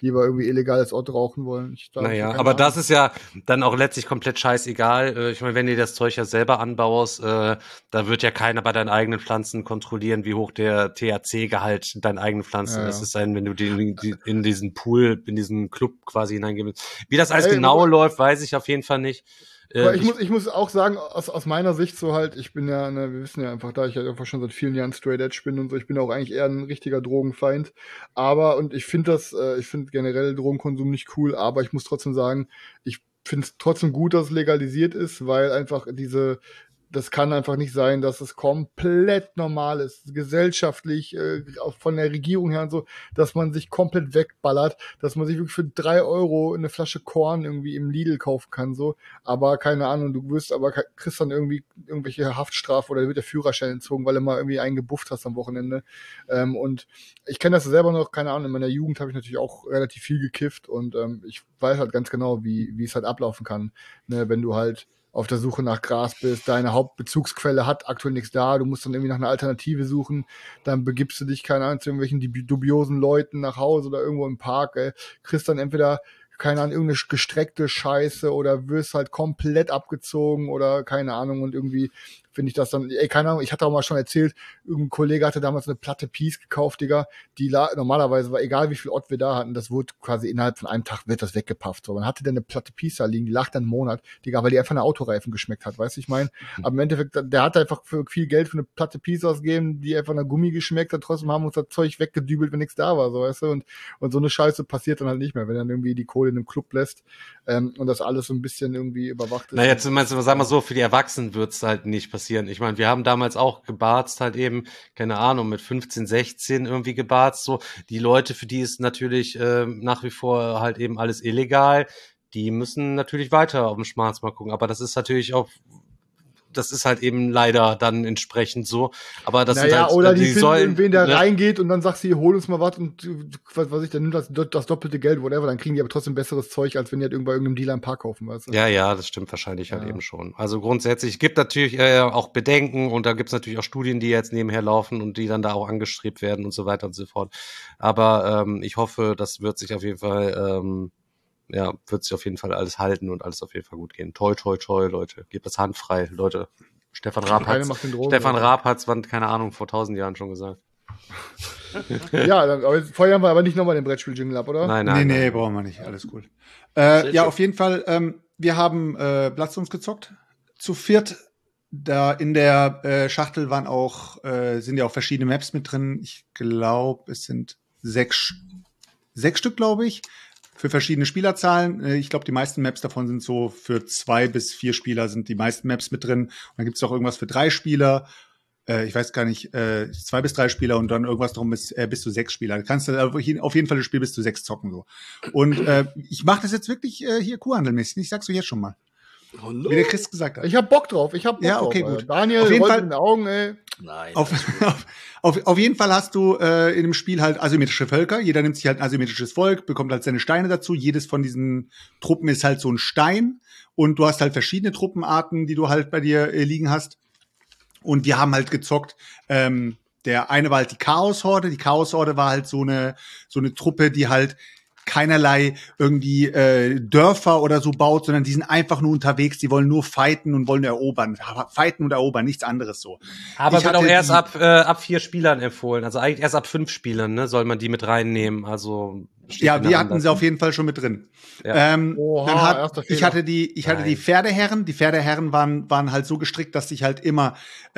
lieber irgendwie illegal als Ort rauchen wollen. Naja, aber das ist ja dann auch letztlich komplett scheißegal. Ich meine, wenn du das Zeug ja selber anbaust, da wird ja keiner bei deinen eigenen Pflanzen kontrollieren, wie hoch der THC-Gehalt in deinen eigenen Pflanzen ist. Es sei denn, wenn du in diesen Pool, in diesen Club quasi hineingibst. Wie das alles genau läuft, weiß ich auf jeden Fall nicht. Ich muss auch sagen, aus meiner Sicht so halt, ich bin ja, wir wissen ja einfach, da ich ja einfach schon seit vielen Jahren Straight Edge bin und so, ich bin auch eigentlich eher ein richtiger Drogenfeind. Und ich finde generell Drogenkonsum nicht cool, aber ich muss trotzdem sagen, ich finde es trotzdem gut, dass es legalisiert ist, weil einfach das kann einfach nicht sein, dass es komplett normal ist, gesellschaftlich, auch von der Regierung her und so, dass man sich komplett wegballert, dass man sich wirklich für 3 € eine Flasche Korn irgendwie im Lidl kaufen kann, so. Aber keine Ahnung, kriegst dann irgendwie irgendwelche Haftstrafe oder wird der Führerschein entzogen, weil du mal irgendwie einen gebufft hast am Wochenende. Und ich kenne das selber noch, keine Ahnung, in meiner Jugend habe ich natürlich auch relativ viel gekifft und ich weiß halt ganz genau, wie es halt ablaufen kann, ne, wenn du halt auf der Suche nach Gras bist, deine Hauptbezugsquelle hat aktuell nichts da, du musst dann irgendwie nach einer Alternative suchen, dann begibst du dich, keine Ahnung, zu irgendwelchen dubiosen Leuten nach Hause oder irgendwo im Park, kriegst dann entweder, keine Ahnung, irgendeine gestreckte Scheiße oder wirst halt komplett abgezogen oder keine Ahnung und irgendwie finde ich das dann, keine Ahnung, ich hatte auch mal schon erzählt, irgendein Kollege hatte damals eine Platte Peace gekauft, Digga, normalerweise war egal wie viel Ott wir da hatten, das wurde quasi innerhalb von einem Tag wird das weggepafft, so. Man hatte dann eine Platte Peace da liegen, die lag dann einen Monat, Digga, weil die einfach eine Autoreifen geschmeckt hat, weißt du, ich meine, aber im Endeffekt, der hat einfach für viel Geld für eine Platte Peace ausgegeben, die einfach nach Gummi geschmeckt hat, trotzdem haben uns das Zeug weggedübelt, wenn nichts da war, so, weißt du, und so eine Scheiße passiert dann halt nicht mehr, wenn dann irgendwie die Kohle in einem Club lässt, und das alles so ein bisschen irgendwie überwacht ist. Na, jetzt meinst du, sag mal so, für die Erwachsenen wird's halt nicht passieren. Ich meine, wir haben damals auch gebarzt, halt eben, keine Ahnung, mit 15, 16 irgendwie gebarzt, so. Die Leute, für die ist natürlich nach wie vor halt eben alles illegal, die müssen natürlich weiter auf dem Schwarzmarkt gucken, aber das ist natürlich auch, das ist halt eben leider dann entsprechend so. Aber das sind halt, oder die finden irgendwen, der reingeht und dann sagst du, hol uns mal was und was weiß ich, dann nimmt das doppelte Geld, whatever, dann kriegen die aber trotzdem besseres Zeug, als wenn die halt bei irgendeinem Dealer im Park kaufen, weißt du? Ja, das stimmt wahrscheinlich halt eben schon. Also grundsätzlich gibt natürlich auch Bedenken und da gibt's natürlich auch Studien, die jetzt nebenher laufen und die dann da auch angestrebt werden und so weiter und so fort. Aber ich hoffe, das wird sich auf jeden Fall wird sich auf jeden Fall alles halten und alles auf jeden Fall gut gehen. Toi, toi, toi, Leute. Gebt das handfrei, Leute. Stefan Raab hat's, keine Ahnung, vor 1000 Jahren schon gesagt. Ja, aber feuern wir aber nicht nochmal den Brettspiel-Jingle ab, oder? Nee, brauchen wir nicht. Alles gut. Ja, auf jeden Fall, wir haben Bloodstones gezockt. Zu viert. Da in der Schachtel sind ja auch verschiedene Maps mit drin. Ich glaube, es sind 6 Stück, glaube ich. Für verschiedene Spielerzahlen. Ich glaube, die meisten Maps davon sind so für 2 bis 4 Spieler sind die meisten Maps mit drin. Und dann gibt's auch irgendwas für 3 Spieler. Ich weiß gar nicht, 2 bis 3 Spieler und dann irgendwas darum bis zu 6 Spieler. Du kannst auf jeden Fall das Spiel bis zu 6 zocken, so. Und ich mache das jetzt wirklich hier kuhhandelmäßig. Ich sag's euch jetzt schon mal. Hallo. Wie der Chris gesagt hat. Ich hab Bock drauf. Ja, okay, gut. Daniel, auf jeden Fall in den Augen, ey. Nein. Auf jeden Fall hast du in dem Spiel halt asymmetrische Völker. Jeder nimmt sich halt ein asymmetrisches Volk, bekommt halt seine Steine dazu. Jedes von diesen Truppen ist halt so ein Stein. Und du hast halt verschiedene Truppenarten, die du halt bei dir liegen hast. Und wir haben halt gezockt. Der eine war halt die Chaos-Horde. Die Chaos-Horde war halt so eine Truppe, die halt keinerlei irgendwie Dörfer oder so baut, sondern die sind einfach nur unterwegs, die wollen nur fighten und wollen erobern. Fighten und erobern, nichts anderes so. Aber wird auch erst ab 4 Spielern empfohlen, also eigentlich erst ab 5 Spielern, ne, soll man die mit reinnehmen, also ja, wir hatten sie auf jeden Fall schon mit drin. Ja. Ich hatte die Pferdeherren. Die Pferdeherren waren halt so gestrickt, dass ich halt immer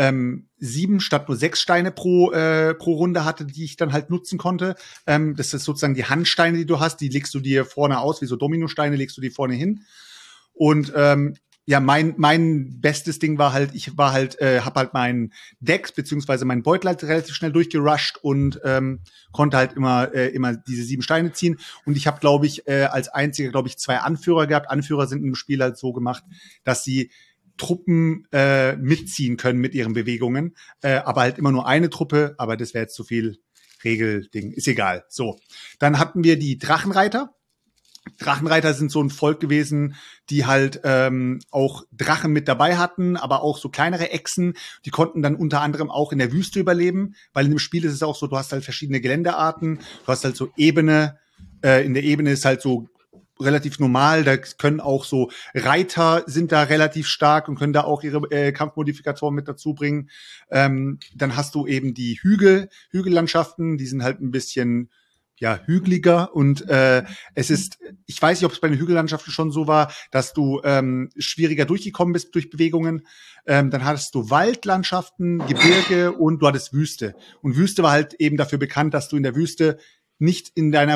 7 statt nur 6 Steine pro Runde hatte, die ich dann halt nutzen konnte. Das ist sozusagen die Handsteine, die du hast. Die legst du dir vorne aus, wie so Dominosteine legst du die vorne hin. Und ja, mein bestes Ding war halt, hab halt mein Deck beziehungsweise mein Beutel halt relativ schnell durchgerusht und konnte halt immer diese 7 Steine ziehen. Und ich habe, glaube ich, als einziger, 2 Anführer gehabt. Anführer sind im Spiel halt so gemacht, dass sie Truppen mitziehen können mit ihren Bewegungen, aber halt immer nur eine Truppe. Aber das wäre jetzt zu viel Regelding. Ist egal. So, dann hatten wir die Drachenreiter. Drachenreiter sind so ein Volk gewesen, die halt auch Drachen mit dabei hatten, aber auch so kleinere Echsen. Die konnten dann unter anderem auch in der Wüste überleben, weil in dem Spiel ist es auch so, du hast halt verschiedene Geländearten, du hast halt so ebene in der Ebene ist halt so relativ normal. Da können auch so Reiter sind da relativ stark und können da auch ihre Kampfmodifikatoren mit dazu bringen. Dann hast du eben die Hügellandschaften, die sind halt ein bisschen hügeliger und es ist, ich weiß nicht, ob es bei den Hügellandschaften schon so war, dass du schwieriger durchgekommen bist durch Bewegungen. Dann hattest du Waldlandschaften, Gebirge und du hattest Wüste. Und Wüste war halt eben dafür bekannt, dass du in der Wüste nicht deine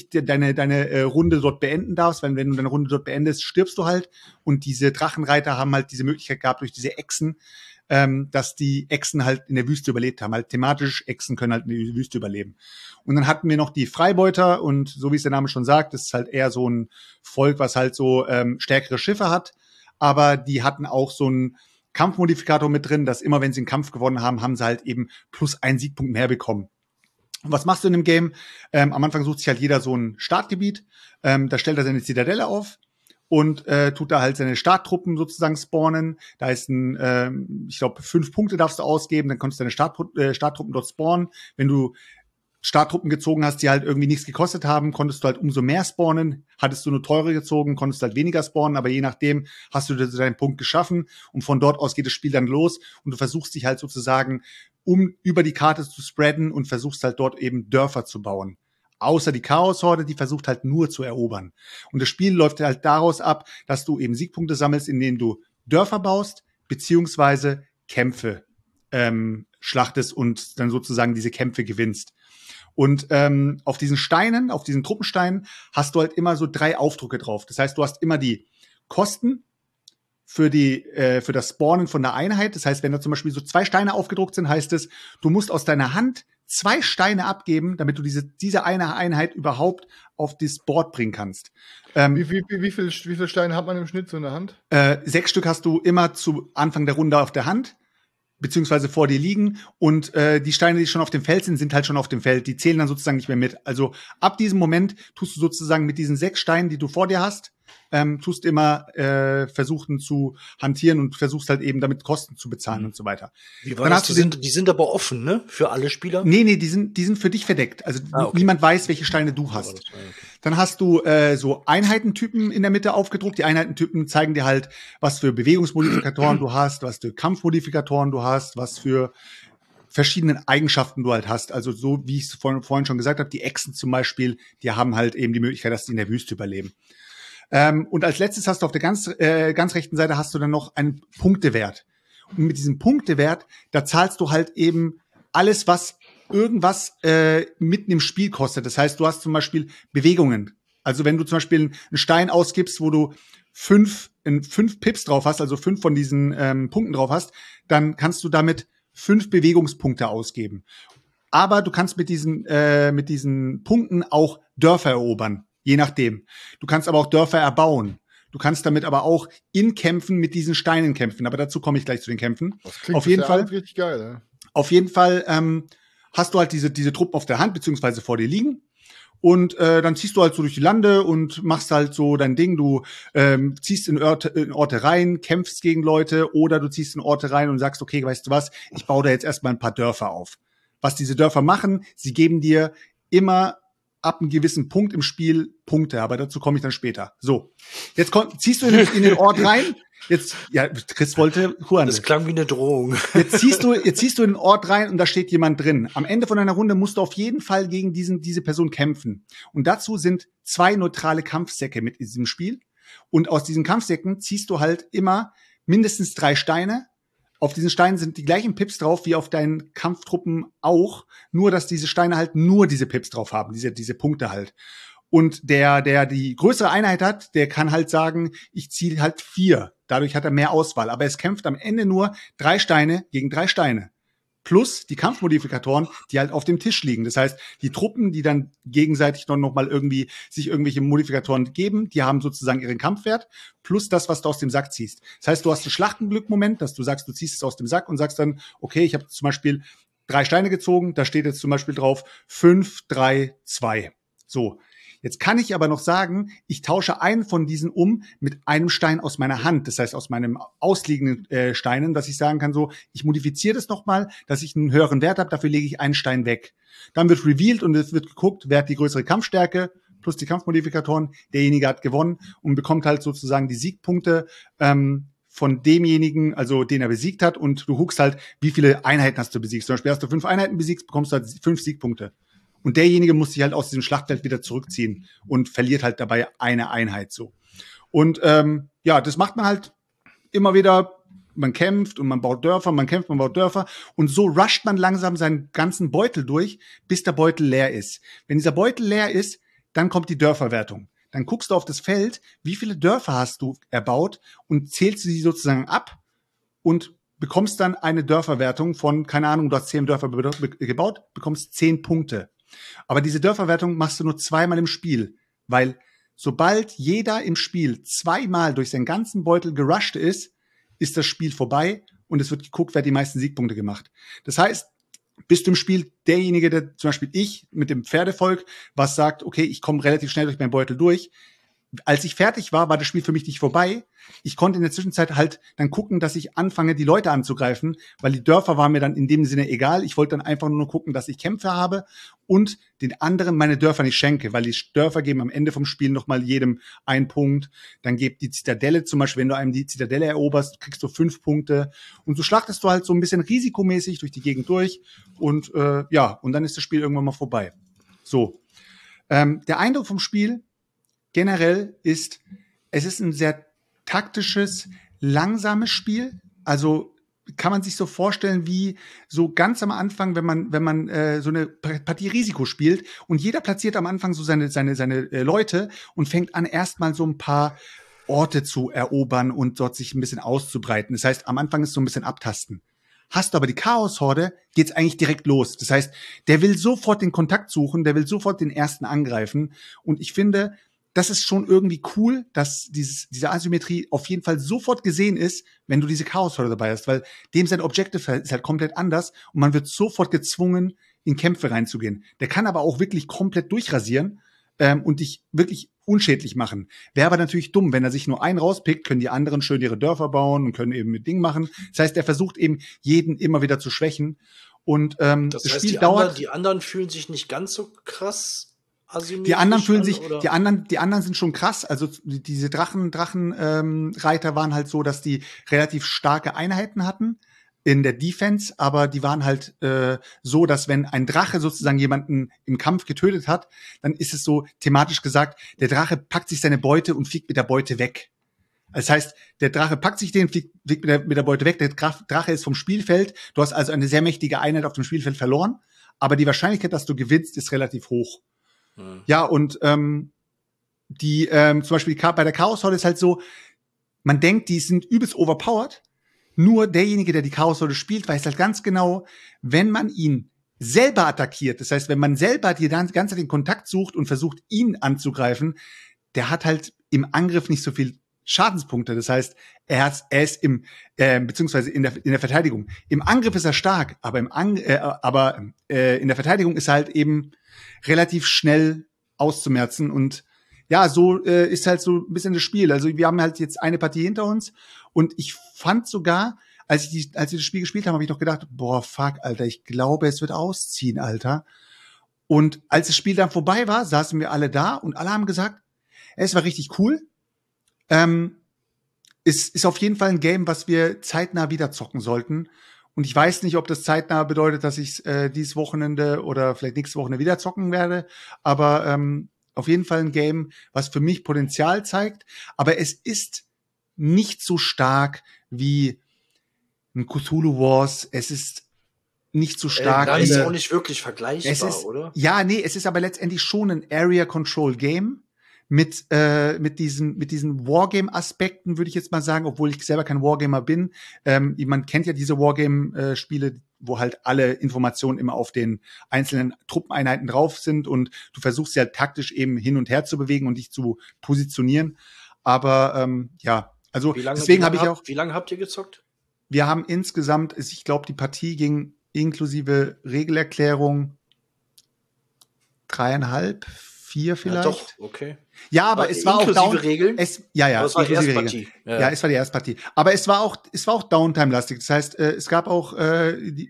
Runde dort beenden darfst, weil wenn du deine Runde dort beendest, stirbst du halt. Und diese Drachenreiter haben halt diese Möglichkeit gehabt durch diese Echsen, dass die Echsen halt in der Wüste überlebt haben. Halt thematisch, Echsen können halt in der Wüste überleben. Und dann hatten wir noch die Freibeuter und so wie es der Name schon sagt, das ist halt eher so ein Volk, was halt so stärkere Schiffe hat. Aber die hatten auch so einen Kampfmodifikator mit drin, dass immer wenn sie einen Kampf gewonnen haben, haben sie halt eben plus einen Siegpunkt mehr bekommen. Und was machst du in dem Game? Am Anfang sucht sich halt jeder so ein Startgebiet. Da stellt er seine Zitadelle auf und tut da halt seine Starttruppen sozusagen spawnen. Da ist ich glaube, 5 Punkte darfst du ausgeben, dann kannst du deine Starttruppen dort spawnen. Wenn du Starttruppen gezogen hast, die halt irgendwie nichts gekostet haben, konntest du halt umso mehr spawnen. Hattest du nur teure gezogen, konntest du halt weniger spawnen, aber je nachdem hast du deinen Punkt geschaffen und von dort aus geht das Spiel dann los und du versuchst dich halt sozusagen über die Karte zu spreaden und versuchst halt dort eben Dörfer zu bauen. Außer die Chaos-Horde, die versucht halt nur zu erobern. Und das Spiel läuft halt daraus ab, dass du eben Siegpunkte sammelst, indem du Dörfer baust, beziehungsweise Kämpfe schlachtest und dann sozusagen diese Kämpfe gewinnst. Und auf diesen Steinen, auf diesen Truppensteinen, hast du halt immer so 3 Aufdrucke drauf. Das heißt, du hast immer die Kosten für das Spawnen von der Einheit. Das heißt, wenn da zum Beispiel so 2 Steine aufgedruckt sind, heißt es, du musst aus deiner Hand 2 Steine abgeben, damit du diese eine Einheit überhaupt auf das Board bringen kannst. Wie viele Steine hat man im Schnitt so in der Hand? 6 Stück hast du immer zu Anfang der Runde auf der Hand, beziehungsweise vor dir liegen. Und die Steine, die schon auf dem Feld sind halt schon auf dem Feld. Die zählen dann sozusagen nicht mehr mit. Also ab diesem Moment tust du sozusagen mit diesen 6 Steinen, die du vor dir hast, tust immer versuchen zu hantieren und versuchst halt eben damit Kosten zu bezahlen und so weiter. Wie war das? Die sind aber offen, ne? Für alle Spieler? Nee, die sind für dich verdeckt. Also okay. Niemand weiß, welche Steine du hast. Dann hast du so Einheitentypen in der Mitte aufgedruckt. Die Einheitentypen zeigen dir halt, was für Bewegungsmodifikatoren du hast, was für Kampfmodifikatoren du hast, was für verschiedene Eigenschaften du halt hast. Also so, wie ich es vorhin schon gesagt habe, die Echsen zum Beispiel, die haben halt eben die Möglichkeit, dass die in der Wüste überleben. Und als letztes hast du auf der ganz rechten Seite hast du dann noch einen Punktewert. Und mit diesem Punktewert, da zahlst du halt eben alles, was irgendwas mitten im Spiel kostet. Das heißt, du hast zum Beispiel Bewegungen. Also wenn du zum Beispiel einen Stein ausgibst, wo du 5 Pips drauf hast, also 5 von diesen Punkten drauf hast, dann kannst du damit 5 Bewegungspunkte ausgeben. Aber du kannst mit diesen Punkten auch Dörfer erobern. Je nachdem. Du kannst aber auch Dörfer erbauen. Du kannst damit aber auch in Kämpfen mit diesen Steinen kämpfen. Aber dazu komme ich gleich zu den Kämpfen. Das klingt auf jeden Fall richtig geil. Ja? Auf jeden Fall hast du halt diese Truppen auf der Hand beziehungsweise vor dir liegen. Und dann ziehst du halt so durch die Lande und machst halt so dein Ding. Du ziehst in Orte rein, kämpfst gegen Leute oder du ziehst in Orte rein und sagst, okay, weißt du was, ich baue da jetzt erstmal ein paar Dörfer auf. Was diese Dörfer machen, sie geben dir immer ab einem gewissen Punkt im Spiel Punkte, aber dazu komme ich dann später. So, jetzt ziehst du in den Ort rein. Chris wollte Juan. Das klang wie eine Drohung. Jetzt ziehst du in den Ort rein und da steht jemand drin. Am Ende von einer Runde musst du auf jeden Fall gegen diese Person kämpfen. Und dazu sind 2 neutrale Kampfsäcke mit in diesem Spiel. Und aus diesen Kampfsäcken ziehst du halt immer mindestens 3 Steine. Auf diesen Steinen sind die gleichen Pips drauf wie auf deinen Kampftruppen auch, nur dass diese Steine halt nur diese Pips drauf haben, diese Punkte halt. Und der die größere Einheit hat, der kann halt sagen, ich ziehe halt 4. Dadurch hat er mehr Auswahl. Aber es kämpft am Ende nur 3 Steine gegen 3 Steine. Plus die Kampfmodifikatoren, die halt auf dem Tisch liegen. Das heißt, die Truppen, die dann gegenseitig noch mal irgendwie sich irgendwelche Modifikatoren geben, die haben sozusagen ihren Kampfwert, plus das, was du aus dem Sack ziehst. Das heißt, du hast einen Schlachtenglück-Moment, dass du sagst, du ziehst es aus dem Sack und sagst dann, okay, ich habe zum Beispiel 3 Steine gezogen, da steht jetzt zum Beispiel drauf 5, 3, 2. So. Jetzt kann ich aber noch sagen, ich tausche einen von diesen mit einem Stein aus meiner Hand, das heißt aus meinem ausliegenden Steinen, dass ich sagen kann, so, ich modifiziere das nochmal, dass ich einen höheren Wert habe, dafür lege ich einen Stein weg. Dann wird revealed und es wird geguckt, wer hat die größere Kampfstärke, plus die Kampfmodifikatoren. Derjenige hat gewonnen und bekommt halt sozusagen die Siegpunkte von demjenigen, also den er besiegt hat. Und du guckst halt, wie viele Einheiten hast du besiegt. Zum Beispiel hast du 5 Einheiten besiegt, bekommst du halt 5 Siegpunkte. Und derjenige muss sich halt aus diesem Schlachtfeld wieder zurückziehen und verliert halt dabei eine Einheit so. Und das macht man halt immer wieder. Man kämpft und man baut Dörfer, man kämpft, man baut Dörfer. Und so rusht man langsam seinen ganzen Beutel durch, bis der Beutel leer ist. Wenn dieser Beutel leer ist, dann kommt die Dörferwertung. Dann guckst du auf das Feld, wie viele Dörfer hast du erbaut und zählst sie sozusagen ab und bekommst dann eine Dörferwertung von, keine Ahnung, du hast 10 Dörfer gebaut, bekommst 10 Punkte. Aber diese Dörferwertung machst du nur 2-mal im Spiel, weil sobald jeder im Spiel 2-mal durch seinen ganzen Beutel gerusht ist das Spiel vorbei und es wird geguckt, wer hat die meisten Siegpunkte gemacht. Das heißt, bist du im Spiel derjenige, der zum Beispiel ich mit dem Pferdevolk, was sagt, okay, ich komme relativ schnell durch meinen Beutel durch. Als ich fertig war, war das Spiel für mich nicht vorbei. Ich konnte in der Zwischenzeit halt dann gucken, dass ich anfange, die Leute anzugreifen, weil die Dörfer waren mir dann in dem Sinne egal. Ich wollte dann einfach nur gucken, dass ich Kämpfe habe und den anderen meine Dörfer nicht schenke, weil die Dörfer geben am Ende vom Spiel nochmal jedem 1 Punkt. Dann gibt die Zitadelle zum Beispiel, wenn du einem die Zitadelle eroberst, kriegst du 5 Punkte. Und so schlachtest du halt so ein bisschen risikomäßig durch die Gegend durch. Und und dann ist das Spiel irgendwann mal vorbei. So. Der Eindruck vom Spiel generell ist, es ist ein sehr taktisches, langsames Spiel. Also kann man sich so vorstellen wie so ganz am Anfang, wenn man so eine Partie Risiko spielt und jeder platziert am Anfang so seine Leute und fängt an, erstmal so ein paar Orte zu erobern und dort sich ein bisschen auszubreiten. Das heißt, am Anfang ist so ein bisschen abtasten. Hast du aber die Chaos-Horde, geht's eigentlich direkt los. Das heißt, der will sofort den Kontakt suchen, der will sofort den ersten angreifen. Und ich finde, das ist schon irgendwie cool, dass diese Asymmetrie auf jeden Fall sofort gesehen ist, wenn du diese Chaos-Horde dabei hast, weil dem sein Objective ist halt komplett anders und man wird sofort gezwungen, in Kämpfe reinzugehen. Der kann aber auch wirklich komplett durchrasieren und dich wirklich unschädlich machen. Wäre aber natürlich dumm, wenn er sich nur einen rauspickt, können die anderen schön ihre Dörfer bauen und können eben mit Ding machen. Das heißt, er versucht eben, jeden immer wieder zu schwächen. Und das heißt, Spiel dauert. Die anderen fühlen sich nicht ganz so krass. Die anderen fühlen sich, die anderen sind schon krass. Also diese Drachenreiter waren halt so, dass die relativ starke Einheiten hatten in der Defense, aber die waren halt so, dass wenn ein Drache sozusagen jemanden im Kampf getötet hat, dann ist es so thematisch gesagt, der Drache packt sich seine Beute und fliegt mit der Beute weg. Das heißt, der Drache packt sich den, fliegt mit der Beute weg, der Drache ist vom Spielfeld, du hast also eine sehr mächtige Einheit auf dem Spielfeld verloren, aber die Wahrscheinlichkeit, dass du gewinnst, ist relativ hoch. Ja, und zum Beispiel bei der Chaos-Horde ist halt so, man denkt, die sind übelst overpowered, nur derjenige, der die Chaos-Horde spielt, weiß halt ganz genau, wenn man ihn selber attackiert, das heißt, wenn man selber die ganze Zeit den Kontakt sucht und versucht, ihn anzugreifen, der hat halt im Angriff nicht so viel Schadenspunkte. Das heißt, er ist beziehungsweise in der Verteidigung. Im Angriff ist er stark, aber in der Verteidigung ist er halt eben relativ schnell auszumerzen. Und ja, so ist halt so ein bisschen das Spiel. Also wir haben halt jetzt eine Partie hinter uns und ich fand sogar, als wir das Spiel gespielt haben, habe ich noch gedacht, boah, fuck, Alter, ich glaube, es wird ausziehen, Alter. Und als das Spiel dann vorbei war, saßen wir alle da und alle haben gesagt, es war richtig cool. Ist auf jeden Fall ein Game, was wir zeitnah wieder zocken sollten. Und ich weiß nicht, ob das zeitnah bedeutet, dass ich dieses Wochenende oder vielleicht nächste Woche wieder zocken werde. Aber auf jeden Fall ein Game, was für mich Potenzial zeigt. Aber es ist nicht so stark wie ein Cthulhu Wars. Es ist nicht so stark. Das ist auch nicht wirklich vergleichbar, oder? Ja, nee, es ist aber letztendlich schon ein Area Control Game. Mit diesen Wargame-Aspekten, würde ich jetzt mal sagen, obwohl ich selber kein Wargamer bin. Man kennt ja diese Wargame-Spiele, wo halt alle Informationen immer auf den einzelnen Truppeneinheiten drauf sind und du versuchst sie halt taktisch eben hin und her zu bewegen und dich zu positionieren. Aber ja, also deswegen habe ich auch. Wie lange habt ihr gezockt? Wir haben insgesamt, ich glaube, die Partie ging inklusive Regelerklärung 3,5, 4 vielleicht. Ja, doch, okay. Ja, aber es war auch Regeln? Es war die erste Partie. Ja, es war die erste Partie. Aber es war auch Downtime-lastig. Das heißt, es gab auch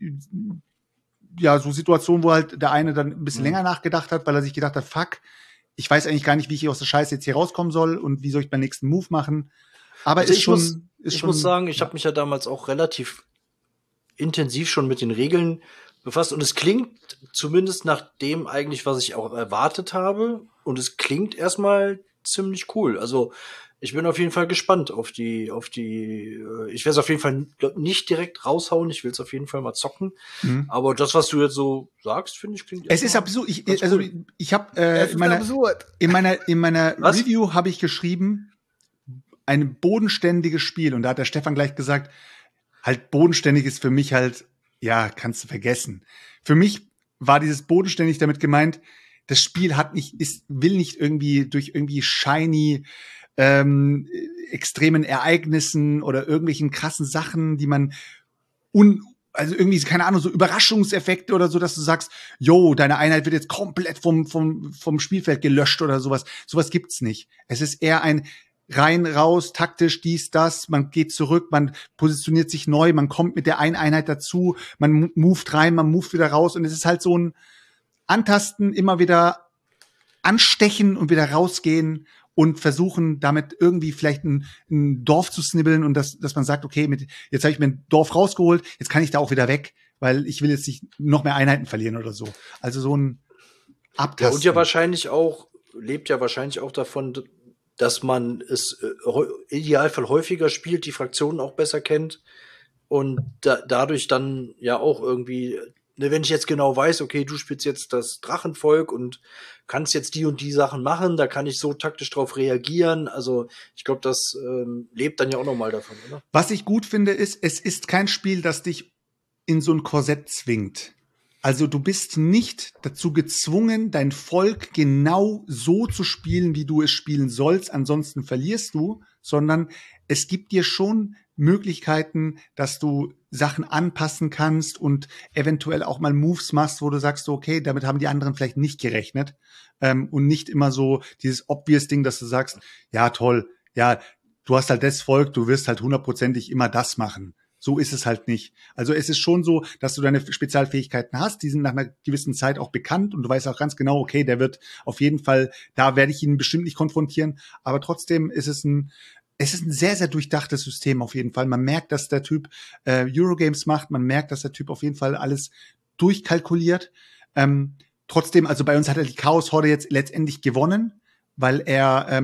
so Situationen, wo halt der eine dann ein bisschen länger nachgedacht hat, weil er sich gedacht hat, fuck, ich weiß eigentlich gar nicht, wie ich aus der Scheiße jetzt hier rauskommen soll und wie soll ich beim nächsten Move machen. Aber also ich muss sagen, ich habe mich ja damals auch relativ intensiv schon mit den Regeln befasst und es klingt zumindest nach dem eigentlich, was ich auch erwartet habe und es klingt erstmal ziemlich cool. Also ich bin auf jeden Fall gespannt auf die, ich werde es auf jeden Fall nicht direkt raushauen, ich will es auf jeden Fall mal zocken. Aber das, was du jetzt so sagst, finde ich, klingt es ist absurd. Ich habe in meiner Review habe ich geschrieben, ein bodenständiges Spiel. Und da hat der Stefan gleich gesagt, halt bodenständig ist für mich halt, ja, kannst du vergessen. Für mich war dieses bodenständig damit gemeint, das Spiel will nicht irgendwie durch irgendwie shiny extremen Ereignissen oder irgendwelchen krassen Sachen, die man also irgendwie, keine Ahnung, so Überraschungseffekte oder so, dass du sagst, yo, deine Einheit wird jetzt komplett vom Spielfeld gelöscht oder sowas. Sowas gibt's nicht. Es ist eher ein rein, raus, taktisch, dies, das, man geht zurück, man positioniert sich neu, man kommt mit der einen Einheit dazu, man moved rein, man moved wieder raus und es ist halt so ein Antasten, immer wieder anstechen und wieder rausgehen und versuchen, damit irgendwie vielleicht ein Dorf zu snibbeln und dass man sagt, okay, jetzt habe ich mir ein Dorf rausgeholt, jetzt kann ich da auch wieder weg, weil ich will jetzt nicht noch mehr Einheiten verlieren oder so. Also so ein Abtasten. Ja, und lebt ja wahrscheinlich auch davon, dass man es idealfall häufiger spielt, die Fraktionen auch besser kennt und dadurch dann ja auch irgendwie, wenn ich jetzt genau weiß, okay, du spielst jetzt das Drachenvolk und kannst jetzt die und die Sachen machen, da kann ich so taktisch drauf reagieren. Also ich glaube, das lebt dann ja auch nochmal davon, oder? Was ich gut finde, ist, es ist kein Spiel, das dich in so ein Korsett zwingt. Also du bist nicht dazu gezwungen, dein Volk genau so zu spielen, wie du es spielen sollst, ansonsten verlierst du, sondern es gibt dir schon Möglichkeiten, dass du Sachen anpassen kannst und eventuell auch mal Moves machst, wo du sagst, okay, damit haben die anderen vielleicht nicht gerechnet. Und nicht immer so dieses obvious Ding, dass du sagst, ja toll, ja, du hast halt das Volk, du wirst halt 100%ig immer das machen. So ist es halt nicht. Also es ist schon so, dass du deine Spezialfähigkeiten hast, die sind nach einer gewissen Zeit auch bekannt und du weißt auch ganz genau, okay, der wird auf jeden Fall, da werde ich ihn bestimmt nicht konfrontieren, aber trotzdem ist es ein sehr, sehr durchdachtes System auf jeden Fall. Man merkt, dass der Typ Eurogames macht, man merkt, dass der Typ auf jeden Fall alles durchkalkuliert. Trotzdem, also bei uns hat er die Chaos-Horde jetzt letztendlich gewonnen, weil er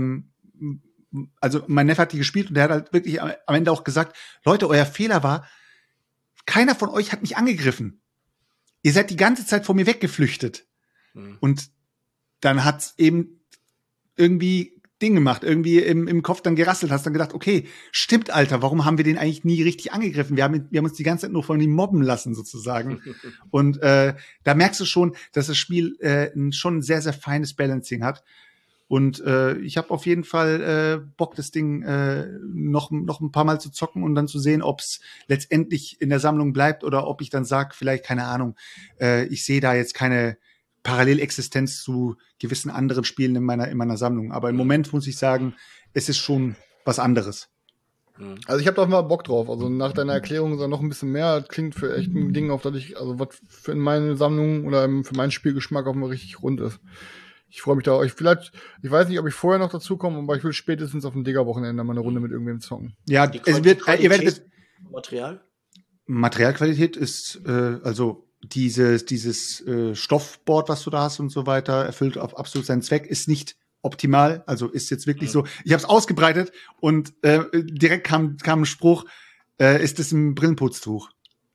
also mein Neffe hat die gespielt und der hat halt wirklich am Ende auch gesagt, Leute, euer Fehler war, keiner von euch hat mich angegriffen. Ihr seid die ganze Zeit vor mir weggeflüchtet. Und dann hat's eben irgendwie Ding gemacht, irgendwie im Kopf dann gerasselt, hast dann gedacht, okay, stimmt, Alter, warum haben wir den eigentlich nie richtig angegriffen? Wir haben uns die ganze Zeit nur von ihm mobben lassen, sozusagen. Und da merkst du schon, dass das Spiel schon ein sehr, sehr feines Balancing hat. Und ich habe auf jeden Fall Bock, das Ding noch ein paar Mal zu zocken und dann zu sehen, ob es letztendlich in der Sammlung bleibt oder ob ich dann sage, vielleicht, keine Ahnung, ich sehe da jetzt keine Parallelexistenz zu gewissen anderen Spielen in meiner Sammlung. Aber im Moment muss ich sagen, es ist schon was anderes. Also ich habe da mal Bock drauf. Also nach deiner Erklärung ist da noch ein bisschen mehr. Das klingt für echt ein Ding, auf das ich, also was für in meine Sammlung oder für meinen Spielgeschmack auch mal richtig rund ist. Ich freue mich da. Ich weiß nicht, ob ich vorher noch dazu komme, aber ich will spätestens auf dem Digger-Wochenende mal eine Runde mit irgendwem zocken. Ja, es wird, ihr werdet Materialqualität ist, also dieses Stoffboard, was du da hast und so weiter, erfüllt auf absolut seinen Zweck, ist nicht optimal, also ist jetzt wirklich so. Ich habe es ausgebreitet und direkt kam ein Spruch, ist das ein Brillenputztuch?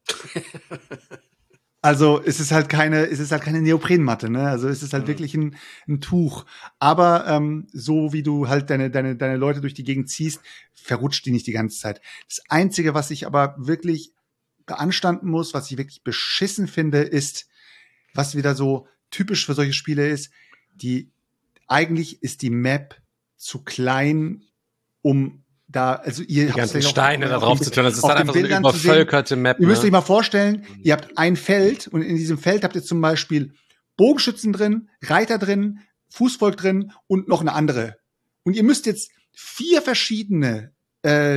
Also es ist halt keine Neoprenmatte, ne? Also es ist halt wirklich ein Tuch. Aber so wie du halt deine Leute durch die Gegend ziehst, verrutscht die nicht die ganze Zeit. Das Einzige, was ich aber wirklich beanstanden muss, was ich wirklich beschissen finde, ist, was wieder so typisch für solche Spiele ist, eigentlich ist die Map zu klein, um da, also ihr habt ganzen Steine da drauf zu tun, das ist dann einfach so eine übervölkerte Map. Ihr müsst euch mal vorstellen, ihr habt ein Feld und in diesem Feld habt ihr zum Beispiel Bogenschützen drin, Reiter drin, Fußvolk drin und noch eine andere. Und ihr müsst jetzt 4 verschiedene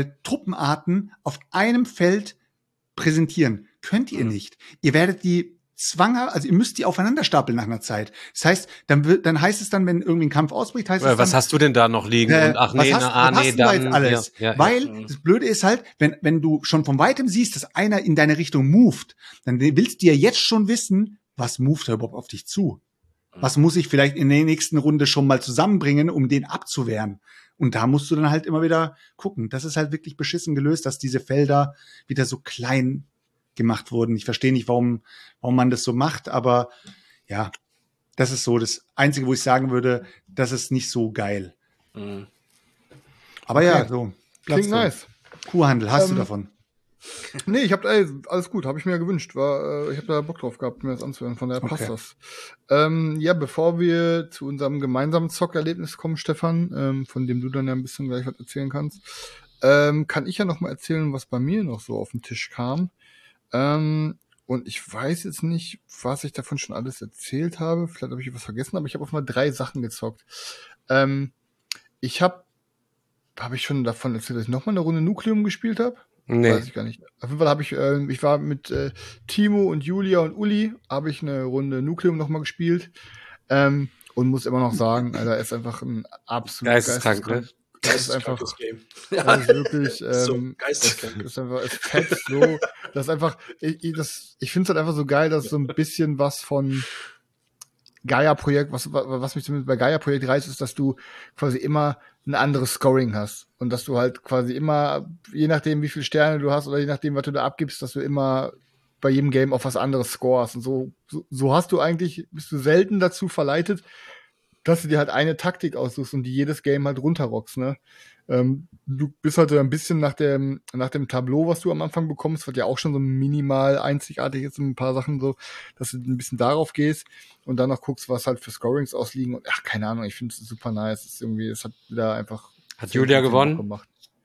Truppenarten auf einem Feld präsentieren. Könnt ihr nicht. Ihr werdet die also ihr müsst die aufeinander stapeln nach einer Zeit. Das heißt, dann heißt es dann, wenn irgendwie ein Kampf ausbricht, heißt es dann, was hast du denn da noch liegen? Und was hast du da jetzt alles? Ja. Weil das Blöde ist halt, wenn du schon von weitem siehst, dass einer in deine Richtung moved, dann willst du ja jetzt schon wissen, was moved da überhaupt auf dich zu? Was muss ich vielleicht in der nächsten Runde schon mal zusammenbringen, um den abzuwehren? Und da musst du dann halt immer wieder gucken. Das ist halt wirklich beschissen gelöst, dass diese Felder wieder so klein gemacht wurden. Ich verstehe nicht, warum man das so macht, aber ja, das ist so das Einzige, wo ich sagen würde, das ist nicht so geil. Mhm. Aber okay. Ja, so. Klingt nice. Kuhhandel, hast du davon? Nee, ich habe alles gut, habe ich mir ja gewünscht. Ich habe da Bock drauf gehabt, mir das anzuhören, von daher passt das. Ja, bevor wir zu unserem gemeinsamen Zockerlebnis kommen, Stefan, von dem du dann ja ein bisschen gleich was erzählen kannst, kann ich ja noch mal erzählen, was bei mir noch so auf den Tisch kam. Und ich weiß jetzt nicht, was ich davon schon alles erzählt habe. Vielleicht habe ich was vergessen, aber ich habe auf mal 3 Sachen gezockt. Ich habe ich schon davon erzählt, dass ich noch mal eine Runde Nucleum gespielt habe? Nee. Weiß ich gar nicht. Auf jeden Fall habe ich war mit Timo und Julia und Uli, habe ich eine Runde Nucleum noch mal gespielt. Und muss immer noch sagen, Alter, ist einfach ein absolut geisteskrank. Das ist einfach Game. Ja. Das ist wirklich so geisteskrank. Es fetzt so. Das ist einfach, ich finde es halt einfach so geil, dass so ein bisschen was von Gaia-Projekt, was mich zumindest bei Gaia-Projekt reizt, ist, dass du quasi immer ein anderes Scoring hast. Und dass du halt quasi immer, je nachdem, wie viele Sterne du hast oder je nachdem, was du da abgibst, dass du immer bei jedem Game auf was anderes scorest. Und so hast du eigentlich, bist du selten dazu verleitet, dass du dir halt eine Taktik aussuchst und die jedes Game halt runterrockst, ne? Du bist halt so ein bisschen nach dem Tableau, was du am Anfang bekommst, wird ja auch schon so minimal einzigartig ist, ein paar Sachen so, dass du ein bisschen darauf gehst und dann noch guckst, was halt für Scorings ausliegen und keine Ahnung, ich finde es super nice. Es hat wieder einfach. Hat Julia gewonnen? Gemacht.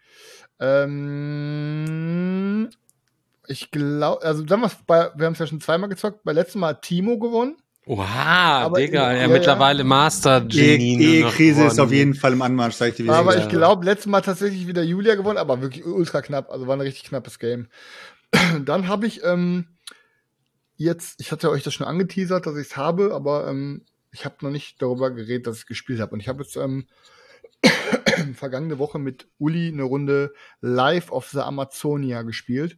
Ich glaube, also sagen wir haben es ja schon zweimal gezockt, beim letzten Mal hat Timo gewonnen. Oha, Digga, mittlerweile Master-Genie. Krise ist auf jeden Fall im Anmarsch, sag ich dir. Aber ich glaube, letztes Mal tatsächlich wieder Julia gewonnen, aber wirklich ultra knapp, also war ein richtig knappes Game. Dann habe ich ich hatte euch das schon angeteasert, dass ich es habe, aber ich habe noch nicht darüber geredet, dass ich gespielt habe. Und ich habe jetzt vergangene Woche mit Uli eine Runde Live of the Amazonia gespielt.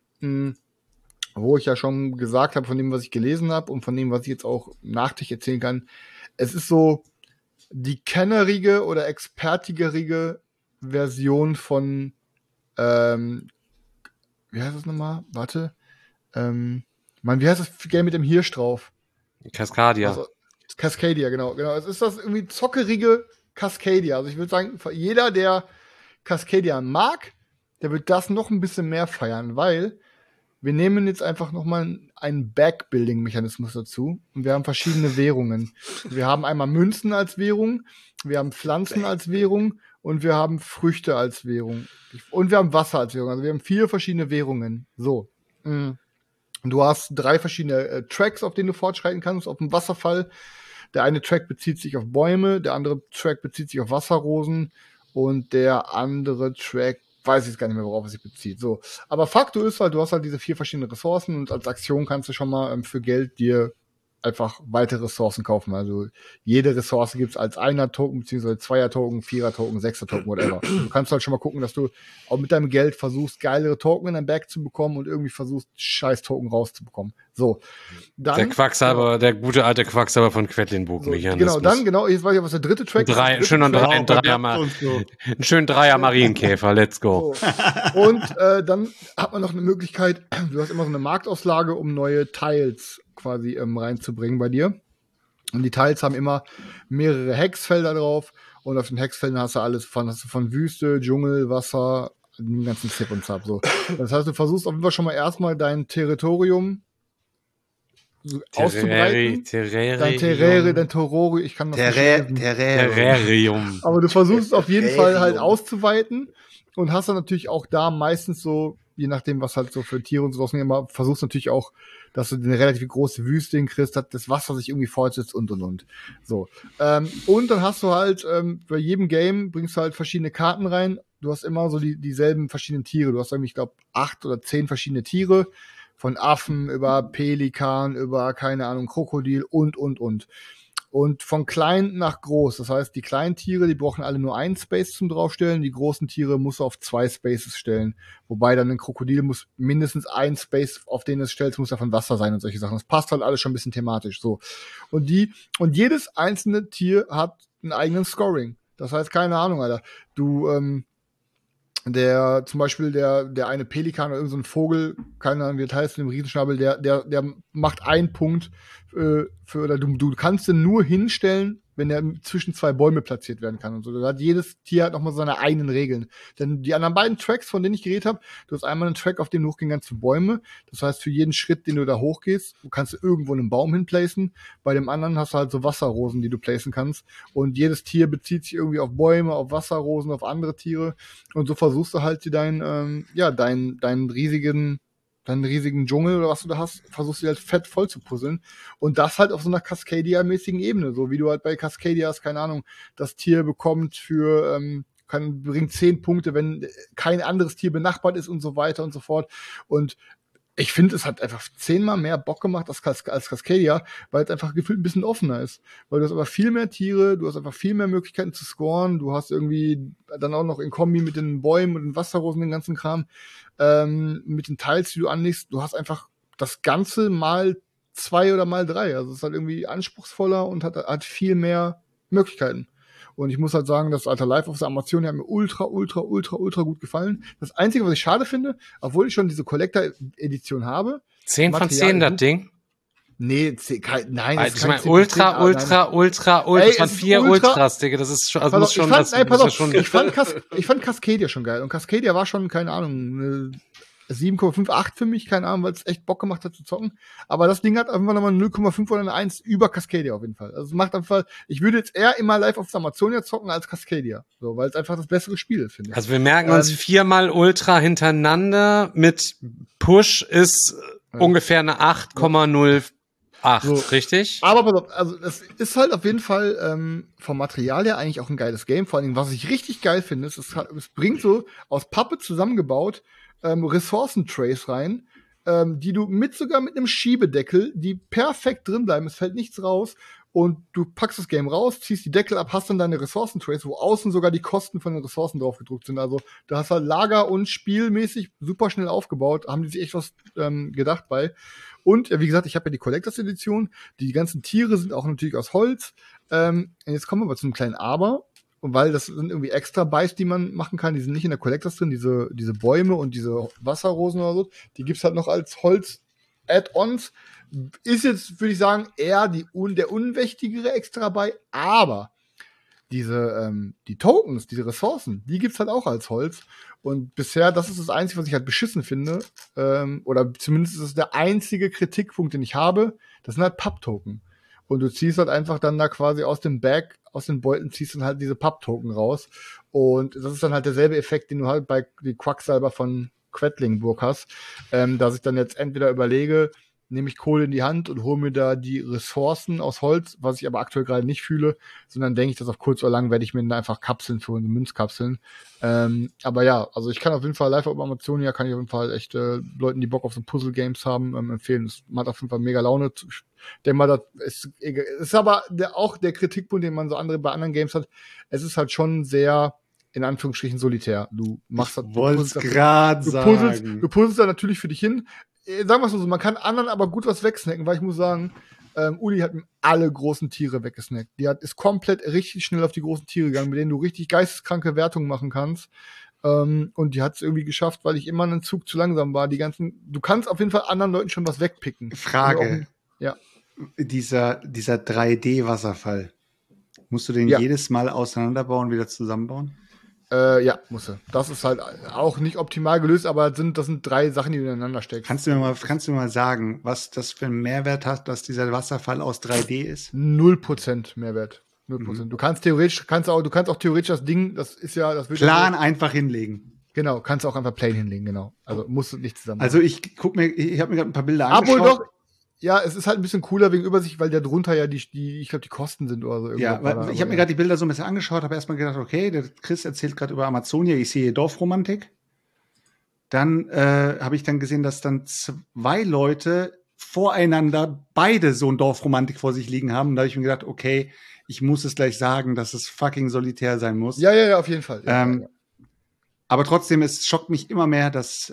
Wo ich ja schon gesagt habe, von dem, was ich gelesen habe und von dem, was ich jetzt auch nachträglich erzählen kann. Es ist so die kennerige oder expertigere Version von wie heißt das nochmal? Warte. Wie heißt das Game mit dem Hirsch drauf? Cascadia. Also, Cascadia, genau. Es ist das irgendwie zockerige Cascadia. Also ich würde sagen, jeder, der Cascadia mag, der wird das noch ein bisschen mehr feiern, weil wir nehmen jetzt einfach nochmal einen Backbuilding-Mechanismus dazu und wir haben verschiedene Währungen. Wir haben einmal Münzen als Währung, wir haben Pflanzen als Währung und wir haben Früchte als Währung. Und wir haben Wasser als Währung. Also wir haben 4 verschiedene Währungen. So. Du hast 3 verschiedene Tracks, auf denen du fortschreiten kannst. Auf dem Wasserfall. Der eine Track bezieht sich auf Bäume, der andere Track bezieht sich auf Wasserrosen und der andere Track weiß ich jetzt gar nicht mehr, worauf es sich bezieht. So. Aber Faktor ist halt, du hast halt diese 4 verschiedene Ressourcen und als Aktion kannst du schon mal für Geld dir einfach weitere Ressourcen kaufen. Also jede Ressource gibt's als 1er-Token, beziehungsweise 2er-Token, 4er-Token, 6er-Token, whatever. Du kannst halt schon mal gucken, dass du auch mit deinem Geld versuchst, geilere Token in dein Bag zu bekommen und irgendwie versuchst, scheiß Token rauszubekommen. So. Dann, der gute alte Quacksalber von Quedlinburg-Mechanismus. Jetzt weiß ich, was der dritte Track ist. Einen schönen Dreier Marienkäfer, let's go. So. Und dann hat man noch eine Möglichkeit, du hast immer so eine Marktauslage, um neue Tiles quasi reinzubringen bei dir. Und die Tiles haben immer mehrere Hexfelder drauf und auf den Hexfeldern hast du alles von Wüste, Dschungel, Wasser, den ganzen Zip und Zap. So. Das heißt, du versuchst auf jeden Fall schon mal erstmal dein Territorium auszubreiten. Dein Torori, ich kann noch Terrarium. Aber du versuchst auf jeden Fall halt auszuweiten und hast dann natürlich auch da meistens so, je nachdem, was halt so für Tiere und sowas immer, versuchst natürlich auch, dass du eine relativ große Wüste hinkriegst, dass das Wasser sich irgendwie fortsetzt und. So. Und dann hast du halt, bei jedem Game bringst du halt verschiedene Karten rein. Du hast immer so dieselben verschiedenen Tiere. Du hast irgendwie, ich glaube, 8 oder 10 verschiedene Tiere, Von Affen über Pelikan, über, keine Ahnung, Krokodil und. Und von klein nach groß. Das heißt, die kleinen Tiere, die brauchen alle nur einen Space zum draufstellen. Die großen Tiere musst du auf 2 Spaces stellen. Wobei dann ein Krokodil muss mindestens ein Space, auf den es stellst, muss davon Wasser sein und solche Sachen. Das passt halt alles schon ein bisschen thematisch, so. Und jedes einzelne Tier hat einen eigenen Scoring. Das heißt, keine Ahnung, Alter. Zum Beispiel der eine Pelikan oder irgendein so ein Vogel, keine Ahnung, wie das heißt, mit dem Riesenschnabel, der macht einen Punkt oder du kannst den nur hinstellen, wenn er zwischen 2 Bäume platziert werden kann und so. Da hat jedes Tier halt nochmal seine eigenen Regeln. Denn die anderen beiden Tracks, von denen ich geredet habe, du hast einmal einen Track, auf dem du hochgehen kannst zu Bäume. Das heißt, für jeden Schritt, den du da hochgehst, du kannst irgendwo einen Baum hinplacen. Bei dem anderen hast du halt so Wasserrosen, die du placen kannst. Und jedes Tier bezieht sich irgendwie auf Bäume, auf Wasserrosen, auf andere Tiere. Und so versuchst du halt deinen riesigen Dschungel oder was du da hast, versuchst du halt fett voll zu puzzeln. Und das halt auf so einer Cascadia-mäßigen Ebene. So wie du halt bei Cascadia hast, keine Ahnung, das Tier bekommt bringt 10 Punkte, wenn kein anderes Tier benachbart ist und so weiter und so fort. Und ich finde, es hat einfach 10-mal mehr Bock gemacht als Cascadia, weil es einfach gefühlt ein bisschen offener ist. Weil du hast aber viel mehr Tiere, du hast einfach viel mehr Möglichkeiten zu scoren, du hast irgendwie dann auch noch in Kombi mit den Bäumen und den Wasserrosen den ganzen Kram, mit den Teils, die du anlegst, du hast einfach das Ganze mal 2 oder mal 3. Also es ist halt irgendwie anspruchsvoller und hat viel mehr Möglichkeiten. Und ich muss halt sagen, das Alter Life of the Amazonia hat mir ultra gut gefallen. Das Einzige, was ich schade finde, obwohl ich schon diese Collector-Edition habe. 10 von 10, das Ding? Nee, nein. Also ich meine, Ultra. Es waren 4 Ultras, Digga. Das ist schon, also muss schon was. Ich fand Cascadia schon geil. Und Cascadia war schon, keine Ahnung, 7,58 für mich, keine Ahnung, weil es echt Bock gemacht hat zu zocken. Aber das Ding hat einfach nochmal 0,5 oder eine 1 über Cascadia auf jeden Fall. Also es macht einfach, ich würde jetzt eher immer Life of the Amazonia zocken als Cascadia. So, weil es einfach das bessere Spiel ist, finde ich. Also wir merken uns 4-mal Ultra hintereinander mit Push ist ungefähr eine 8,08, so, richtig? Aber pass auf, also es ist halt auf jeden Fall vom Material her eigentlich auch ein geiles Game. Vor allen Dingen, was ich richtig geil finde, ist, es bringt so aus Pappe zusammengebaut Ressourcentrays rein, die du sogar mit einem Schiebedeckel, die perfekt drin bleiben, es fällt nichts raus und du packst das Game raus, ziehst die Deckel ab, hast dann deine Ressourcentrays, wo außen sogar die Kosten von den Ressourcen drauf gedruckt sind. Also da hast halt Lager- und spielmäßig super schnell aufgebaut, haben die sich echt was gedacht bei. Und wie gesagt, ich habe ja die Collectors Edition, die ganzen Tiere sind auch natürlich aus Holz. Und jetzt kommen wir aber zum kleinen Aber. Und weil das sind irgendwie extra Buys, die man machen kann, die sind nicht in der Collectors drin, diese Bäume und diese Wasserrosen oder so, die gibt's halt noch als Holz-Add-ons. Ist jetzt, würde ich sagen, eher der unwichtigere extra Buy, aber die Tokens, diese Ressourcen, die gibt's halt auch als Holz. Und bisher, das ist das Einzige, was ich halt beschissen finde, oder zumindest ist es der einzige Kritikpunkt, den ich habe, das sind halt Papp-Token. Und du ziehst halt einfach dann da quasi aus dem Bag, aus den Beuteln ziehst dann halt diese Papp-Token raus. Und das ist dann halt derselbe Effekt, den du halt bei die Quacksalber von Quedlinburg hast, dass ich dann jetzt entweder überlege, nehme ich Kohle in die Hand und hole mir da die Ressourcen aus Holz, was ich aber aktuell gerade nicht fühle, sondern denke ich, dass auf kurz oder lang werde ich mir dann einfach Kapseln für Münzkapseln. Aber ja, also ich kann auf jeden Fall Life of Amazonia, kann ich auf jeden Fall echt Leuten, die Bock auf so Puzzle-Games haben, empfehlen. Das macht auf jeden Fall mega Laune. Ich denke mal, das ist aber auch der Kritikpunkt, den man so bei anderen Games hat. Es ist halt schon sehr, in Anführungsstrichen, solitär. Du machst das. Du puzzelst da natürlich für dich hin. Sagen wir es so, man kann anderen aber gut was wegsnacken, weil ich muss sagen, Uli hat mir alle großen Tiere weggesnackt. Ist komplett richtig schnell auf die großen Tiere gegangen, mit denen du richtig geisteskranke Wertungen machen kannst. Und die hat es irgendwie geschafft, weil ich immer einen Zug zu langsam war. Du kannst auf jeden Fall anderen Leuten schon was wegpicken. Frage. Ja. Dieser 3D-Wasserfall. Musst du den jedes Mal auseinanderbauen, wieder zusammenbauen? Ja, musst du. Das ist halt auch nicht optimal gelöst, aber das sind 3 Sachen, die du ineinander steckst. Kannst du mir mal sagen, was das für einen Mehrwert hat, dass dieser Wasserfall aus 3D ist? 0% Mehrwert. 0%. Du kannst auch theoretisch das Ding, das ist ja, das wird Plan einfach hinlegen. Genau, kannst du auch einfach plain hinlegen, genau. Also musst du nicht zusammen. Also ich habe mir gerade ein paar Bilder angeschaut. Aber doch, ja, es ist halt ein bisschen cooler wegen Übersicht, weil da drunter ja ich glaube, die Kosten sind oder so. Ja, weil ich habe mir gerade die Bilder so ein bisschen angeschaut, habe erstmal gedacht, okay, der Chris erzählt gerade über Amazonia, ich sehe Dorfromantik. dann habe ich dann gesehen, dass dann 2 Leute voreinander beide so ein Dorfromantik vor sich liegen haben. Da habe ich mir gedacht, okay, ich muss es gleich sagen, dass es fucking solitär sein muss. Ja, auf jeden Fall. Ja. Aber trotzdem, es schockt mich immer mehr, dass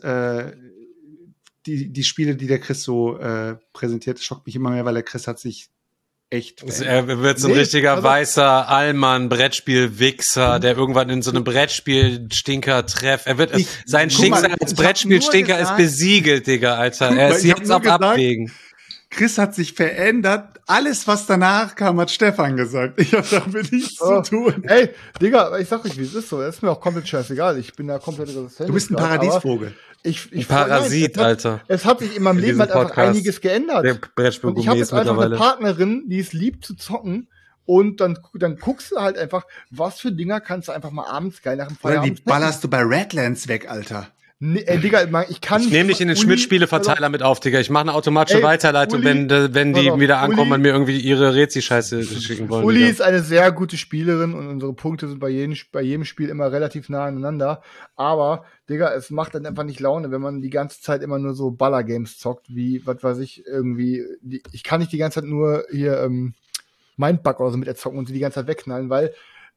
die Spiele, die der Chris so präsentiert, schockt mich immer mehr, weil der Chris hat sich echt. Er wird so ein richtiger weißer Allmann, Brettspiel-Wichser, der irgendwann in so einem Brettspiel-Stinker-Treff. Er wird sein Schicksal als Brettspiel-Stinker ist besiegelt, Digga, Alter. Er ist jetzt auf Abwägen. Chris hat sich verändert. Alles, was danach kam, hat Stefan gesagt. Ich habe damit nichts zu tun. Ey, Digga, ich sag euch, wie es ist so. Es ist mir auch komplett scheißegal. Ich bin da komplett resistent. Du bist ein Paradiesvogel. Ich Parasit, Alter. Es hat sich in meinem Leben halt einfach einiges geändert. Und ich habe jetzt einfach eine Partnerin, die es liebt zu zocken. Und dann guckst du halt einfach, was für Dinger kannst du einfach mal abends geil nach dem Feierabend. Oder die ballerst du bei Redlands weg, Alter. Nee, Digga, ich nehme dich in den Schmidt-Spiele-Verteiler mit auf, Digga. Ich mache eine automatische Weiterleitung, wenn die wieder ankommen und mir irgendwie ihre Rezi-Scheiße schicken wollen. Uli ist eine sehr gute Spielerin und unsere Punkte sind bei jedem Spiel immer relativ nah aneinander. Aber, Digga, es macht dann einfach nicht Laune, wenn man die ganze Zeit immer nur so Baller-Games zockt, wie, was weiß ich, irgendwie. Ich kann nicht die ganze Zeit nur hier Mindbug oder so mit erzocken und sie die ganze Zeit wegknallen, weil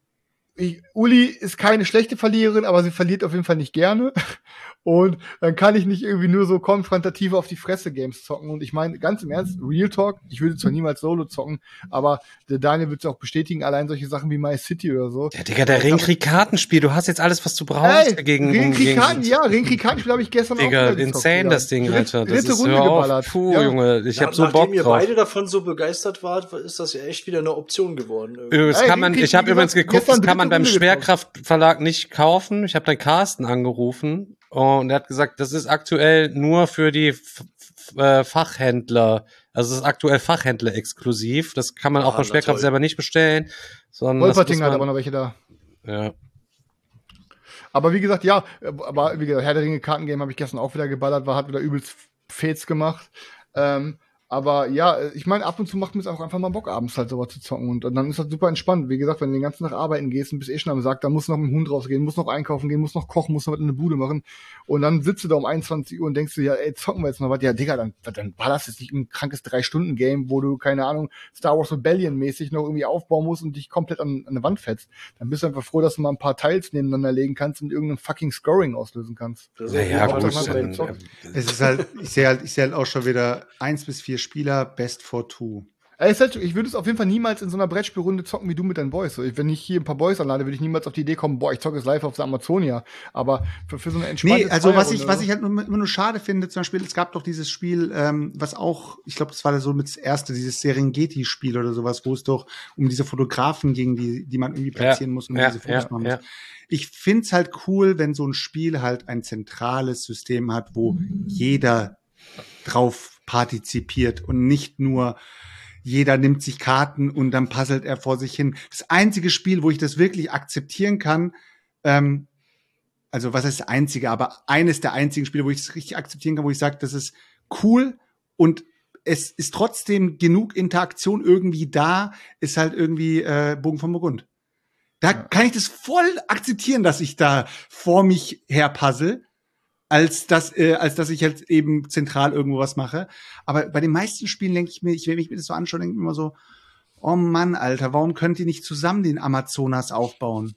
Uli ist keine schlechte Verliererin, aber sie verliert auf jeden Fall nicht gerne. Und dann kann ich nicht irgendwie nur so konfrontativ auf die Fresse Games zocken. Und ich meine, ganz im Ernst, Real Talk, ich würde zwar niemals Solo zocken, aber der Daniel wird es auch bestätigen, allein solche Sachen wie My City oder so. Ja, Digga, der Ringkrieg-Kartenspiel, du hast jetzt alles, was du brauchst. Ringkrieg-Kartenspiel habe ich gestern Digga, auch wieder insane, Digga. Das Ding, Alter. Das ist Runde geballert. Puh, ja. Junge, ich hab so Bock drauf. Nachdem ihr beide davon so begeistert wart, ist das ja echt wieder eine Option geworden. Ich habe übrigens geguckt, das kann man beim Schwerkraftverlag nicht kaufen. Ich habe dann Carsten angerufen. Und er hat gesagt, das ist aktuell nur für die Fachhändler. Also es ist aktuell Fachhändler exklusiv. Das kann man auch von Schwerkraft selber nicht bestellen. Wolperting hat aber noch welche da. Ja. Aber wie gesagt, Herr der Ringe Kartengame habe ich gestern auch wieder geballert, hat wieder übelst Fets gemacht. Aber ja, ich meine, ab und zu macht mir es auch einfach mal Bock, abends halt sowas zu zocken. Und dann ist das super entspannt. Wie gesagt, wenn du den ganzen Tag arbeiten gehst und bist schon am Sack, dann musst du noch mit dem Hund rausgehen, musst noch einkaufen gehen, musst noch kochen, musst noch was in der Bude machen. Und dann sitzt du da um 21 Uhr und denkst du, ja, ey, zocken wir jetzt noch was. Ja, Digga, dann ballerst du nicht ein krankes 3-Stunden-Game, wo du, keine Ahnung, Star Wars Rebellion-mäßig noch irgendwie aufbauen musst und dich komplett an eine Wand fetzt. Dann bist du einfach froh, dass du mal ein paar Teils nebeneinander legen kannst und irgendein fucking Scoring auslösen kannst. Ja, gut. Es ist halt, ich sehe halt auch schon wieder 1 bis 4 Spieler, Best for 2. Ich würde es auf jeden Fall niemals in so einer Brettspielrunde zocken wie du mit deinen Boys. So, wenn ich hier ein paar Boys anlade, würde ich niemals auf die Idee kommen, ich zocke es live auf der Amazonia. Aber für so eine entspannte also was ich halt immer nur schade finde, zum Beispiel, es gab doch dieses Spiel, was auch, ich glaube, das war so mit das erste, dieses Serengeti-Spiel oder sowas, wo es doch um diese Fotografen ging, die man irgendwie platzieren muss und diese Fotos machen muss. Ich find's halt cool, wenn so ein Spiel halt ein zentrales System hat, wo jeder drauf partizipiert und nicht nur jeder nimmt sich Karten und dann puzzelt er vor sich hin. Das einzige Spiel, wo ich das wirklich akzeptieren kann, also was heißt das einzige, aber eines der einzigen Spiele, wo ich es richtig akzeptieren kann, wo ich sage, das ist cool und es ist trotzdem genug Interaktion irgendwie da, ist halt irgendwie Bogen von Burgund. Da kann ich das voll akzeptieren, dass ich da vor mich her puzzle, als dass ich halt eben zentral irgendwo was mache. Aber bei den meisten Spielen denke ich mir, wenn ich mir das so anschaue, denke ich mir immer so, oh Mann, Alter, warum könnt ihr nicht zusammen den Amazonas aufbauen?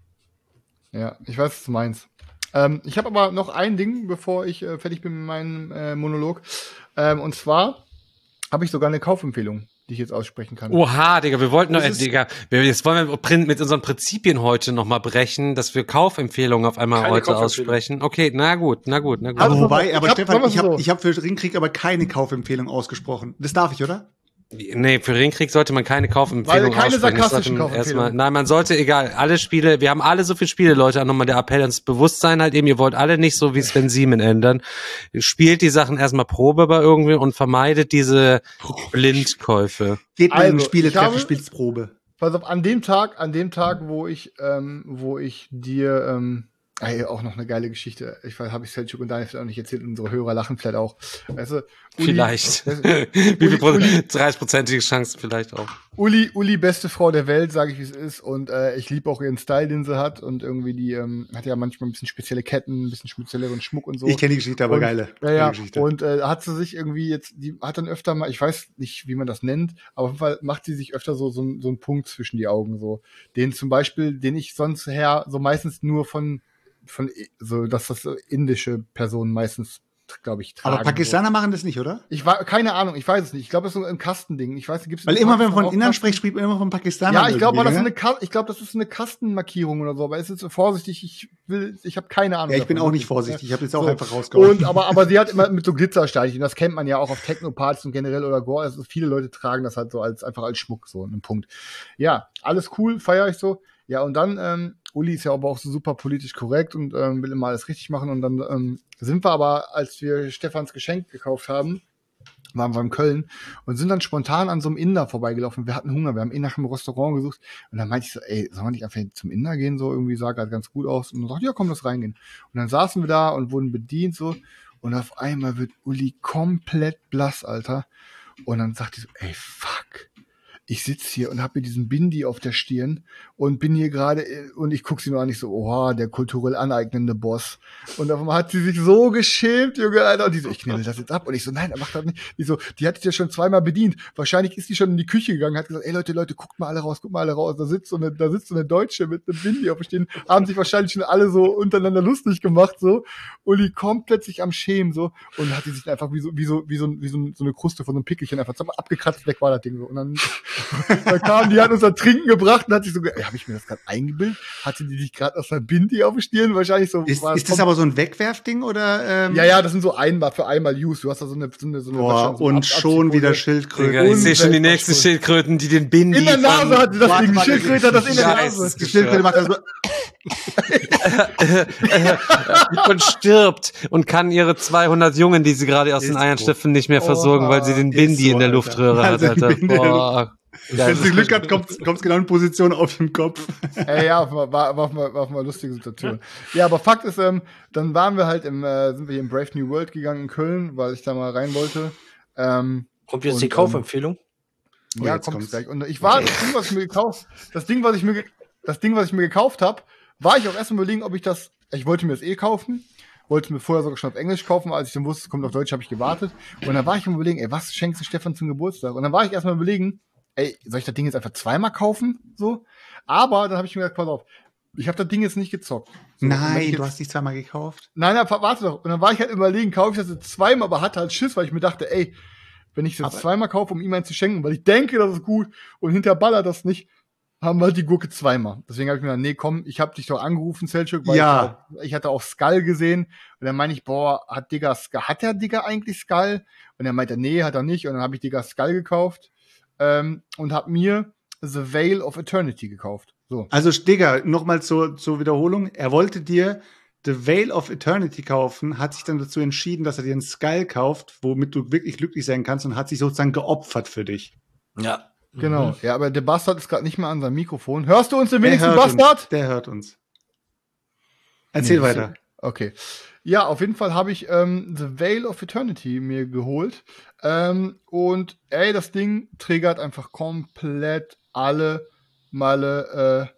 Ja, ich weiß, was du meinst. Ich habe aber noch ein Ding, bevor ich fertig bin mit meinem Monolog. Und zwar habe ich sogar eine Kaufempfehlung, die ich jetzt aussprechen kann. Oha, Digga, wir wollten noch, Digga, jetzt wollen wir mit unseren Prinzipien heute noch mal brechen, dass wir Kaufempfehlungen auf einmal heute aussprechen. Okay, na gut. Aber Stefan, ich hab für Ringkrieg aber keine Kaufempfehlung ausgesprochen. Das darf ich, oder? Nee, für Ringkrieg sollte man keine Kaufempfehlung aussprechen. Keine sarkastischen Kaufempfehlungen. Nein, man sollte, egal, alle Spiele, wir haben alle so viele Spiele, Leute, nochmal der Appell ans Bewusstsein halt eben, ihr wollt alle nicht so wie Sven Siemen ändern. Spielt die Sachen erstmal Probe bei irgendwie und vermeidet diese Blindkäufe. Geht mal in Spiele-Treffen, spielt's Probe. Pass auf, an dem Tag, wo ich dir Ey, auch noch eine geile Geschichte. Ich weiß, habe ich Selçuk und Daniel vielleicht auch nicht erzählt. Unsere Hörer lachen vielleicht auch. Weißt du, Uli, vielleicht. Wie viel 30%ige Chancen vielleicht auch. Uli, beste Frau der Welt, sage ich, wie es ist. Und ich liebe auch ihren Style, den sie hat. Und irgendwie die hat ja manchmal ein bisschen spezielle Ketten, ein bisschen spezielleren Schmuck und so. Ich kenne die Geschichte, aber geile. Ja. Und hat sie sich irgendwie jetzt, die hat dann öfter mal, ich weiß nicht, wie man das nennt, aber auf jeden Fall macht sie sich öfter so einen Punkt zwischen die Augen. So. Den zum Beispiel, den ich sonst her so meistens nur von so, dass das so indische Personen meistens, glaube ich, tragen. Aber Pakistaner machen das nicht, oder? Keine Ahnung, ich weiß es nicht. Ich glaube, das ist so ein Kastending. Ich weiß, gibt's. Weil immer, wenn man von Indern spricht, spricht man immer von Pakistanern. Ja, ich glaube, das ist eine Kastenmarkierung oder so. Aber es ist so vorsichtig. Ich habe keine Ahnung. Ja, ich bin auch nicht vorsichtig. Ich habe jetzt auch einfach rausgeholt. Aber sie hat immer mit so Glitzersteinchen. Das kennt man ja auch auf Techno-Partys und generell oder Gore. Also viele Leute tragen das halt so einfach als Schmuck, so einen Punkt. Ja, alles cool, feiere ich so. Ja, und dann, Uli ist ja aber auch so super politisch korrekt und will immer alles richtig machen. Und dann sind wir aber, als wir Stefans Geschenk gekauft haben, waren wir in Köln und sind dann spontan an so einem Inder vorbeigelaufen. Wir hatten Hunger, wir haben nach einem Restaurant gesucht. Und dann meinte ich so, ey, sollen wir nicht einfach zum Inder gehen? So irgendwie sah gerade ganz gut aus. Und dann sagte, ja, komm, lass reingehen. Und dann saßen wir da und wurden bedient so. Und auf einmal wird Uli komplett blass, Alter. Und dann sagt die so, ey, fuck. Ich sitze hier und habe mir diesen Bindi auf der Stirn und bin hier gerade und ich gucke sie nur an, ich so, oha, der kulturell aneignende Boss. Und auf einmal hat sie sich so geschämt, Junge, Alter. Und die so, ich knebel das jetzt ab. Und ich so, nein, mach das nicht. Die so, die hat sich ja schon zweimal bedient. Wahrscheinlich ist die schon in die Küche gegangen, hat gesagt, ey Leute, guckt mal alle raus. Da sitzt so eine Deutsche mit einem Bindi auf der Stirn. Haben sich wahrscheinlich schon alle so untereinander lustig gemacht, so. Und die komplett sich am Schämen, so. Und hat die sich einfach wie so eine Kruste von so einem Pickelchen einfach abgekratzt, weg war das Ding so. Und dann kam, die hat uns da Trinken gebracht und hat sich so, habe ich mir das gerade eingebildet? Hatte die dich gerade aus der Bindi auf der Stirn? Wahrscheinlich so. Ist das aber so ein Wegwerfding oder? Ja, das sind so für einmal Use. Du hast da so eine Boah, so und schon wieder Schildkröten. Ich sehe schon die nächsten Schildkröten, die den Bindi in der Nase hat das Ding. Die Schildkröte hat das in der Nase. Die Schildkröte macht das so. Und stirbt und kann ihre 200 Jungen, die sie gerade aus den Eiern schlüpfen, nicht mehr versorgen, weil sie den Bindi in der Luftröhre hat, Alter. Boah. Wenn sie Glück hat, kommt's genau in Position auf dem Kopf. Ja, war auf mal lustige Situation. Ja, aber Fakt ist, dann waren wir halt sind wir hier im Brave New World gegangen in Köln, weil ich da mal rein wollte. Kommt jetzt die Kaufempfehlung? Ja, kommt gleich. Und ich war, das Ding, was ich mir gekauft habe, war ich auch erst mal überlegen, ich wollte mir das kaufen, wollte mir vorher sogar schon auf Englisch kaufen, als ich dann wusste, es kommt auf Deutsch, habe ich gewartet. Und dann war ich am Überlegen, ey, was schenkst du Stefan zum Geburtstag? Und dann war ich erst mal überlegen, ey, soll ich das Ding jetzt einfach zweimal kaufen? So. Aber dann habe ich mir gedacht, pass auf, ich habe das Ding jetzt nicht gezockt. So, nein, du hast dich zweimal gekauft? Nein, warte doch. Und dann war ich halt überlegen, kaufe ich das jetzt zweimal, aber hatte halt Schiss, weil ich mir dachte, ey, wenn ich das zweimal kaufe, um ihm einen zu schenken, weil ich denke, das ist gut und hinterher ballert das nicht, haben wir halt die Gurke zweimal. Deswegen habe ich mir gedacht, nee, komm, ich habe dich doch angerufen, Selçuk, weil ich hatte auch Skull gesehen. Und dann meine ich, boah, hat der Digga eigentlich Skull? Und er meinte, nee, hat er nicht. Und dann habe ich Digga Skull gekauft. Und habe mir The Veil of Eternity gekauft. So. Also, Digga, nochmal zur Wiederholung. Er wollte dir The Veil of Eternity kaufen, hat sich dann dazu entschieden, dass er dir einen Skull kauft, womit du wirklich glücklich sein kannst und hat sich sozusagen geopfert für dich. Ja. Genau. Ja, aber der Bastard ist gerade nicht mehr an seinem Mikrofon. Hörst du uns denn wenigstens, Bastard? Der hört uns. Erzähl weiter. Okay. Ja, auf jeden Fall habe ich The Veil of Eternity mir geholt. Und ey, das Ding triggert einfach komplett alle meine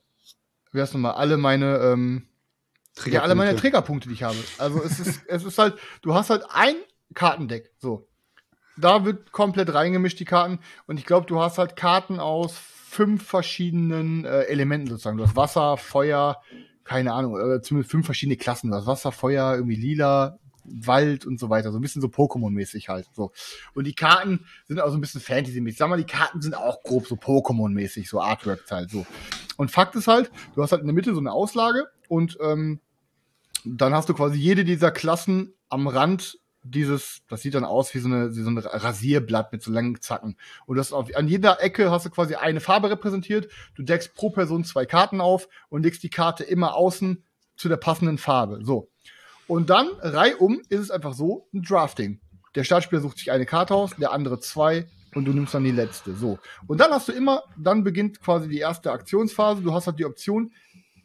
Triggerpunkte, die ich habe. Also es ist halt, du hast halt ein Kartendeck. So. Da wird komplett reingemischt, die Karten. Und ich glaube, du hast halt Karten aus 5 verschiedenen Elementen sozusagen. Du hast Wasser, Feuer, keine Ahnung, zumindest 5 verschiedene Klassen. Du hast Wasser, Feuer, irgendwie Lila, Wald und so weiter. So ein bisschen so Pokémon-mäßig halt. So. Und die Karten sind auch so ein bisschen Fantasy-mäßig. Sag mal, die Karten sind auch grob so Pokémon-mäßig, so Artworks halt. So. Und Fakt ist halt, du hast halt in der Mitte so eine Auslage und dann hast du quasi jede dieser Klassen am Rand das sieht dann aus wie so ein Rasierblatt mit so langen Zacken. Und an jeder Ecke hast du quasi eine Farbe repräsentiert. Du deckst pro Person 2 Karten auf und legst die Karte immer außen zu der passenden Farbe. So. Und dann, reihum, ist es einfach so ein Drafting. Der Startspieler sucht sich eine Karte aus, der andere 2 und du nimmst dann die letzte. So. Und dann dann beginnt quasi die erste Aktionsphase. Du hast halt die Option,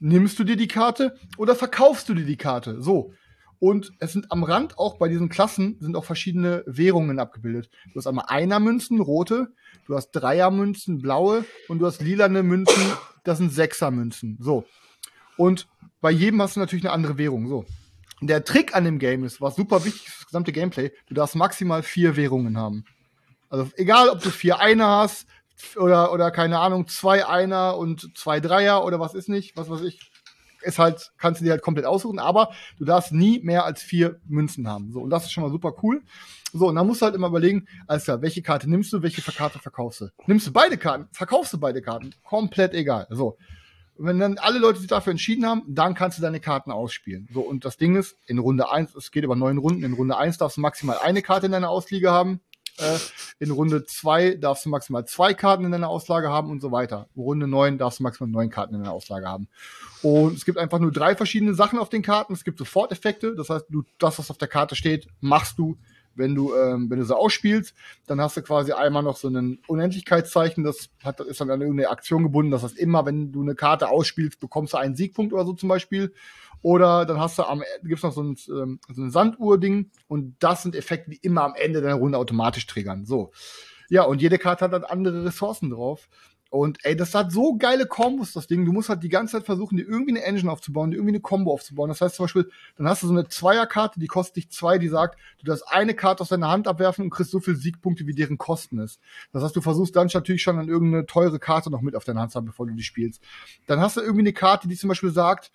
nimmst du dir die Karte oder verkaufst du dir die Karte? So. Und es sind am Rand auch bei diesen Klassen sind auch verschiedene Währungen abgebildet. Du hast einmal Einer-Münzen, rote, du hast Dreier-Münzen, blaue und du hast lilane Münzen, das sind Sechser-Münzen. So. Und bei jedem hast du natürlich eine andere Währung. So. Der Trick an dem Game ist, was super wichtig ist, das gesamte Gameplay, du darfst maximal 4 Währungen haben. Also egal, ob du 4 Einer hast oder keine Ahnung, 2 Einer und 2 Dreier oder was weiß ich. Ist halt, kannst du dir halt komplett aussuchen, aber du darfst nie mehr als 4 Münzen haben. So, und das ist schon mal super cool. So, und dann musst du halt immer überlegen, alles klar, welche Karte nimmst du, welche Karte verkaufst du? Nimmst du beide Karten, verkaufst du beide Karten, komplett egal. So. Und wenn dann alle Leute sich dafür entschieden haben, dann kannst du deine Karten ausspielen. So, und das Ding ist, in Runde 1, es geht über 9 Runden, in Runde 1 darfst du maximal eine Karte in deiner Ausliege haben. In Runde 2 darfst du maximal 2 Karten in deiner Auslage haben und so weiter. In Runde 9 darfst du maximal 9 Karten in deiner Auslage haben. Und es gibt einfach nur 3 verschiedene Sachen auf den Karten. Es gibt Soforteffekte, das heißt, das, was auf der Karte steht, machst du, wenn du sie ausspielst. Dann hast du quasi einmal noch so ein Unendlichkeitszeichen, das ist dann an irgendeine Aktion gebunden. Das heißt, immer wenn du eine Karte ausspielst, bekommst du einen Siegpunkt oder so zum Beispiel. Oder dann gibt's noch so ein Sanduhr-Ding und das sind Effekte, die immer am Ende deiner Runde automatisch triggern. So. Ja, und jede Karte hat halt andere Ressourcen drauf. Und das hat so geile Kombos, das Ding. Du musst halt die ganze Zeit versuchen, dir irgendwie eine Engine aufzubauen, dir irgendwie eine Combo aufzubauen. Das heißt zum Beispiel, dann hast du so eine Zweierkarte, die kostet dich 2, die sagt, du darfst eine Karte aus deiner Hand abwerfen und kriegst so viel Siegpunkte, wie deren Kosten ist. Das heißt, du versuchst dann natürlich schon an irgendeine teure Karte noch mit auf deiner Hand zu haben, bevor du die spielst. Dann hast du irgendwie eine Karte, die zum Beispiel sagt,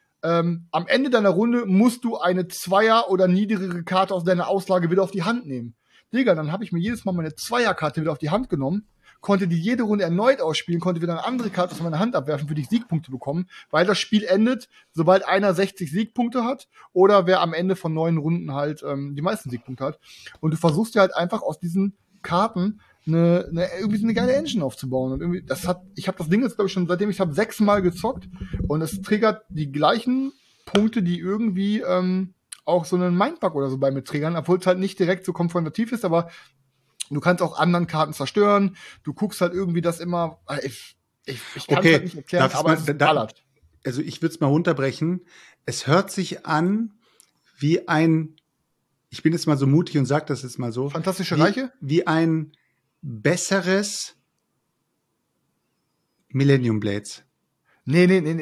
am Ende deiner Runde musst du eine Zweier- oder niedrigere Karte aus deiner Auslage wieder auf die Hand nehmen. Digga, dann habe ich mir jedes Mal meine Zweierkarte wieder auf die Hand genommen, konnte die jede Runde erneut ausspielen, konnte wieder eine andere Karte aus meiner Hand abwerfen, für die ich Siegpunkte bekommen, weil das Spiel endet, sobald einer 60 Siegpunkte hat oder wer am Ende von 9 Runden halt die meisten Siegpunkte hat. Und du versuchst dir halt einfach aus diesen Karten irgendwie so eine geile Engine aufzubauen. Und irgendwie, ich habe das Ding jetzt, glaube ich, schon seitdem ich habe 6 Mal gezockt und es triggert die gleichen Punkte, die irgendwie auch so einen Mindbug oder so bei mir triggern, obwohl es halt nicht direkt so konfrontativ ist, aber du kannst auch anderen Karten zerstören, du guckst halt irgendwie das immer, ich kann es halt nicht erklären, aber es ballert. Also ich würde es mal runterbrechen, es hört sich an wie ich bin jetzt mal so mutig und sag das jetzt mal so. Fantastische Reiche? Wie ein besseres Millennium Blades. Nee,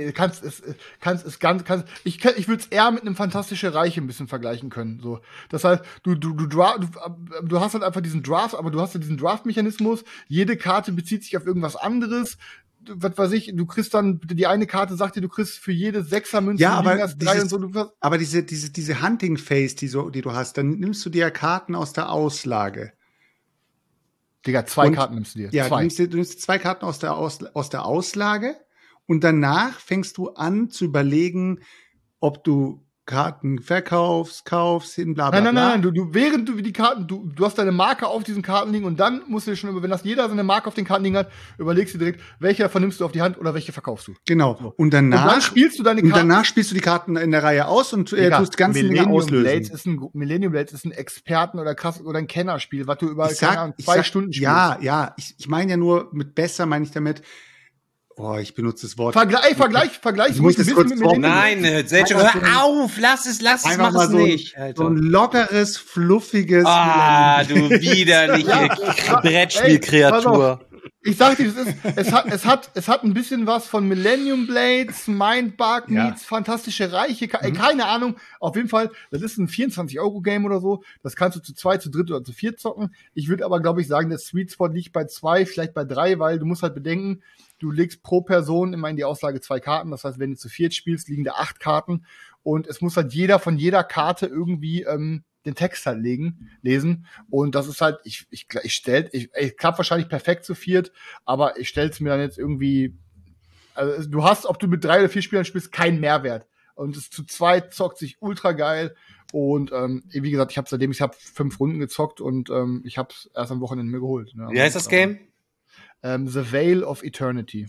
ich würde es eher mit einem Fantastische Reiche ein bisschen vergleichen können, so. Das heißt, du hast halt einfach diesen Draft, aber du hast ja diesen Draft-Mechanismus, jede Karte bezieht sich auf irgendwas anderes. Was weiß ich, du kriegst dann, die eine Karte sagt dir, du kriegst für jede Sechser-Münze erst 3 und so. Aber diese Hunting-Phase, die du hast, dann nimmst du dir ja Karten aus der Auslage. Digga, 2 Karten nimmst du dir. Ja, 2. Du nimmst 2 Karten aus der Auslage und danach fängst du an zu überlegen, ob du Karten verkaufst, kaufst, bla bla bla. Nein, während du die Karten, du hast deine Marke auf diesen Karten liegen und dann musst du dir schon, wenn das jeder seine Marke auf den Karten liegen hat, überlegst du direkt, welche davon nimmst du auf die Hand oder welche verkaufst du. Genau. So. Und dann spielst du deine Karten. Und danach spielst du die Karten in der Reihe aus und tust ganz Dinge auslösen. Millennium Blades ist ein Experten- oder ein Kennerspiel, was du über 2 Stunden spielst. Ja, ich meine ja nur, mit besser meine ich damit, ich benutze das Wort. Vergleich. Ich muss das kurz Nein, hör auf, lass es, mach es nicht. Alter. So ein lockeres, fluffiges. Du widerliche Brettspielkreatur. Ich sag dir, es hat ein bisschen was von Millennium Blades, Mindbug meets Fantastische Reiche, keine Ahnung. Auf jeden Fall, das ist ein 24-Euro-Game oder so. Das kannst du zu 2, zu 3 oder zu 4 zocken. Ich würde aber, glaube ich, sagen, der Sweet Spot liegt bei 2, vielleicht bei 3, weil du musst halt bedenken, du legst pro Person immer in die Auslage 2 Karten. Das heißt, wenn du zu 4 spielst, liegen da 8 Karten. Und es muss halt jeder von jeder Karte irgendwie den Text halt lesen. Und das ist halt, ich klappt wahrscheinlich perfekt zu 4, aber ich stell's mir dann jetzt irgendwie, also du hast, ob du mit 3 oder 4 Spielern spielst, keinen Mehrwert. Und es zu 2 zockt sich ultra geil. Und wie gesagt, ich habe 5 Runden gezockt und ich habe es erst am Wochenende mir geholt. Ne? Wie heißt das Game? The Veil of Eternity.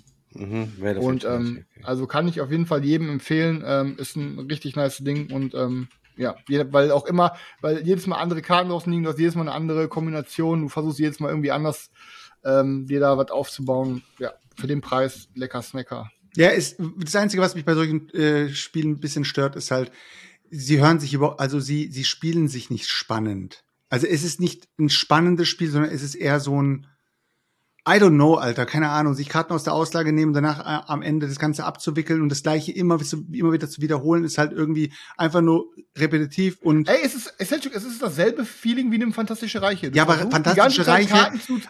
Also kann ich auf jeden Fall jedem empfehlen. Ist ein richtig nice Ding und weil jedes Mal andere Karten draußen liegen, du hast jedes Mal eine andere Kombination, du versuchst jedes Mal irgendwie anders dir da was aufzubauen. Ja, für den Preis lecker Snacker. Ja, das Einzige, was mich bei solchen Spielen ein bisschen stört, ist halt, sie spielen sich nicht spannend. Also es ist nicht ein spannendes Spiel, sondern es ist eher so ein I don't know, Alter, keine Ahnung, sich Karten aus der Auslage nehmen, danach am Ende das Ganze abzuwickeln und das Gleiche immer wieder zu wiederholen, ist halt irgendwie einfach nur repetitiv und. Ey, es ist dasselbe Feeling wie in einem Fantastische Reiche. Ja, aber Fantastische Reiche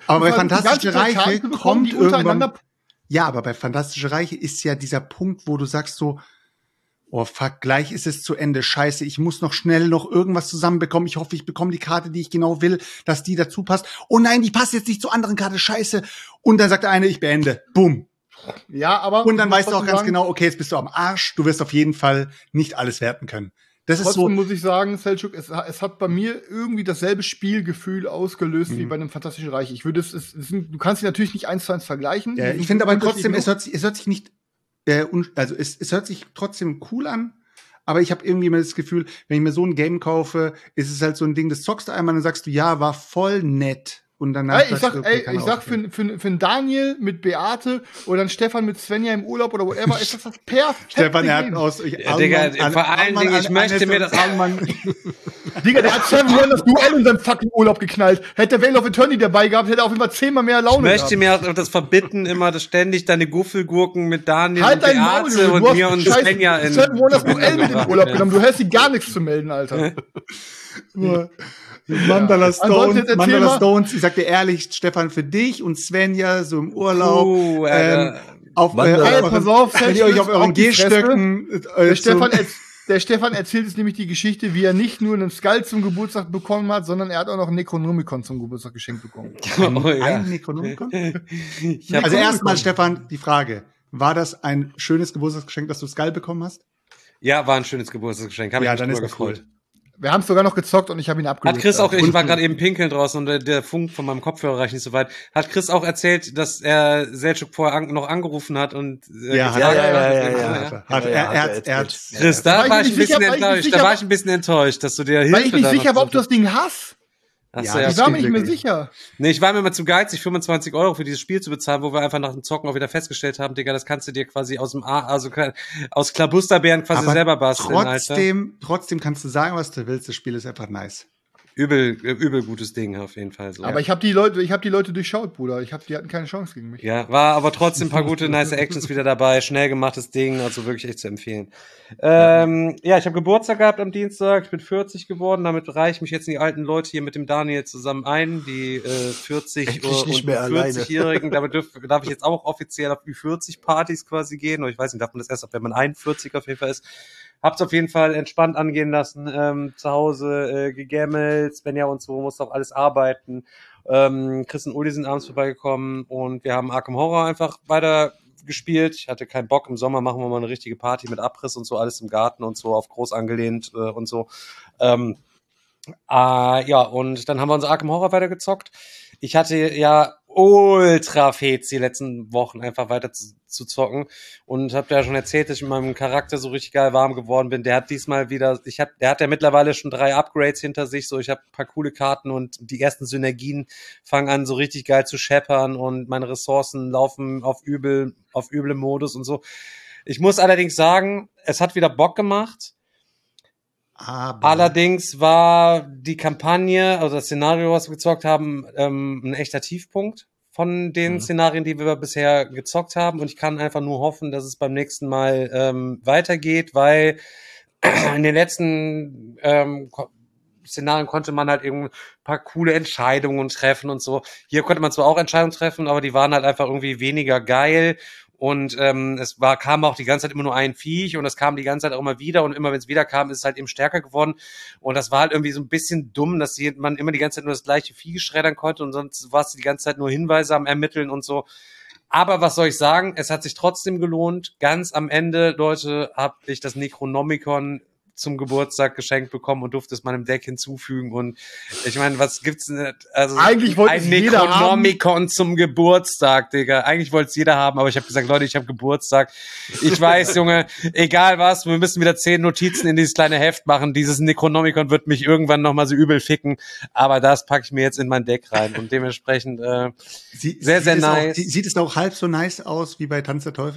kommt irgendwann. Ja, aber bei Fantastische Reiche ist ja dieser Punkt, wo du sagst so, oh fuck, gleich ist es zu Ende. Scheiße, ich muss noch schnell noch irgendwas zusammenbekommen. Ich hoffe, ich bekomme die Karte, die ich genau will, dass die dazu passt. Oh nein, die passt jetzt nicht zur anderen Karte. Scheiße. Und dann sagt der eine, ich beende. Bumm. Ja, aber. Und dann weißt du auch ganz genau, okay, jetzt bist du am Arsch. Du wirst auf jeden Fall nicht alles werten können. Das ist so. Muss ich sagen, Selçuk, es hat bei mir irgendwie dasselbe Spielgefühl ausgelöst wie bei einem Fantastischen Reich. Ich würde du kannst sie natürlich nicht 1:1 vergleichen. Ja, ich finde aber trotzdem, es hört sich nicht es hört sich trotzdem cool an, aber ich habe irgendwie immer das Gefühl, wenn ich mir so ein Game kaufe, ist es halt so ein Ding, das zockst du einmal, dann sagst du, ja, war voll nett. Und danach ich sag für Daniel mit Beate oder dann Stefan mit Svenja im Urlaub oder whatever, ist das perfekt. Stefan, er hat aus. Digga, vor allen Dingen, ich möchte mir das Digga, der hat 7 Wonders Duell in seinem fucking Urlaub geknallt. Hätte der Veil of Eternity dabei gehabt, hätte er auf jeden Fall 10-mal mehr Laune gehabt. Ich möchte mir auch das verbitten, immer das ständig deine Guffelgurken mit Daniel und Beate und mir und Svenja in 7 Wonders Duell mit im Urlaub genommen. Du hast dir gar nichts zu melden, Alter. Mandala Stones, ich sag dir ehrlich, Stefan, für dich und Svenja so im Urlaub. Wenn ihr euch auf euren Gehstöcken. Der Stefan erzählt jetzt nämlich die Geschichte, wie er nicht nur einen Skull zum Geburtstag bekommen hat, sondern er hat auch noch ein Necronomicon zum Geburtstag geschenkt bekommen. Ein Necronomicon? Also erstmal, Stefan, die Frage. War das ein schönes Geburtstagsgeschenk, dass du Skull bekommen hast? Ja, war ein schönes Geburtstagsgeschenk. Hab ich mich drüber gefreut. Cool. Wir haben es sogar noch gezockt und ich habe ihn abgelöst. Hat Chris auch, ich war gerade eben pinkeln draußen und der Funk von meinem Kopfhörer reicht nicht so weit. Hat Chris auch erzählt, dass er Selçuk vorher noch angerufen hat und ja. Chris, da war ich ein bisschen enttäuscht, dass du dir Hilfe. Weil ich nicht sicher war, ob du das Ding hast. Ich war mir nicht mehr sicher. Nee, ich war mir mal zu geizig, 25 € für dieses Spiel zu bezahlen, wo wir einfach nach dem Zocken auch wieder festgestellt haben, Digga, das kannst du dir quasi aus Klabusterbeeren quasi selber basteln. Trotzdem kannst du sagen, was du willst, das Spiel ist einfach nice. Übel gutes Ding auf jeden Fall. So. Aber ich habe die Leute durchschaut, Bruder. Die hatten keine Chance gegen mich. Ja, war aber trotzdem ein paar gute, nice Actions wieder dabei. Schnell gemachtes Ding, also wirklich echt zu empfehlen. Ja, ich habe Geburtstag gehabt am Dienstag. Ich bin 40 geworden. Damit reiche ich mich jetzt in die alten Leute hier mit dem Daniel zusammen ein. Die 40 und 40-Jährigen. Damit darf ich jetzt auch offiziell auf Ü40-Partys quasi gehen. Oder ich weiß nicht, darf man das erst ab, wenn man 41 auf jeden Fall ist. Hab's auf jeden Fall entspannt angehen lassen, zu Hause gegammelt, Svenja und so, musste auch alles arbeiten. Chris und Uli sind abends vorbeigekommen und wir haben Arkham Horror einfach weiter gespielt. Ich hatte keinen Bock, im Sommer machen wir mal eine richtige Party mit Abriss und so, alles im Garten und so, auf groß angelehnt und so. Ja, und dann haben wir unser Arkham Horror weitergezockt. Ich hatte ja ultra Fets die letzten Wochen einfach weiter zu zocken und hab ja schon erzählt, dass ich mit meinem Charakter so richtig geil warm geworden bin. Der hat diesmal wieder, der hat ja mittlerweile schon 3 Upgrades hinter sich, so ich habe ein paar coole Karten und die ersten Synergien fangen an so richtig geil zu scheppern und meine Ressourcen laufen auf üble Modus und so. Ich muss allerdings sagen, es hat wieder Bock gemacht. Allerdings war die Kampagne, also das Szenario, was wir gezockt haben, ein echter Tiefpunkt von den Szenarien, die wir bisher gezockt haben. Und ich kann einfach nur hoffen, dass es beim nächsten Mal weitergeht, weil in den letzten Szenarien konnte man halt irgendwie ein paar coole Entscheidungen treffen und so. Hier konnte man zwar auch Entscheidungen treffen, aber die waren halt einfach irgendwie weniger geil. Und kam auch die ganze Zeit immer nur ein Viech und das kam die ganze Zeit auch immer wieder und immer wenn es wieder kam, ist es halt eben stärker geworden und das war halt irgendwie so ein bisschen dumm, dass man immer die ganze Zeit nur das gleiche Vieh schreddern konnte und sonst war es die ganze Zeit nur Hinweise am Ermitteln und so. Aber was soll ich sagen, es hat sich trotzdem gelohnt. Ganz am Ende, Leute, habe ich das Necronomicon zum Geburtstag geschenkt bekommen und durfte es meinem Deck hinzufügen und ich meine, was gibt's denn, also eigentlich wollte ein Necronomicon zum Geburtstag, Digga. Eigentlich wollte es jeder haben, aber ich habe gesagt, Leute, ich habe Geburtstag. Ich weiß, Junge, egal was, wir müssen wieder 10 Notizen in dieses kleine Heft machen. Dieses Necronomicon wird mich irgendwann nochmal so übel ficken, aber das packe ich mir jetzt in mein Deck rein und dementsprechend sehr nice. Sieht es auch halb so nice aus wie bei Tanz der Teufel?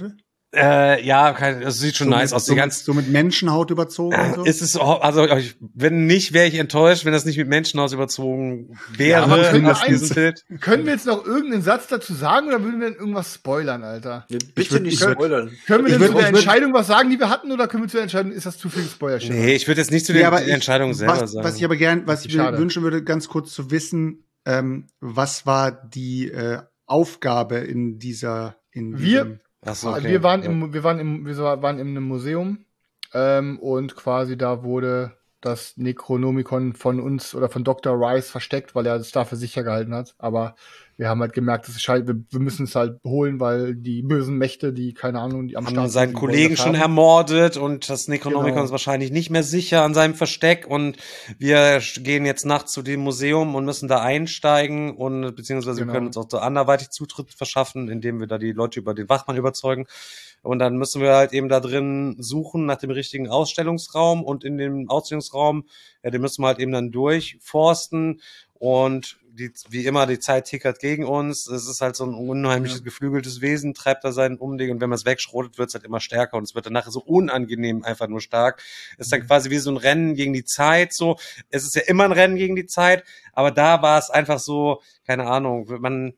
Es sieht schon nice aus. So mit Menschenhaut überzogen und so? Ist es, also, wenn nicht, wäre ich enttäuscht, wenn das nicht mit Menschenhaut überzogen wäre. Können wir jetzt noch irgendeinen Satz dazu sagen oder würden wir denn irgendwas spoilern, Alter? Bitte nicht spoilern. Können wir denn zu der Entscheidung was sagen, die wir hatten, oder können wir zu der Entscheidung, ist das zu viel Spoiler? Nee, ich würde jetzt nicht zu der Entscheidung selber sagen. Was ich aber was ich mir wünschen würde, ganz kurz zu wissen, was war die Aufgabe in diesem Achso, okay. Wir waren in einem Museum und quasi da wurde das Necronomicon von uns oder von Dr. Rice versteckt, weil er es dafür sicher gehalten hat. Aber wir haben halt gemerkt, dass wir müssen es halt holen, weil die bösen Mächte, die, keine Ahnung, die am Start sind. Haben seinen Kollegen schon ermordet und das Necronomicon ist wahrscheinlich nicht mehr sicher an seinem Versteck und wir gehen jetzt nachts zu dem Museum und müssen da einsteigen und beziehungsweise wir können uns auch so anderweitig Zutritt verschaffen, indem wir da die Leute über den Wachmann überzeugen. Und dann müssen wir halt eben da drin suchen nach dem richtigen Ausstellungsraum und in dem Ausstellungsraum, den müssen wir halt eben dann durchforsten und wie immer, die Zeit tickert gegen uns. Es ist halt so ein unheimliches, geflügeltes Wesen, treibt da sein Umding und wenn man es wegschrotet, wird es halt immer stärker und es wird dann nachher so unangenehm einfach nur stark. Es ist dann quasi wie so ein Rennen gegen die Zeit, so. Es ist ja immer ein Rennen gegen die Zeit, aber da war es einfach so, keine Ahnung, man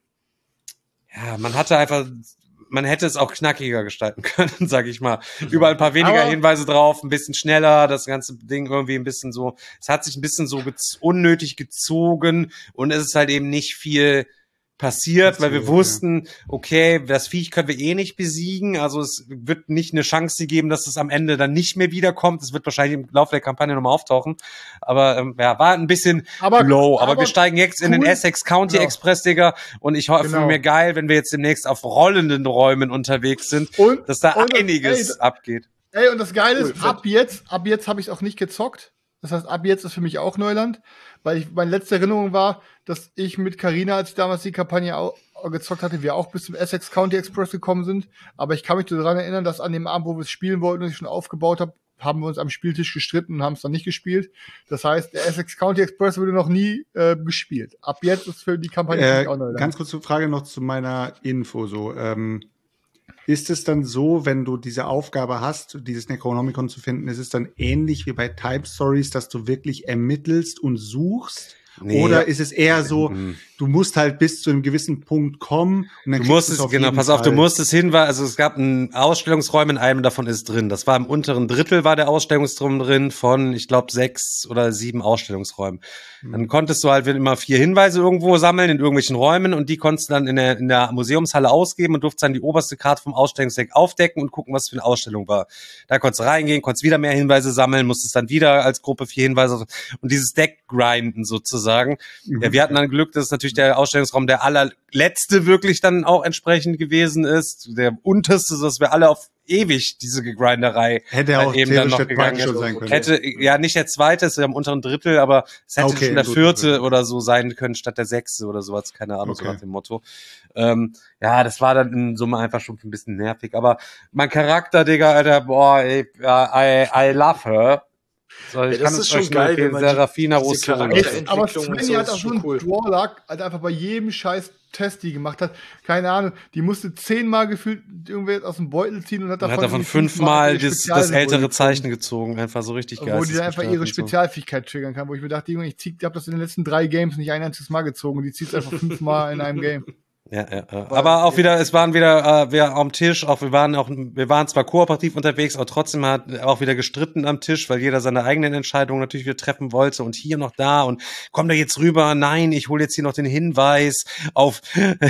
hatte einfach, man hätte es auch knackiger gestalten können, sag ich mal. Überall ein paar weniger Hinweise drauf, ein bisschen schneller, das ganze Ding irgendwie ein bisschen so, es hat sich ein bisschen so unnötig gezogen und es ist halt eben nicht viel passiert, weil wir wussten, okay, das Viech können wir eh nicht besiegen, also es wird nicht eine Chance geben, dass es am Ende dann nicht mehr wiederkommt, es wird wahrscheinlich im Laufe der Kampagne nochmal auftauchen, aber war ein bisschen low, aber wir steigen jetzt in den Essex County Express, Digga, und ich hoffe mir geil, wenn wir jetzt demnächst auf rollenden Räumen unterwegs sind, dass da einiges abgeht. Ey, und das Geile ist, ab jetzt habe ich es auch nicht gezockt. Das heißt, ab jetzt ist für mich auch Neuland, weil meine letzte Erinnerung war, dass ich mit Carina, als ich damals die Kampagne gezockt hatte, wir auch bis zum Essex County Express gekommen sind. Aber ich kann mich daran erinnern, dass an dem Abend, wo wir es spielen wollten und ich schon aufgebaut habe, haben wir uns am Spieltisch gestritten und haben es dann nicht gespielt. Das heißt, der Essex County Express wurde noch nie gespielt. Ab jetzt ist für die Kampagne auch Neuland. Ganz kurze Frage noch zu meiner Info. So, ist es dann so, wenn du diese Aufgabe hast, dieses Necronomicon zu finden, ist es dann ähnlich wie bei Type Stories, dass du wirklich ermittelst und suchst? Nee. Oder ist es eher so, du musst halt bis zu einem gewissen Punkt kommen und dann du musst es, du musst es hinweisen, also es gab einen Ausstellungsraum, in einem davon ist drin. Das war im unteren Drittel war der Ausstellungsraum drin von, ich glaube, 6 oder 7 Ausstellungsräumen. Dann konntest du halt immer 4 Hinweise irgendwo sammeln in irgendwelchen Räumen und die konntest du dann in der Museumshalle ausgeben und durftest dann die oberste Karte vom Ausstellungsdeck aufdecken und gucken, was für eine Ausstellung war. Da konntest du reingehen, konntest wieder mehr Hinweise sammeln, musstest dann wieder als Gruppe 4 Hinweise und dieses Deck grinden sozusagen. Ja, wir hatten dann Glück, dass natürlich der Ausstellungsraum der allerletzte wirklich dann auch entsprechend gewesen ist. Der unterste, dass wir alle auf ewig diese Gegrinderei hätte auch eben dann noch gegangen sein können. Hätte, ja, nicht der zweite, ist ja im unteren Drittel, aber es hätte schon der 4. oder so sein können, statt der 6. oder sowas, keine Ahnung, so nach dem Motto. Ja, das war dann in Summe einfach schon ein bisschen nervig, aber mein Charakter, Digga, Alter, boah, ey, I love her. So, ich kann es schon geil, wenn man Serafina Rosso. Aber Svenja hat auch so einen Drawluck, halt einfach bei jedem scheiß Test, die gemacht hat. Keine Ahnung, die musste 10-mal gefühlt irgendwie aus dem Beutel ziehen und hat davon 5-mal das ältere Zeichen gezogen. Einfach so richtig geil. Wo die einfach ihre Spezialfähigkeit triggern kann, wo ich mir dachte, ich habe das in den letzten 3 Games nicht ein einziges Mal gezogen und die zieht es einfach 5-mal in einem Game. Ja. Aber auch wieder, es waren wieder wir am Tisch, wir waren zwar kooperativ unterwegs, aber trotzdem hat auch wieder gestritten am Tisch, weil jeder seine eigenen Entscheidungen natürlich wieder treffen wollte und hier noch da und komm da jetzt rüber, nein, ich hole jetzt hier noch den Hinweis auf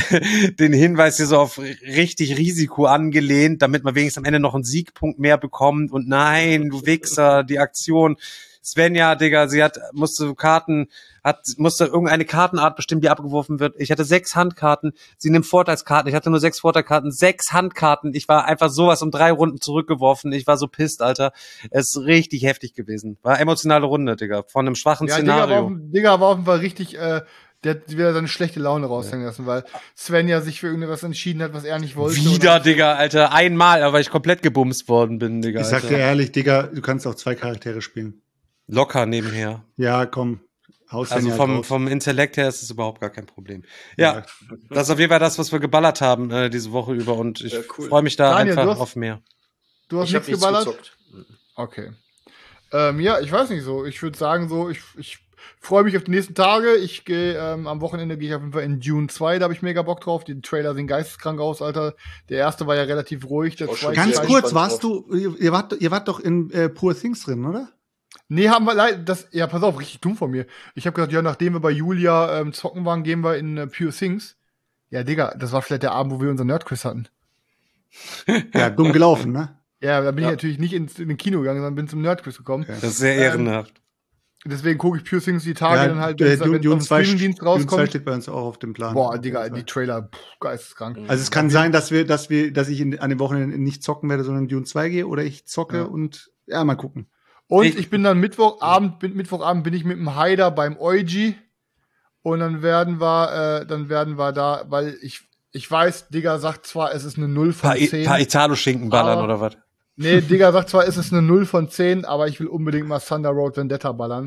hier so auf richtig Risiko angelehnt, damit man wenigstens am Ende noch einen Siegpunkt mehr bekommt und nein, du Wichser, die Aktion Svenja, Digga, sie musste irgendeine Kartenart bestimmen, die abgeworfen wird. Ich hatte 6 Handkarten. Sie nimmt Vorteilskarten. Ich hatte nur 6 Vorteilskarten, 6 Handkarten. Ich war einfach sowas um 3 Runden zurückgeworfen. Ich war so pisst, Alter. Es ist richtig heftig gewesen. War emotionale Runde, Digga. Von einem schwachen Szenario. Digga war auf jeden Fall richtig, der hat wieder seine schlechte Laune raushängen lassen, weil Svenja sich für irgendwas entschieden hat, was er nicht wollte. Wieder, Digga, Alter. Einmal, aber ich komplett gebumst worden bin, Digga. Ich sag dir ehrlich, Digga, du kannst auch 2 Charaktere spielen. Locker nebenher. Ja, komm. Also vom Intellekt her ist es überhaupt gar kein Problem. Ja, das ist auf jeden Fall das, was wir geballert haben diese Woche über und ich freue mich da Daniel, einfach auf mehr. Du hast nichts geballert? Gezockt. Okay. Ja, ich weiß nicht so. Ich würde sagen so, ich freue mich auf die nächsten Tage. Ich gehe am Wochenende gehe ich auf jeden Fall in Dune 2, da habe ich mega Bock drauf. Die Trailer sehen geisteskrank aus, Alter. Der erste war ja relativ ruhig. Der zweite ganz kurz, ihr wart doch in Poor Things drin, oder? Nee, haben wir leider, ja, pass auf, richtig dumm von mir. Ich habe gesagt, ja, nachdem wir bei Julia zocken waren, gehen wir in Pure Things. Ja, Digga, das war vielleicht der Abend, wo wir unser Nerdquiz hatten. Ja, dumm gelaufen, ne? Ja, da bin ich natürlich nicht in den Kino gegangen, sondern bin zum Nerdquiz gekommen. Das ist sehr ehrenhaft. Deswegen gucke ich Pure Things die Tage dann halt, wenn es Streamingdienst rauskommt. Dune 2 steht bei uns auch auf dem Plan. Boah, Digga, die Trailer, geisteskrank. Also es kann sein, dass ich an den Wochenenden nicht zocken werde, sondern Dune 2 gehe oder ich zocke und mal gucken. Und ich bin dann Mittwochabend bin ich mit dem Haider beim Eugi und dann werden wir da, weil ich weiß, Digga sagt zwar, es ist eine 0 von 10. Paar Italo-Schinken ballern oder was? Nee, Digga sagt zwar, es ist eine 0 von 10, aber ich will unbedingt mal Thunder Road Vendetta ballern,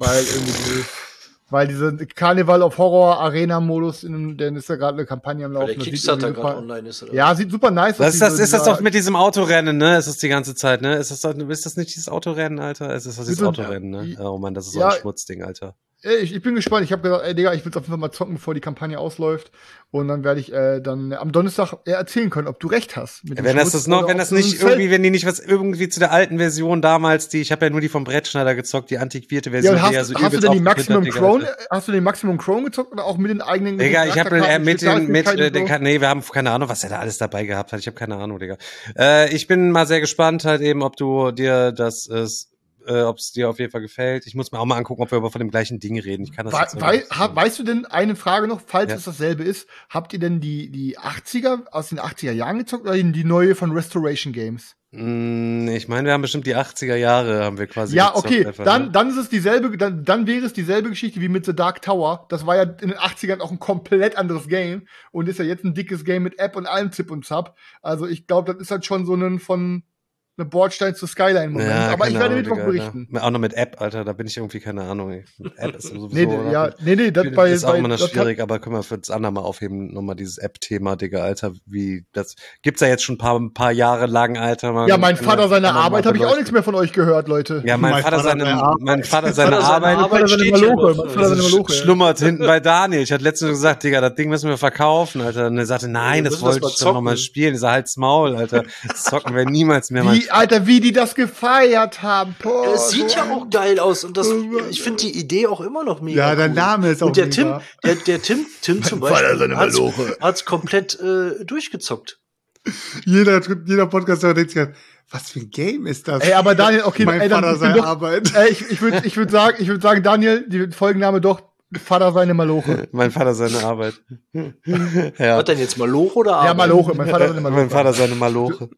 weil diese Carnival of Horror Arena-Modus, denn ist ja gerade eine Kampagne am Laufen. Weil der Kickstarter gerade online ist, oder? Ja, sieht super nice aus. Ist das doch mit diesem Autorennen, ne? Ist das die ganze Zeit, ne? Ist das nicht dieses Autorennen, Alter? Ist das dieses Autorennen, ne? Oh Mann, das ist so ein Schmutzding, Alter. Ich bin gespannt. Ich habe gesagt, Digga, ich will es auf jeden Fall mal zocken, bevor die Kampagne ausläuft. Und dann werde ich dann am Donnerstag erzählen können, ob du recht hast. Wenn die nicht was irgendwie zu der alten Version damals, ich habe ja nur die vom Brettschneider gezockt, die antiquierte Version. Ja, hast du denn die Maximum Crown gezockt oder auch mit den eigenen? Digga, ich habe wir haben keine Ahnung, was er da alles dabei gehabt hat. Ich habe keine Ahnung, Digga. Ich bin mal sehr gespannt halt eben, ob du dir ob es dir auf jeden Fall gefällt. Ich muss mir auch mal angucken, ob wir aber von dem gleichen Ding reden. Ich kann das weißt du denn, eine Frage noch, falls es dasselbe ist, habt ihr denn die 80er aus den 80er Jahren gezockt oder die neue von Restoration Games? Ich meine, wir haben bestimmt die 80er Jahre haben wir quasi gezockt, okay, einfach, dann ist es dieselbe, dann wäre es dieselbe Geschichte wie mit The Dark Tower. Das war ja in den 80ern auch ein komplett anderes Game und ist ja jetzt ein dickes Game mit App und allem Zip und Zap. Also ich glaube, das ist halt schon so eine Bordstein zu Skyline-Moment. Ja, aber ich werde Mittwoch berichten. Auch noch mit App, Alter, da bin ich irgendwie, keine Ahnung. Ey. App ist sowieso. Das ist auch immer noch schwierig, aber können wir für das andere mal aufheben, nochmal dieses App-Thema, Digga, Alter, wie, das gibt's ja jetzt schon ein paar Jahre lang, Alter. Mein Vater seine Arbeit, habe ich auch nichts mehr von euch gehört, Leute. Ja, mein Vater seine Arbeit schlummert hinten bei Daniel. Ich hatte letztens gesagt, Digga, das Ding müssen wir verkaufen, Alter. Und er sagte, nein, das wollte ich doch nochmal spielen. Ich sag, halt's Maul, Alter. Das zocken wir niemals mehr, Mann. Alter, wie die das gefeiert haben. Boah, es sieht ja auch geil aus und ich finde die Idee auch immer noch mega. Ja, der Name ist auch mega. Und der Tim zum Beispiel hat's komplett durchgezockt. Jeder Podcaster denkt sich, was für ein Game ist das? Ey, aber Daniel, okay, mein Vater seine Arbeit. Ich würde sagen, Daniel, die Folgenname doch Vater seine Maloche. Mein Vater seine Arbeit. Ja. Was denn jetzt Maloche oder Arbeit? Ja, Maloche. Mein Vater seine Maloche. Mein Vater seine Maloche.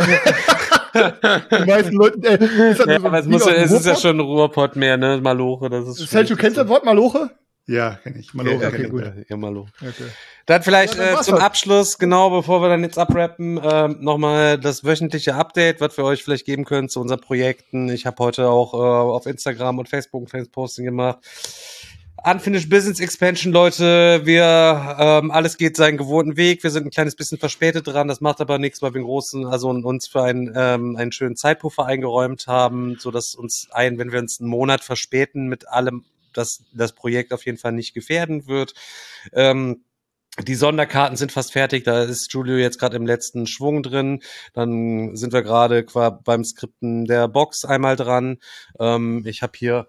Die meisten Leute, es ist ja schon ein Ruhrpott mehr, ne? Maloche, das ist Selchuk, du kennst das Wort Maloche? Ja, kenn ich. Maloche, okay, gut. Ja, Maloche. Okay. Dann vielleicht zum Abschluss, genau, bevor wir dann jetzt abrappen, nochmal das wöchentliche Update, was wir euch vielleicht geben können zu unseren Projekten. Ich habe heute auch auf Instagram und Facebook ein Fans-Posting gemacht. Unfinished Business Expansion, Leute, alles geht seinen gewohnten Weg. Wir sind ein kleines bisschen verspätet dran, das macht aber nichts, weil wir uns für einen schönen Zeitpuffer eingeräumt haben, so dass wenn wir uns einen Monat verspäten mit allem, dass das Projekt auf jeden Fall nicht gefährden wird. Die Sonderkarten sind fast fertig, da ist Julio jetzt gerade im letzten Schwung drin. Dann sind wir gerade beim Skripten der Box einmal dran. Ich habe hier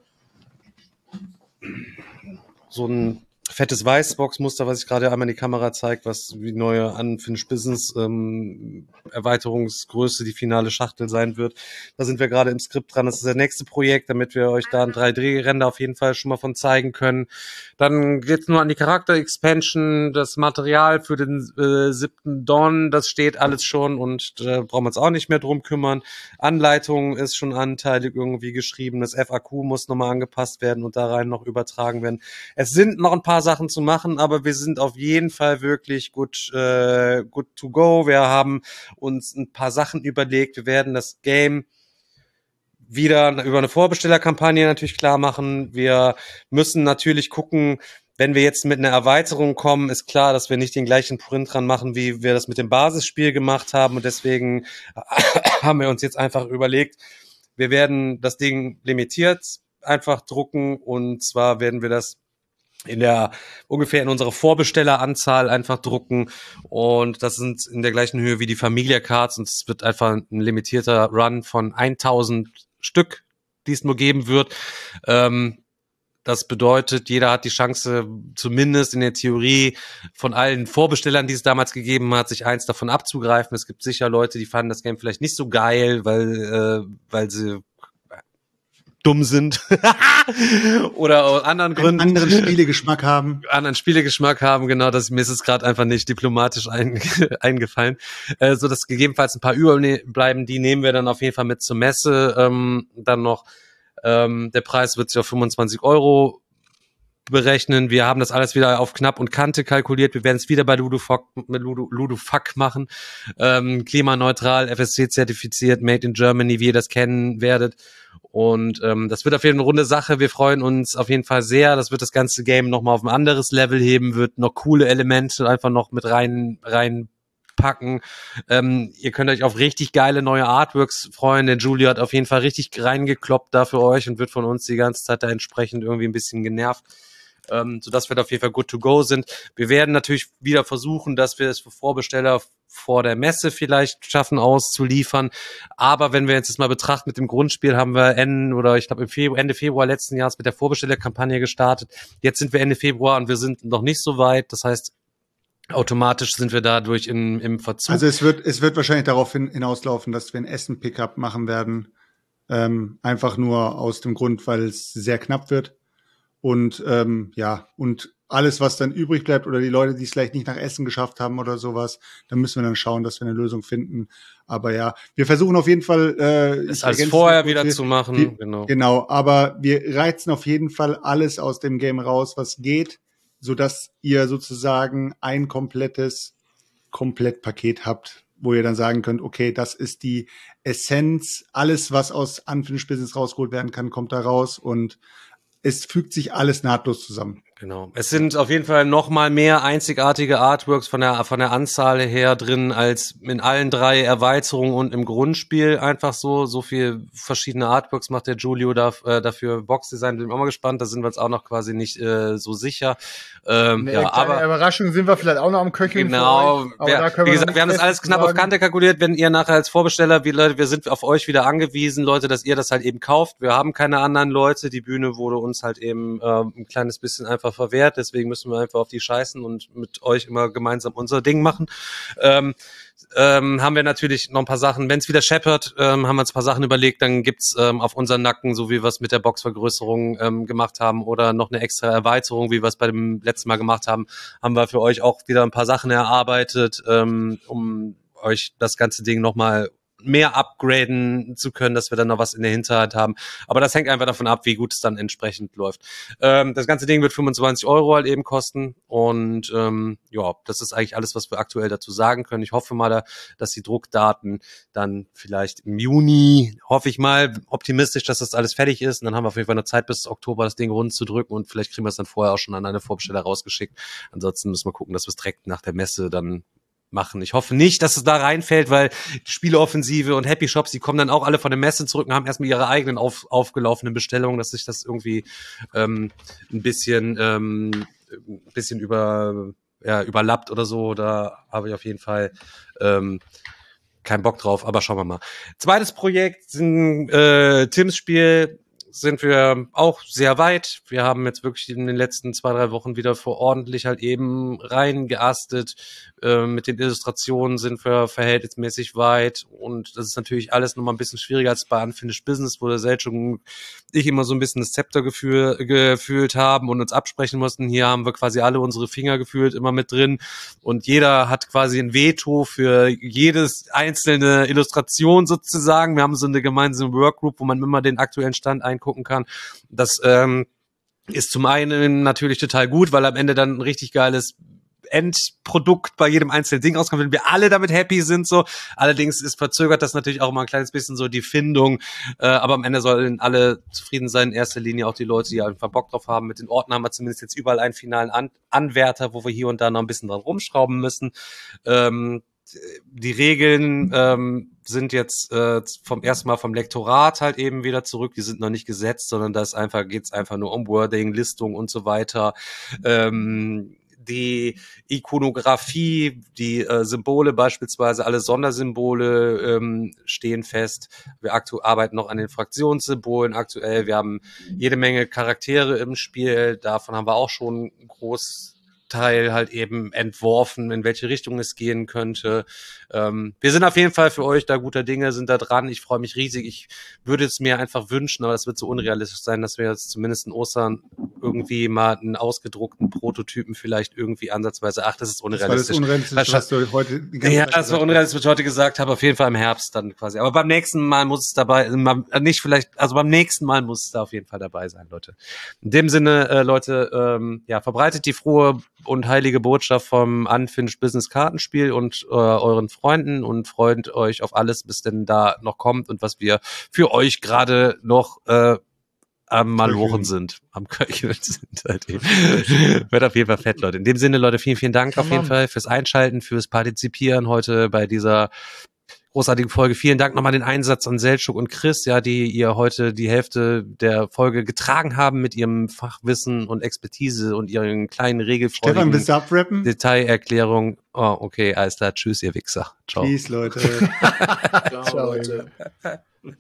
so ein fettes Weißbox-Muster, was ich gerade einmal in die Kamera zeigt, was wie neue Unfinished Business Erweiterungsgröße die finale Schachtel sein wird. Da sind wir gerade im Skript dran. Das ist das nächste Projekt, damit wir euch da ein 3D-Render auf jeden Fall schon mal von zeigen können. Dann geht's nur an die Charakter-Expansion, das Material für den 7. Dawn, das steht alles schon und da brauchen wir uns auch nicht mehr drum kümmern. Anleitung ist schon anteilig irgendwie geschrieben. Das FAQ muss nochmal angepasst werden und da rein noch übertragen werden. Es sind noch ein paar Sachen zu machen, aber wir sind auf jeden Fall wirklich good to go. Wir haben uns ein paar Sachen überlegt. Wir werden das Game wieder über eine Vorbestellerkampagne natürlich klar machen. Wir müssen natürlich gucken, wenn wir jetzt mit einer Erweiterung kommen, ist klar, dass wir nicht den gleichen Print dran machen, wie wir das mit dem Basisspiel gemacht haben. Und deswegen haben wir uns jetzt einfach überlegt, wir werden das Ding limitiert einfach drucken. Und zwar werden wir das ungefähr in unserer Vorbestelleranzahl einfach drucken. Und das sind in der gleichen Höhe wie die Familia Cards. Und es wird einfach ein limitierter Run von 1000 Stück, die es nur geben wird. Das bedeutet, jeder hat die Chance, zumindest in der Theorie, von allen Vorbestellern, die es damals gegeben hat, sich eins davon abzugreifen. Es gibt sicher Leute, die fanden das Game vielleicht nicht so geil, weil sie dumm sind oder aus anderen Gründen. Anderen Spielegeschmack haben. Genau. Mir ist es gerade einfach nicht diplomatisch eingefallen. So dass gegebenenfalls ein paar überbleiben, die nehmen wir dann auf jeden Fall mit zur Messe. Dann noch der Preis wird sich auf 25 € berechnen. Wir haben das alles wieder auf knapp und Kante kalkuliert. Wir werden es wieder bei Ludofuck machen. Klimaneutral, FSC-zertifiziert, Made in Germany, wie ihr das kennen werdet. Und das wird auf jeden Fall eine runde Sache. Wir freuen uns auf jeden Fall sehr. Das wird das ganze Game nochmal auf ein anderes Level heben, wird noch coole Elemente einfach noch mit reinpacken. Ihr könnt euch auf richtig geile neue Artworks freuen. Der Julio hat auf jeden Fall richtig reingekloppt da für euch und wird von uns die ganze Zeit da entsprechend irgendwie ein bisschen genervt. Sodass wir da auf jeden Fall good to go sind. Wir werden natürlich wieder versuchen, dass wir es für Vorbesteller vor der Messe vielleicht schaffen auszuliefern. Aber wenn wir jetzt das mal betrachten mit dem Grundspiel, haben wir Ende Februar letzten Jahres mit der Vorbestellerkampagne gestartet. Jetzt sind wir Ende Februar und wir sind noch nicht so weit. Das heißt, automatisch sind wir dadurch im Verzug. Also es wird wahrscheinlich darauf hinauslaufen, dass wir ein Essen-Pickup machen werden. Einfach nur aus dem Grund, weil es sehr knapp wird. Und und alles, was dann übrig bleibt oder die Leute, die es vielleicht nicht nach Essen geschafft haben oder sowas, dann müssen wir dann schauen, dass wir eine Lösung finden. Aber ja, wir versuchen auf jeden Fall es als vorher wieder zu machen. Genau, aber wir reizen auf jeden Fall alles aus dem Game raus, was geht, sodass ihr sozusagen ein Komplettpaket habt, wo ihr dann sagen könnt, okay, das ist die Essenz, alles, was aus Unfinished Business rausgeholt werden kann, kommt da raus und es fügt sich alles nahtlos zusammen. Genau. Es sind auf jeden Fall noch mal mehr einzigartige Artworks von der Anzahl her drin als in allen 3 Erweiterungen und im Grundspiel. Einfach so viel verschiedene Artworks macht der Julio dafür Boxdesign. Bin ich auch mal gespannt. Da sind wir uns auch noch quasi nicht so sicher. Aber Überraschung sind wir vielleicht auch noch am Köcheln. Genau. Wie gesagt, wir haben das alles knapp auf Kante kalkuliert. Wenn ihr nachher als Vorbesteller, wir sind auf euch wieder angewiesen, Leute, dass ihr das halt eben kauft. Wir haben keine anderen Leute. Die Bühne wurde uns halt eben ein kleines bisschen einfach verwehrt, deswegen müssen wir einfach auf die scheißen und mit euch immer gemeinsam unser Ding machen. Haben wir natürlich noch ein paar Sachen, wenn es wieder scheppert, haben wir uns ein paar Sachen überlegt, dann gibt's auf unseren Nacken, so wie wir es mit der Boxvergrößerung gemacht haben oder noch eine extra Erweiterung, wie wir es bei dem letzten Mal gemacht haben, haben wir für euch auch wieder ein paar Sachen erarbeitet, um euch das ganze Ding nochmal mehr upgraden zu können, dass wir dann noch was in der Hinterhand haben. Aber das hängt einfach davon ab, wie gut es dann entsprechend läuft. Das ganze Ding wird 25 € halt eben kosten und das ist eigentlich alles, was wir aktuell dazu sagen können. Ich hoffe mal, dass die Druckdaten dann vielleicht im Juni, hoffe ich mal, optimistisch, dass das alles fertig ist und dann haben wir auf jeden Fall noch Zeit bis Oktober das Ding rund zu drücken und vielleicht kriegen wir es dann vorher auch schon an eine Vorbesteller rausgeschickt. Ansonsten müssen wir gucken, dass wir es direkt nach der Messe dann machen. Ich hoffe nicht, dass es da reinfällt, weil die Spieleoffensive und Happy Shops, die kommen dann auch alle von der Messe zurück und haben erstmal ihre eigenen aufgelaufenen Bestellungen, dass sich das irgendwie ein bisschen überlappt oder so. Da habe ich auf jeden Fall keinen Bock drauf, aber schauen wir mal. Zweites Projekt sind Tims Spiel. Sind wir auch sehr weit. Wir haben jetzt wirklich in den letzten 2-3 Wochen wieder ordentlich halt eben reingeastet. Mit den Illustrationen sind wir verhältnismäßig weit und das ist natürlich alles nochmal ein bisschen schwieriger als bei Unfinished Business, wo der Selchuk und ich immer so ein bisschen das Zepter gefühlt haben und uns absprechen mussten. Hier haben wir quasi alle unsere Finger gefühlt immer mit drin und jeder hat quasi ein Veto für jedes einzelne Illustration sozusagen. Wir haben so eine gemeinsame Workgroup, wo man immer den aktuellen Stand eingucken kann. Das ist zum einen natürlich total gut, weil am Ende dann ein richtig geiles Endprodukt bei jedem einzelnen Ding rauskommt, wenn wir alle damit happy sind, so. Allerdings verzögert das natürlich auch immer ein kleines bisschen so die Findung, aber am Ende sollen alle zufrieden sein, in erster Linie auch die Leute, die einfach Bock drauf haben. Mit den Orten haben wir zumindest jetzt überall einen finalen Anwärter, wo wir hier und da noch ein bisschen dran rumschrauben müssen. Die Regeln sind jetzt vom ersten Mal vom Lektorat halt eben wieder zurück. Die sind noch nicht gesetzt, sondern geht's einfach nur um Wording, Listung und so weiter. Die Ikonografie, die Symbole beispielsweise, alle Sondersymbole stehen fest. Wir arbeiten noch an den Fraktionssymbolen aktuell. Wir haben jede Menge Charaktere im Spiel. Davon haben wir auch schon einen Großteil halt eben entworfen, in welche Richtung es gehen könnte. Wir sind auf jeden Fall für euch da guter Dinge, sind da dran. Ich freue mich riesig. Ich würde es mir einfach wünschen, aber das wird so unrealistisch sein, dass wir jetzt zumindest in Ostern irgendwie mal einen ausgedruckten Prototypen vielleicht irgendwie ansatzweise, das ist unrealistisch. Das war das Unrealistisch, was du heute die ganze Zeit das war unrealistisch, was ich heute gesagt habe, auf jeden Fall im Herbst dann quasi. Aber beim nächsten Mal muss es dabei, beim nächsten Mal muss es da auf jeden Fall dabei sein, Leute. In dem Sinne, Leute, verbreitet die frohe und heilige Botschaft vom Unfinished Business Kartenspiel und euren Freunden und freut euch auf alles, bis denn da noch kommt und was wir für euch gerade noch am Malochen sind, am Köcheln sind. Halt eben. Wird auf jeden Fall fett, Leute. In dem Sinne, Leute, vielen, vielen Dank auf jeden Fall fürs Einschalten, fürs Partizipieren heute bei dieser großartigen Folge. Vielen Dank nochmal den Einsatz an Selçuk und Chris, die ihr heute die Hälfte der Folge getragen haben mit ihrem Fachwissen und Expertise und ihren kleinen regelfreudigen Stefan, willst du abrappen? Detailerklärung. Oh, okay, alles klar. Tschüss, ihr Wichser. Ciao. Peace, Leute. Ciao, Leute.